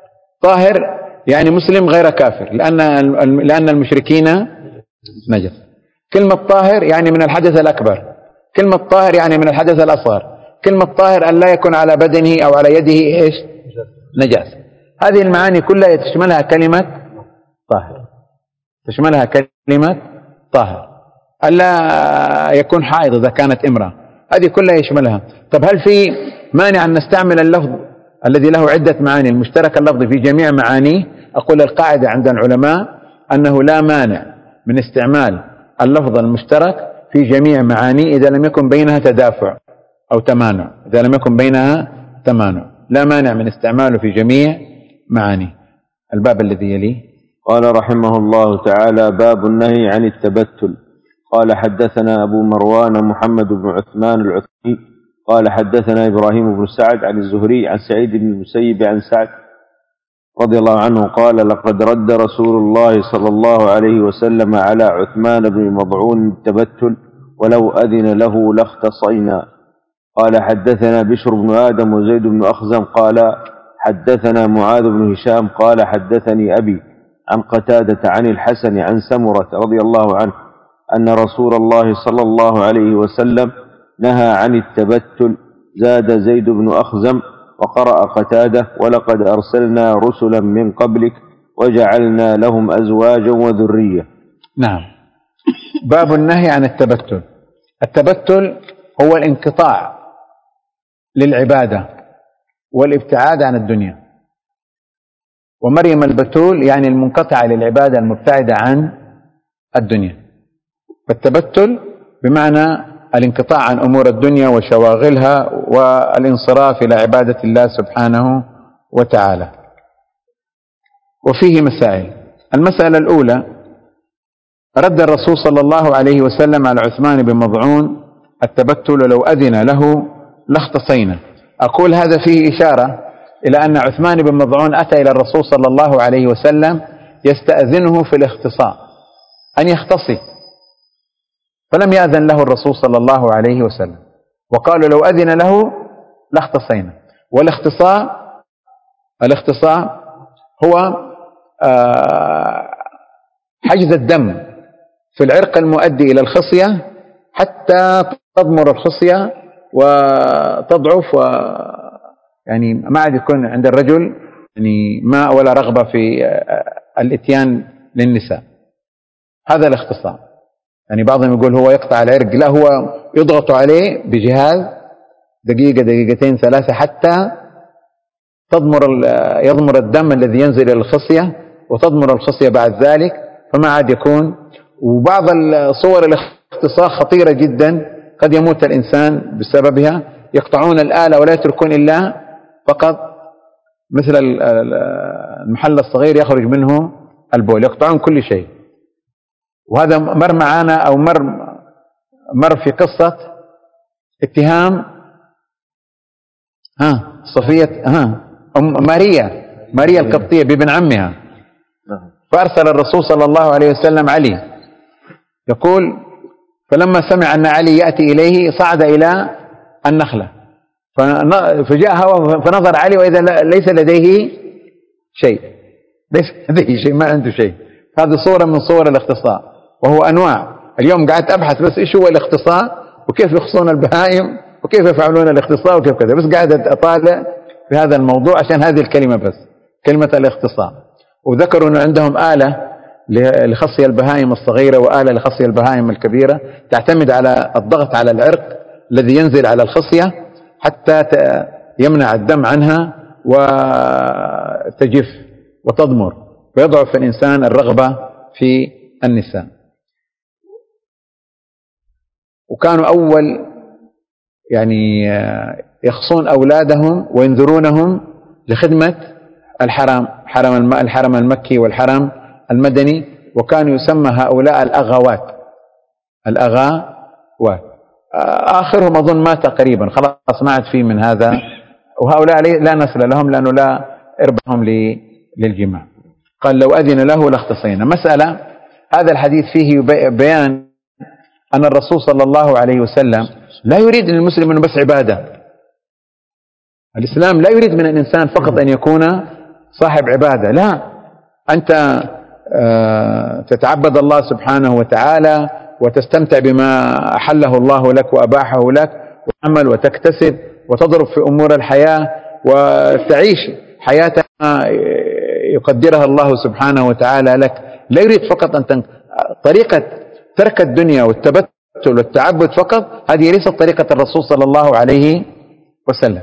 طاهر يعني مسلم غير كافر، لأن لأن المشركين نجس. كلمة طاهر يعني من الحدث الأكبر. كلمة طاهر يعني من الحدث الأصغر. كلمة طاهر أن لا يكون على بدنه أو على يده إيش؟ نجاسة. هذه المعاني كلها تشملها كلمة طاهر، تشملها كلمة طاهر. ألا يكون حائض إذا كانت امرأة، هذه كلها يشملها. طب هل في مانع أن نستعمل اللفظ الذي له عدة معاني المشترك اللفظ في جميع معانيه؟ أقول القاعدة عند العلماء أنه لا مانع من استعمال اللفظ المشترك في جميع معانيه إذا لم يكن بينها تدافع أو تمانع. إذا لم يكن بينها تمانع لا مانع من استعماله في جميع معانيه. الباب الذي يليه قال رحمه الله تعالى باب النهي عن التبتل. قال حدثنا أبو مروان محمد بن عثمان العثمي قال حدثنا إبراهيم بن سعد عن الزهري عن سعيد بن المسيب عن سعد رضي الله عنه قال لقد رد رسول الله صلى الله عليه وسلم على عثمان بن مضعون التبتل ولو أذن له لاختصينا. قال حدثنا بشر بن آدم وزيد بن أخزم قال حدثنا معاذ بن هشام قال حدثني أبي عن قتادة عن الحسن عن سمرة رضي الله عنه أن رسول الله صلى الله عليه وسلم نهى عن التبتل. زاد زيد بن أخزم وقرأ قتادة ولقد أرسلنا رسلا من قبلك وجعلنا لهم أزواجا وذرية. نعم. باب النهي عن التبتل. التبتل هو الانقطاع للعبادة والابتعاد عن الدنيا، ومريم البتول يعني المنقطعة للعبادة المبتعدة عن الدنيا. فالتبتل بمعنى الانقطاع عن أمور الدنيا وشواغلها والانصراف إلى عبادة الله سبحانه وتعالى. وفيه مسائل. المسألة الأولى رد الرسول صلى الله عليه وسلم على عثمان بن مضعون التبتل لو أذن له لاختصينا. أقول هذا فيه إشارة إلى أن عثمان بن مظعون أتى إلى الرسول صلى الله عليه وسلم يستأذنه في الاختصاء أن يختصي، فلم يأذن له الرسول صلى الله عليه وسلم، وقالوا لو أذن له لاختصينا. والاختصاء الاختصاء هو حجز الدم في العرق المؤدي إلى الخصية حتى تضمر الخصية وتضعف، و يعني ما عاد يكون عند الرجل يعني ماء ولا رغبة في الاتيان للنساء. هذا الاختصاء. يعني بعضهم يقول هو يقطع العرق، لا، هو يضغط عليه بجهاز دقيقة دقيقتين ثلاثة حتى تضمر يضمر الدم الذي ينزل إلى الخصية وتضمر الخصية بعد ذلك، فما عاد يكون. وبعض الصور الاختصاء خطيرة جدا، قد يموت الإنسان بسببها. يقطعون الآلة ولا يتركون إلا فقط مثل المحل الصغير يخرج منه البول، يقطعون كل شيء. وهذا مر معانا أو مر مر في قصة اتهام ها صفية ها أم ماريا ماريا القبطية بابن عمها. فأرسل الرسول صلى الله عليه وسلم علي، يقول فلما سمع أن علي يأتي إليه صعد إلى النخلة، فجاء هو فنظر علي وإذا ليس لديه شيء، ليس لديه شيء، ما عنده شيء. هذه صورة من صور الاختصاء، وهو أنواع. اليوم قاعد أبحث بس إيش هو الاختصاء وكيف يخصون البهائم وكيف يفعلون الاختصاء وكيف كذا، بس قاعد أطالع في هذا الموضوع عشان هذه الكلمة بس، كلمة الاختصاء. وذكروا أنه عندهم آلة لخصي البهائم الصغيرة وآلة لخصي البهائم الكبيرة، تعتمد على الضغط على العرق الذي ينزل على الخصية حتى يمنع الدم عنها وتجف وتضمر، ويضعف في الإنسان الرغبة في النساء. وكانوا أول يعني يخصون أولادهم وينذرونهم لخدمة الحرم، حرم الحرم المكي والحرم المدني، وكانوا يسمى هؤلاء الأغوات. الأغوات آخرهم أظن مات قريبا، خلاص ما عاد فيه من هذا، وهؤلاء لا نسل لهم لأنه لا إربهم للجماع. قال لو أذن له لاختصينا. مسألة هذا الحديث فيه بيان أن الرسول صلى الله عليه وسلم لا يريد للمسلم أنه بس عبادة. الإسلام لا يريد من الإنسان فقط أن يكون صاحب عبادة، لا، أنت تتعبد الله سبحانه وتعالى وتستمتع بما أحله الله لك وأباحه لك، وتعمل وتكتسب وتضرب في أمور الحياة وتعيش حياتك يقدرها الله سبحانه وتعالى لك. لا يريد فقط أن تن... طريقة ترك الدنيا والتبتل والتعبد فقط، هذه ليست طريقة الرسول صلى الله عليه وسلم.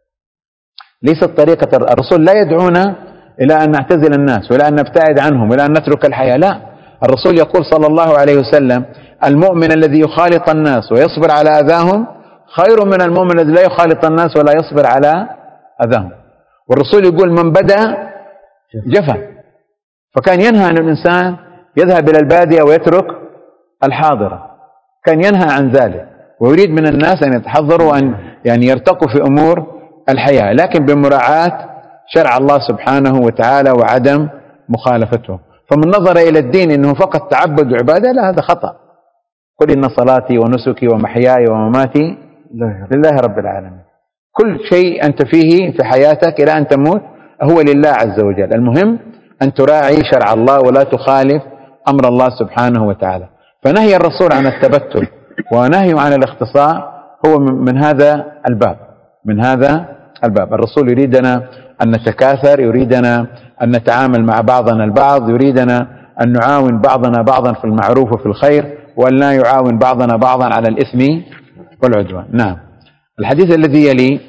ليست طريقة الرسول. لا يدعونا إلى أن نعتزل الناس ولا أن نبتعد عنهم ولا أن نترك الحياة، لا. الرسول يقول صلى الله عليه وسلم المؤمن الذي يخالط الناس ويصبر على أذاهم خير من المؤمن الذي لا يخالط الناس ولا يصبر على أذاهم. والرسول يقول من بدأ جفا، فكان ينهى أن الإنسان يذهب إلى البادية ويترك الحاضرة، كان ينهى عن ذلك، ويريد من الناس أن يتحضروا أن يعني يرتقوا في أمور الحياة، لكن بمراعاة شرع الله سبحانه وتعالى وعدم مخالفته. فمن نظر إلى الدين أنه فقط تعبد وعبادة، لا، هذا خطأ. قل إن صلاتي ونسكي ومحياي ومماتي لله رب العالمين. كل شيء أنت فيه في حياتك إلى أن تموت هو لله عز وجل. المهم أن تراعي شرع الله ولا تخالف أمر الله سبحانه وتعالى. فنهي الرسول عن التبتل ونهي عن الاختصاء هو من هذا الباب، من هذا الباب. الرسول يريدنا أن نتكاثر، يريدنا أن نتعامل مع بعضنا البعض، يريدنا أن نعاون بعضنا بعضا في المعروف وفي الخير، وأن لا يعاون بعضنا بعضا على الإثم والعدوان. نعم. الحديث الذي يلي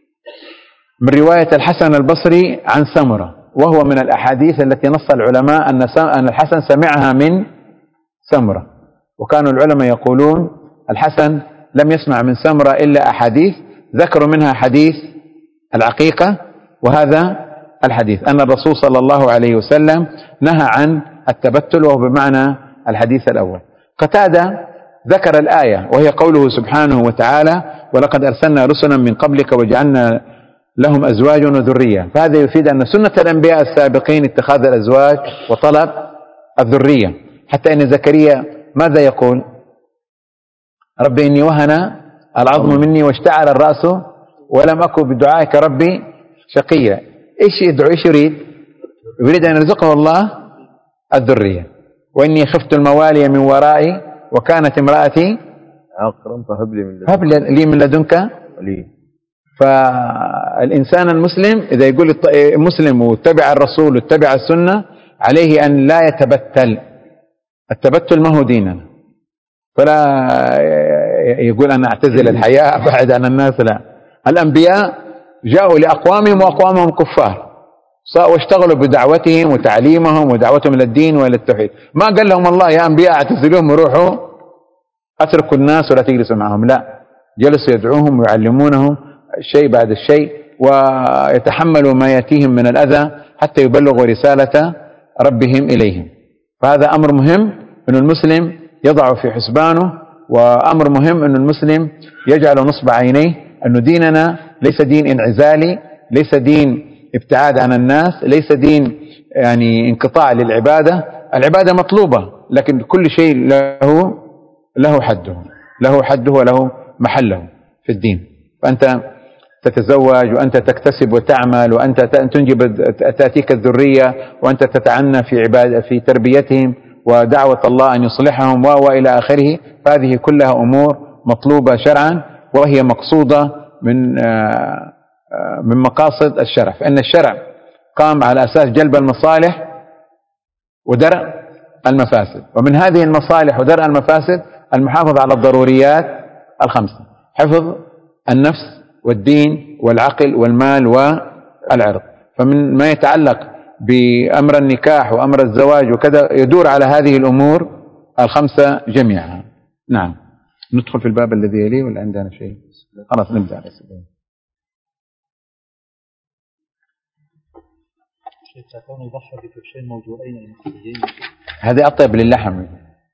من رواية الحسن البصري عن سمرة، وهو من الأحاديث التي نص العلماء أن الحسن سمعها من سمرة، وكانوا العلماء يقولون الحسن لم يسمع من سمرة إلا أحاديث، ذكروا منها حديث العقيقة وهذا الحديث أن الرسول صلى الله عليه وسلم نهى عن التبتل، وهو بمعنى الحديث الأول. قتادة ذكر الآية وهي قوله سبحانه وتعالى ولقد أرسلنا رسلا من قبلك وجعلنا لهم أزواج وذرية. فهذا يفيد أن سنة الأنبياء السابقين اتخاذ الأزواج وطلب الذرية. حتى إن زكريا ماذا يقول؟ رب إني وهن العظم مني واشتعل الرأس ولم أكن بدعائك ربي شقيا. إيش يدعو؟ إيش يريد؟ يريد أن يرزقه الله الذرية. وإني خفت الموالي من ورائي وكانت امرأتي عاقرا فهب لي من لدنك هب لي من لدنك ولي. فالإنسان المسلم إذا يقول مسلم واتبع الرسول واتبع السنة عليه أن لا يتبتل. التبتل ما هو ديننا. فلا يقول أنا أعتزل الحياة أبعد عن الناس. لا، الأنبياء جاءوا لأقوامهم وأقوامهم كفار واشتغلوا بدعوتهم وتعليمهم ودعوتهم إلى الدين وإلى التوحيد. ما قال لهم الله يا أنبياء اعتزلوهم وروحوا أتركوا الناس ولا تجلسوا معهم. لا، جلسوا يدعوهم ويعلمونهم الشيء بعد الشيء ويتحملوا ما يأتيهم من الأذى حتى يبلغوا رسالة ربهم إليهم. فهذا أمر مهم أن المسلم يضع في حسبانه، وأمر مهم أن المسلم يجعل نصب عينيه أن ديننا ليس دين انعزالي، ليس دين ابتعاد عن الناس، ليس دين يعني انقطاع للعبادة. العبادة مطلوبة لكن كل شيء له له حده له حده وله محله في الدين. فأنت تتزوج وأنت تكتسب وتعمل وأنت تنجب تأتيك الذرية وأنت تتعنى في عبادة في تربيتهم ودعوة الله أن يصلحهم وإلى آخره. فهذه كلها أمور مطلوبة شرعا وهي مقصودة من من مقاصد الشرع. فإن الشرع قام على أساس جلب المصالح ودرء المفاسد، ومن هذه المصالح ودرء المفاسد المحافظة على الضروريات الخمسة: حفظ النفس والدين والعقل والمال والعرض. فمن ما يتعلق بأمر النكاح وأمر الزواج وكذا يدور على هذه الأمور الخمسة جميعها. نعم. ندخل في الباب الذي يليه ولا عندنا شيء؟ خلاص نبدأ على السبيل. كون يضحى بكبشين موضوعين مثليين هذا أطيب للحم.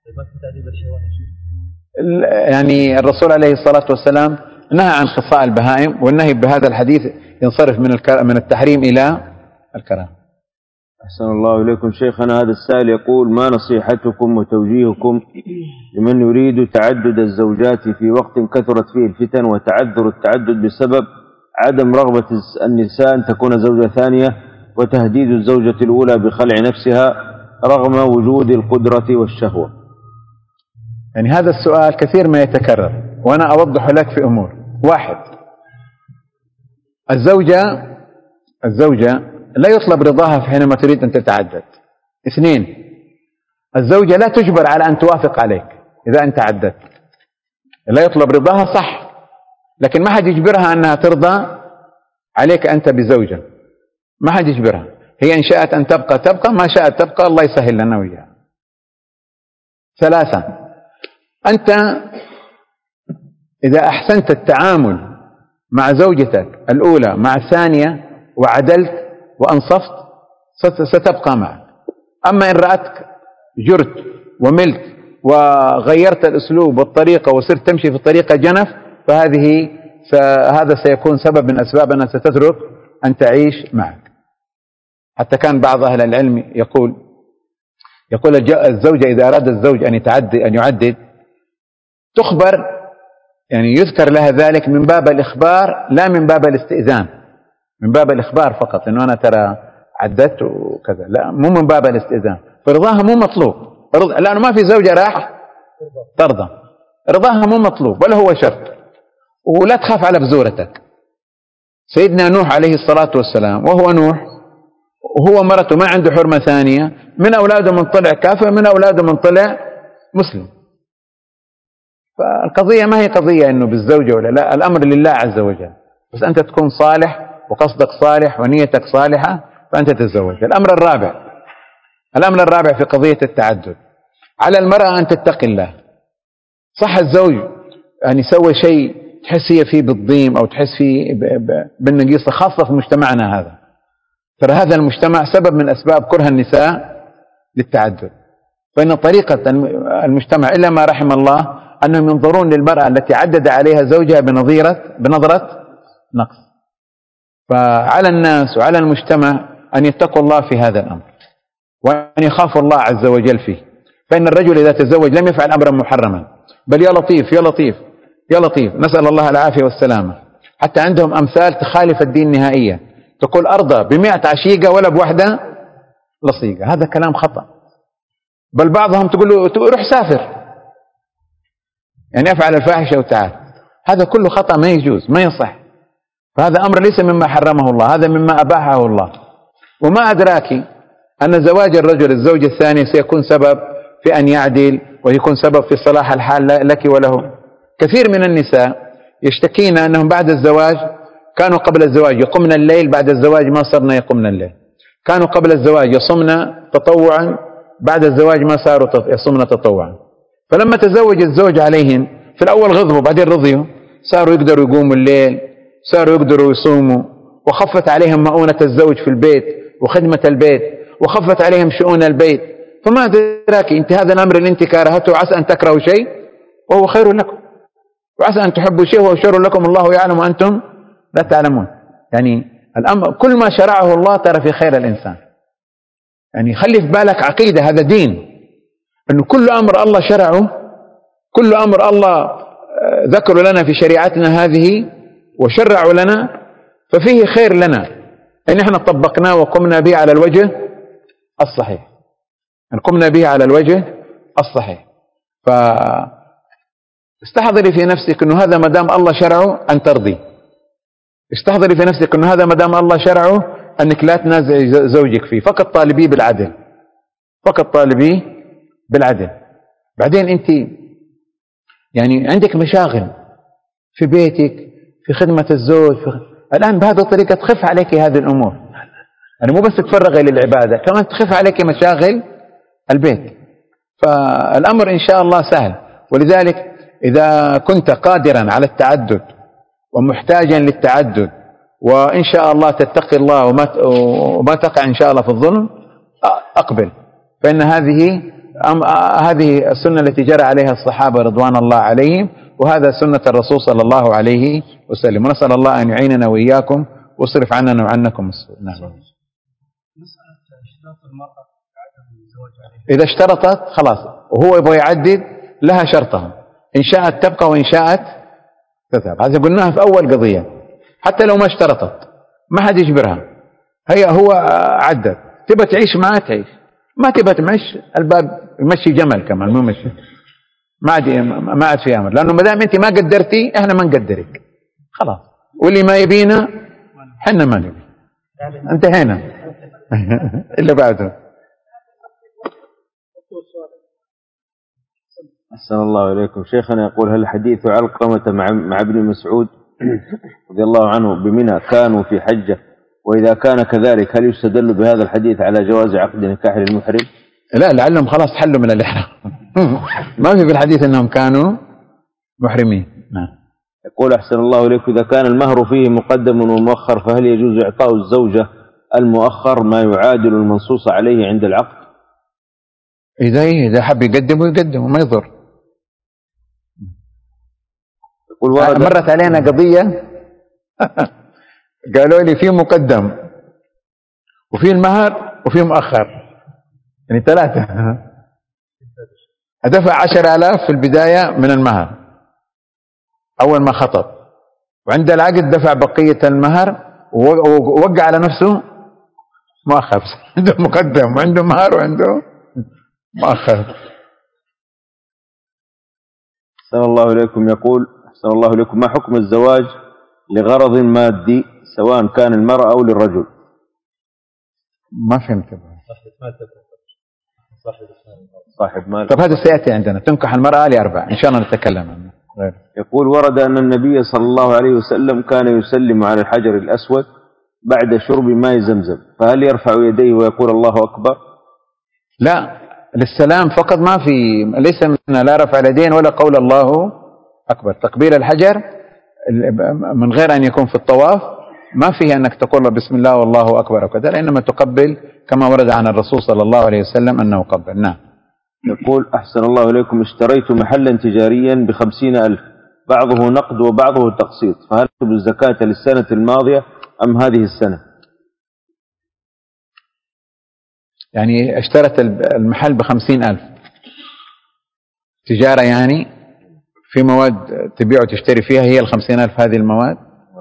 يعني الرسول عليه الصلاة والسلام نهى عن خصاء البهائم، والنهي بهذا الحديث ينصرف من من التحريم إلى الكراهة. أحسن الله إليكم شيخنا. هذا السائل يقول: ما نصيحتكم وتوجيهكم لمن يريد تعدد الزوجات في وقت كثرت فيه الفتن وتعذر التعدد بسبب عدم رغبة النساء أن تكون زوجة ثانية وتهديد الزوجة الأولى بخلع نفسها رغم وجود القدرة والشهوة؟ يعني هذا السؤال كثير ما يتكرر، وأنا أوضح لك في أمور. واحد: الزوجة الزوجة لا يطلب رضاها حينما تريد أن تتعدد. اثنين: الزوجة لا تجبر على أن توافق عليك إذا أنت عددت. لا يطلب رضاها صح، لكن ما حد يجبرها أنها ترضى عليك أنت بزوجة. ما حد يجبرها. هي إن شاءت أن تبقى تبقى، ما شاءت تبقى، الله يسهل لنا وياها. ثلاثة: أنت إذا أحسنت التعامل مع زوجتك الأولى مع الثانية وعدلت وأنصفت ستبقى معك. أما إن رأتك جرت وملت وغيرت الأسلوب والطريقة وصرت تمشي في طريقة جنف، فهذه هذا سيكون سبب من أسباب أنها ستترك أن تعيش معك. حتى كان بعض أهل العلم يقول يقول الزوجة إذا أراد الزوج أن يتعدد أن يعدد تخبر، يعني يذكر لها ذلك من باب الإخبار لا من باب الاستئذان، من باب الإخبار فقط إنه أنا ترى عددت وكذا، لا مو من باب الاستئذان. فرضاها مو مطلوب، لأنه ما في زوجة راح ترضى، رضاها مو مطلوب ولا هو شرط. ولا تخاف على بزورتك. سيدنا نوح عليه الصلاة والسلام وهو نوح وهو مرته ما عنده حرمة ثانية، من أولاده من طلع كافر، من أولاده من طلع مسلم. فالقضية ما هي قضية إنه بالزوجة ولا لا، الأمر لله عز وجل، بس أنت تكون صالح وقصدك صالح ونيتك صالحة فأنت تتزوج. الأمر الرابع الأمر الرابع في قضية التعدد: على المرأة أن تتقي الله. صح الزوج أن يسوي شيء تحس هي فيه بالضيم أو تحس فيه بالنقيصة، خاصة في مجتمعنا هذا. ترى هذا المجتمع سبب من أسباب كره النساء للتعدد. فإن طريقة المجتمع إلا ما رحم الله أنهم ينظرون للمرأة التي عدد عليها زوجها بنظيرة بنظرة نقص. فعلى الناس وعلى المجتمع أن يتقوا الله في هذا الأمر وأن يخافوا الله عز وجل فيه. فإن الرجل إذا تزوج لم يفعل أمرا محرما، بل يا لطيف يا لطيف يا لطيف، نسأل الله العافية والسلامة. حتى عندهم أمثال تخالف الدين نهائيا، تقول أرضى بمئة عشيقة ولا بوحدة لصيقة. هذا كلام خطأ. بل بعضهم تقول له روح سافر، يعني افعل الفاحشة وتعال. هذا كله خطأ، ما يجوز ما يصح. فهذا أمر ليس مما حرمه الله، هذا مما أباحه الله. وما أدراك أن زواج الرجل الزوجة الثانية سيكون سبب في أن يعدل ويكون سبب في صلاح الحال لك وله. كثير من النساء يشتكين أنهم بعد الزواج كانوا قبل الزواج يقمن الليل، بعد الزواج ما صرنا يقمن الليل. كانوا قبل الزواج يصمن تطوعا، بعد الزواج ما صاروا يصمن تطوعا. فلما تزوج الزوج عليهم في الأول غضبوا، بعدين رضيوا، صاروا يقدروا يقوموا الليل، صاروا يقدروا يصوموا، وخفت عليهم مؤونة الزوج في البيت وخدمة البيت، وخفت عليهم شؤون البيت. فما أدراك أنت هذا الأمر اللي أنت كارهته عسى أن تكرهوا شيء وهو خير لكم، وعسى أن تحبوا شيء وهو شر لكم، الله يعلم وأنتم لا تعلمون. يعني الأمر كل ما شرعه الله ترى في خير الإنسان. يعني خلي في بالك عقيدة، هذا دين، أنه كل أمر الله شرعه، كل أمر الله ذكر لنا في شريعتنا هذه وشرعوا لنا ففيه خير لنا إن احنا طبقناه وقمنا به على الوجه الصحيح، أن قمنا به على الوجه الصحيح. فاستحضري في نفسك أنه هذا مدام الله شرعه أن ترضي، استحضري في نفسك أنه هذا مدام الله شرعه أنك لا تنازعي زوجك فيه، فقط طالبيه بالعدل، فقط طالبيه بالعدل. بعدين أنت يعني عندك مشاغل في بيتك، في خدمة الزوج، في خ... الآن بهذه الطريقة تخف عليك هذه الأمور، يعني مو بس تفرغي للعبادة، كمان تخف عليك مشاغل البيت. فالأمر إن شاء الله سهل. ولذلك إذا كنت قادرا على التعدد ومحتاجا للتعدد وإن شاء الله تتقي الله وما, وما تقع إن شاء الله في الظلم، أقبل. فإن هذه هذه السنة التي جرى عليها الصحابة رضوان الله عليهم، وهذا سنة الرسول صلى الله عليه وسلم. ونسأل الله أن يعيننا وإياكم واصرف عننا وعنكم السوء. نعم. إذا اشترطت خلاص وهو يبغى يعدد لها شرطها، إن شاءت تبقى وإن شاءت تذهب. هذا قلناها في أول قضية. حتى لو ما اشترطت ما حد يجبرها، هي هو عدد، تبى تعيش معاه تعيش، ما تبى تمشي الباب يمشي جمل كمان مو مشي، ما عاد ما عاد في امر. لانه ما دام انت ما قدرتي احنا ما نقدرك خلاص، واللي ما يبينا احنا ما نبي، انتهينا. اللي بعده. أحسن الله إليكم. شيخنا يقول: هل حديث علقمة مع, مع ابن مسعود رضي الله عنه بمنى كانوا في حجة؟ وإذا كان كذلك هل يستدل بهذا الحديث على جواز عقد نكاح للمحرم؟ لا، لعلهم خلاص حلوا من الإحرام. ما في في الحديث أنهم كانوا محرمين. نعم. يقول: أحسن الله إليكم، إذا كان المهر فيه مقدم ومؤخر فهل يجوز إعطاء الزوجة المؤخر ما يعادل المنصوص عليه عند العقد؟ إذا إذا حب يقدم ويقدم وما يضر. يقول مرت علينا قضية قالوا لي في مقدم وفي المهر وفي مؤخر، يعني ثلاثة. أدفع عشر آلاف في البداية من المهر أول ما خطب، وعند العقد دفع بقية المهر ووقع على نفسه مؤخر. عنده مقدم وعنده مهر وعنده مؤخر. أحسن الله إليكم. يقول: أحسن الله إليكم، ما حكم الزواج لغرض مادي سواء كان المرأة أو للرجل؟ ما فهمت. صاحب مال. طب هذا سيأتي عندنا، تنكح المرأة لأربع إن شاء الله نتكلم عنه. غير. يقول: ورد أن النبي صلى الله عليه وسلم كان يسلم على الحجر الأسود بعد شرب ماء زمزم، فهل يرفع يديه ويقول الله أكبر؟ لا، للسلام فقط، ما في ليس من لا رفع اليدين ولا قول الله أكبر. تقبيل الحجر من غير أن يكون في الطواف ما فيه أنك تقول بسم الله والله أكبر وكذا، إنما تقبل كما ورد عن الرسول صلى الله عليه وسلم أنه قبل. نعم. يقول أحسن الله إليكم، اشتريت محلا تجاريا بخمسين ألف، بعضه نقد وبعضه تقسيط، فهل أكتب الزكاة للسنة الماضية أم هذه السنة؟ يعني اشترت المحل بخمسين ألف تجارة، يعني في مواد تبيع وتشتري فيها، هي الخمسين ألف هذه المواد.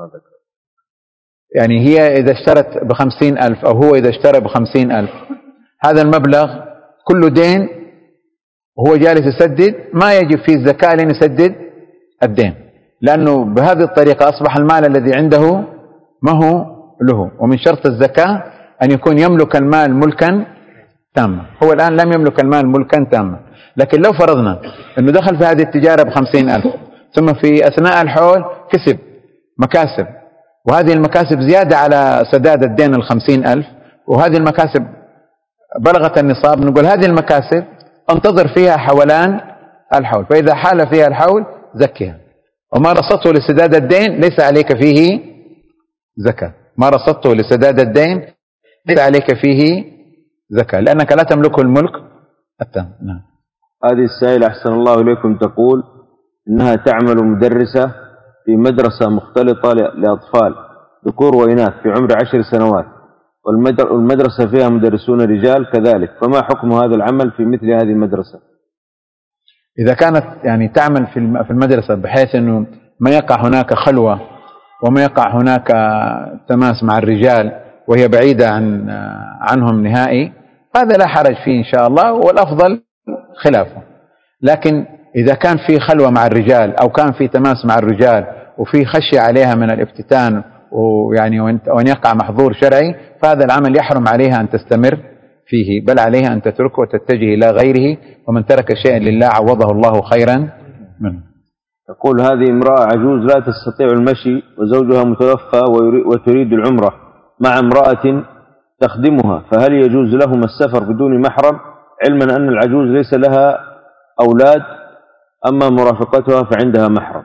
يعني هي إذا اشترت بخمسين ألف أو هو إذا اشترى بخمسين ألف، هذا المبلغ كله دين وهو جالس يسدد، ما يجب فيه الزكاة لين يسدد الدين، لأنه بهذه الطريقة أصبح المال الذي عنده ما هو له. ومن شرط الزكاة أن يكون يملك المال ملكا تاما، هو الآن لم يملك المال ملكا تاما. لكن لو فرضنا أنه دخل في هذه التجارة بخمسين ألف، ثم في أثناء الحول كسب مكاسب، وهذه المكاسب زيادة على سداد الدين الخمسين ألف، وهذه المكاسب بلغت النصاب، نقول هذه المكاسب انتظر فيها حولان الحول، فإذا حال فيها الحول زكها، وما رصدته لسداد الدين ليس عليك فيه زكاة. ما رصدته لسداد الدين ليس عليك فيه زكاة، لأنك لا تملكه الملك التام. نعم. هذه السائلة أحسن الله إليكم تقول إنها تعمل مدرسة في مدرسة مختلطة لأطفال ذكور وإناث في عمر عشر سنوات، والمدرسة فيها مدرسون رجال كذلك، فما حكم هذا العمل في مثل هذه المدرسة؟ إذا كانت يعني تعمل في المدرسة بحيث أنه ما يقع هناك خلوة وما يقع هناك تماس مع الرجال وهي بعيدة عن عنهم نهائي، هذا لا حرج فيه إن شاء الله، والأفضل خلافه. لكن إذا كان في خلوة مع الرجال أو كان في تماس مع الرجال وفي خشية عليها من الافتتان ويعني وأن يقع محظور شرعي، فهذا العمل يحرم عليها أن تستمر فيه، بل عليها أن تتركه وتتجه إلى غيره، ومن ترك شيئا لله عوضه الله خيرا منه. تقول هذه امرأة عجوز لا تستطيع المشي وزوجها متوفى وتريد العمرة مع امرأة تخدمها، فهل يجوز لهم السفر بدون محرم، علما أن العجوز ليس لها أولاد، أما مرافقتها فعندها محرم؟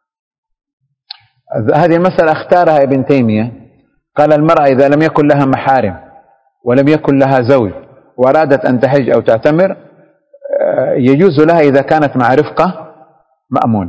هذه المسألة اختارها ابن تيمية، قال المرأة إذا لم يكن لها محارم ولم يكن لها زوج وأرادت أن تحج أو تعتمر، يجوز لها إذا كانت مع رفقة مأمونة.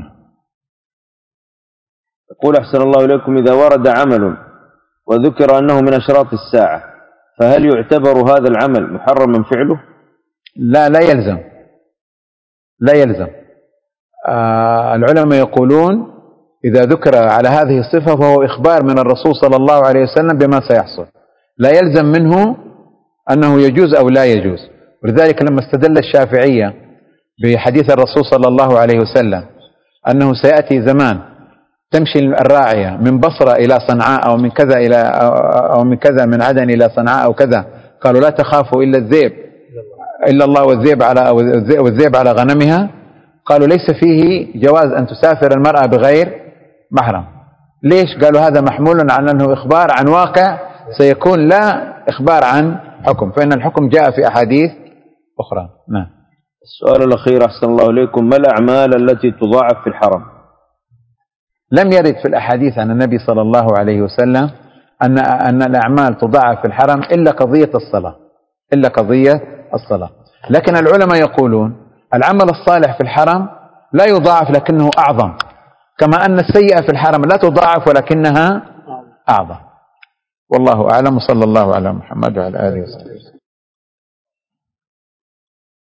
يقول أحسن الله إليكم إذا ورد عمل وذكر أنه من أشراط الساعة، فهل يعتبر هذا العمل محرما فعله؟ لا لا يلزم، لا يلزم. آه العلماء يقولون إذا ذكر على هذه الصفة فهو إخبار من الرسول صلى الله عليه وسلم بما سيحصل، لا يلزم منه أنه يجوز أو لا يجوز. ولذلك لما استدل الشافعية بحديث الرسول صلى الله عليه وسلم أنه سيأتي زمان تمشي الراعية من بصرة إلى صنعاء أو من كذا إلى أو من كذا من عدن إلى صنعاء أو كذا، قالوا لا تخافوا إلا الذئب إلا الله والذئب على والذئب على غنمها، قالوا ليس فيه جواز أن تسافر المرأة بغير محرم. ليش؟ قالوا هذا محمول على أنه إخبار عن واقع سيكون، لا إخبار عن حكم، فإن الحكم جاء في أحاديث أخرى. نعم. السؤال الأخير أحسن الله إليكم، ما الأعمال التي تضاعف في الحرم؟ لم يرد في الأحاديث عن النبي صلى الله عليه وسلم أن أن الأعمال تضاعف في الحرم إلا قضية الصلاة، إلا قضية الصلاة. لكن العلماء يقولون العمل الصالح في الحرم لا يضاعف لكنه أعظم، كما أن السيئة في الحرم لا تضاعف ولكنها أعظم. والله أعلم، صلى الله على محمد وعلى آله وسلم.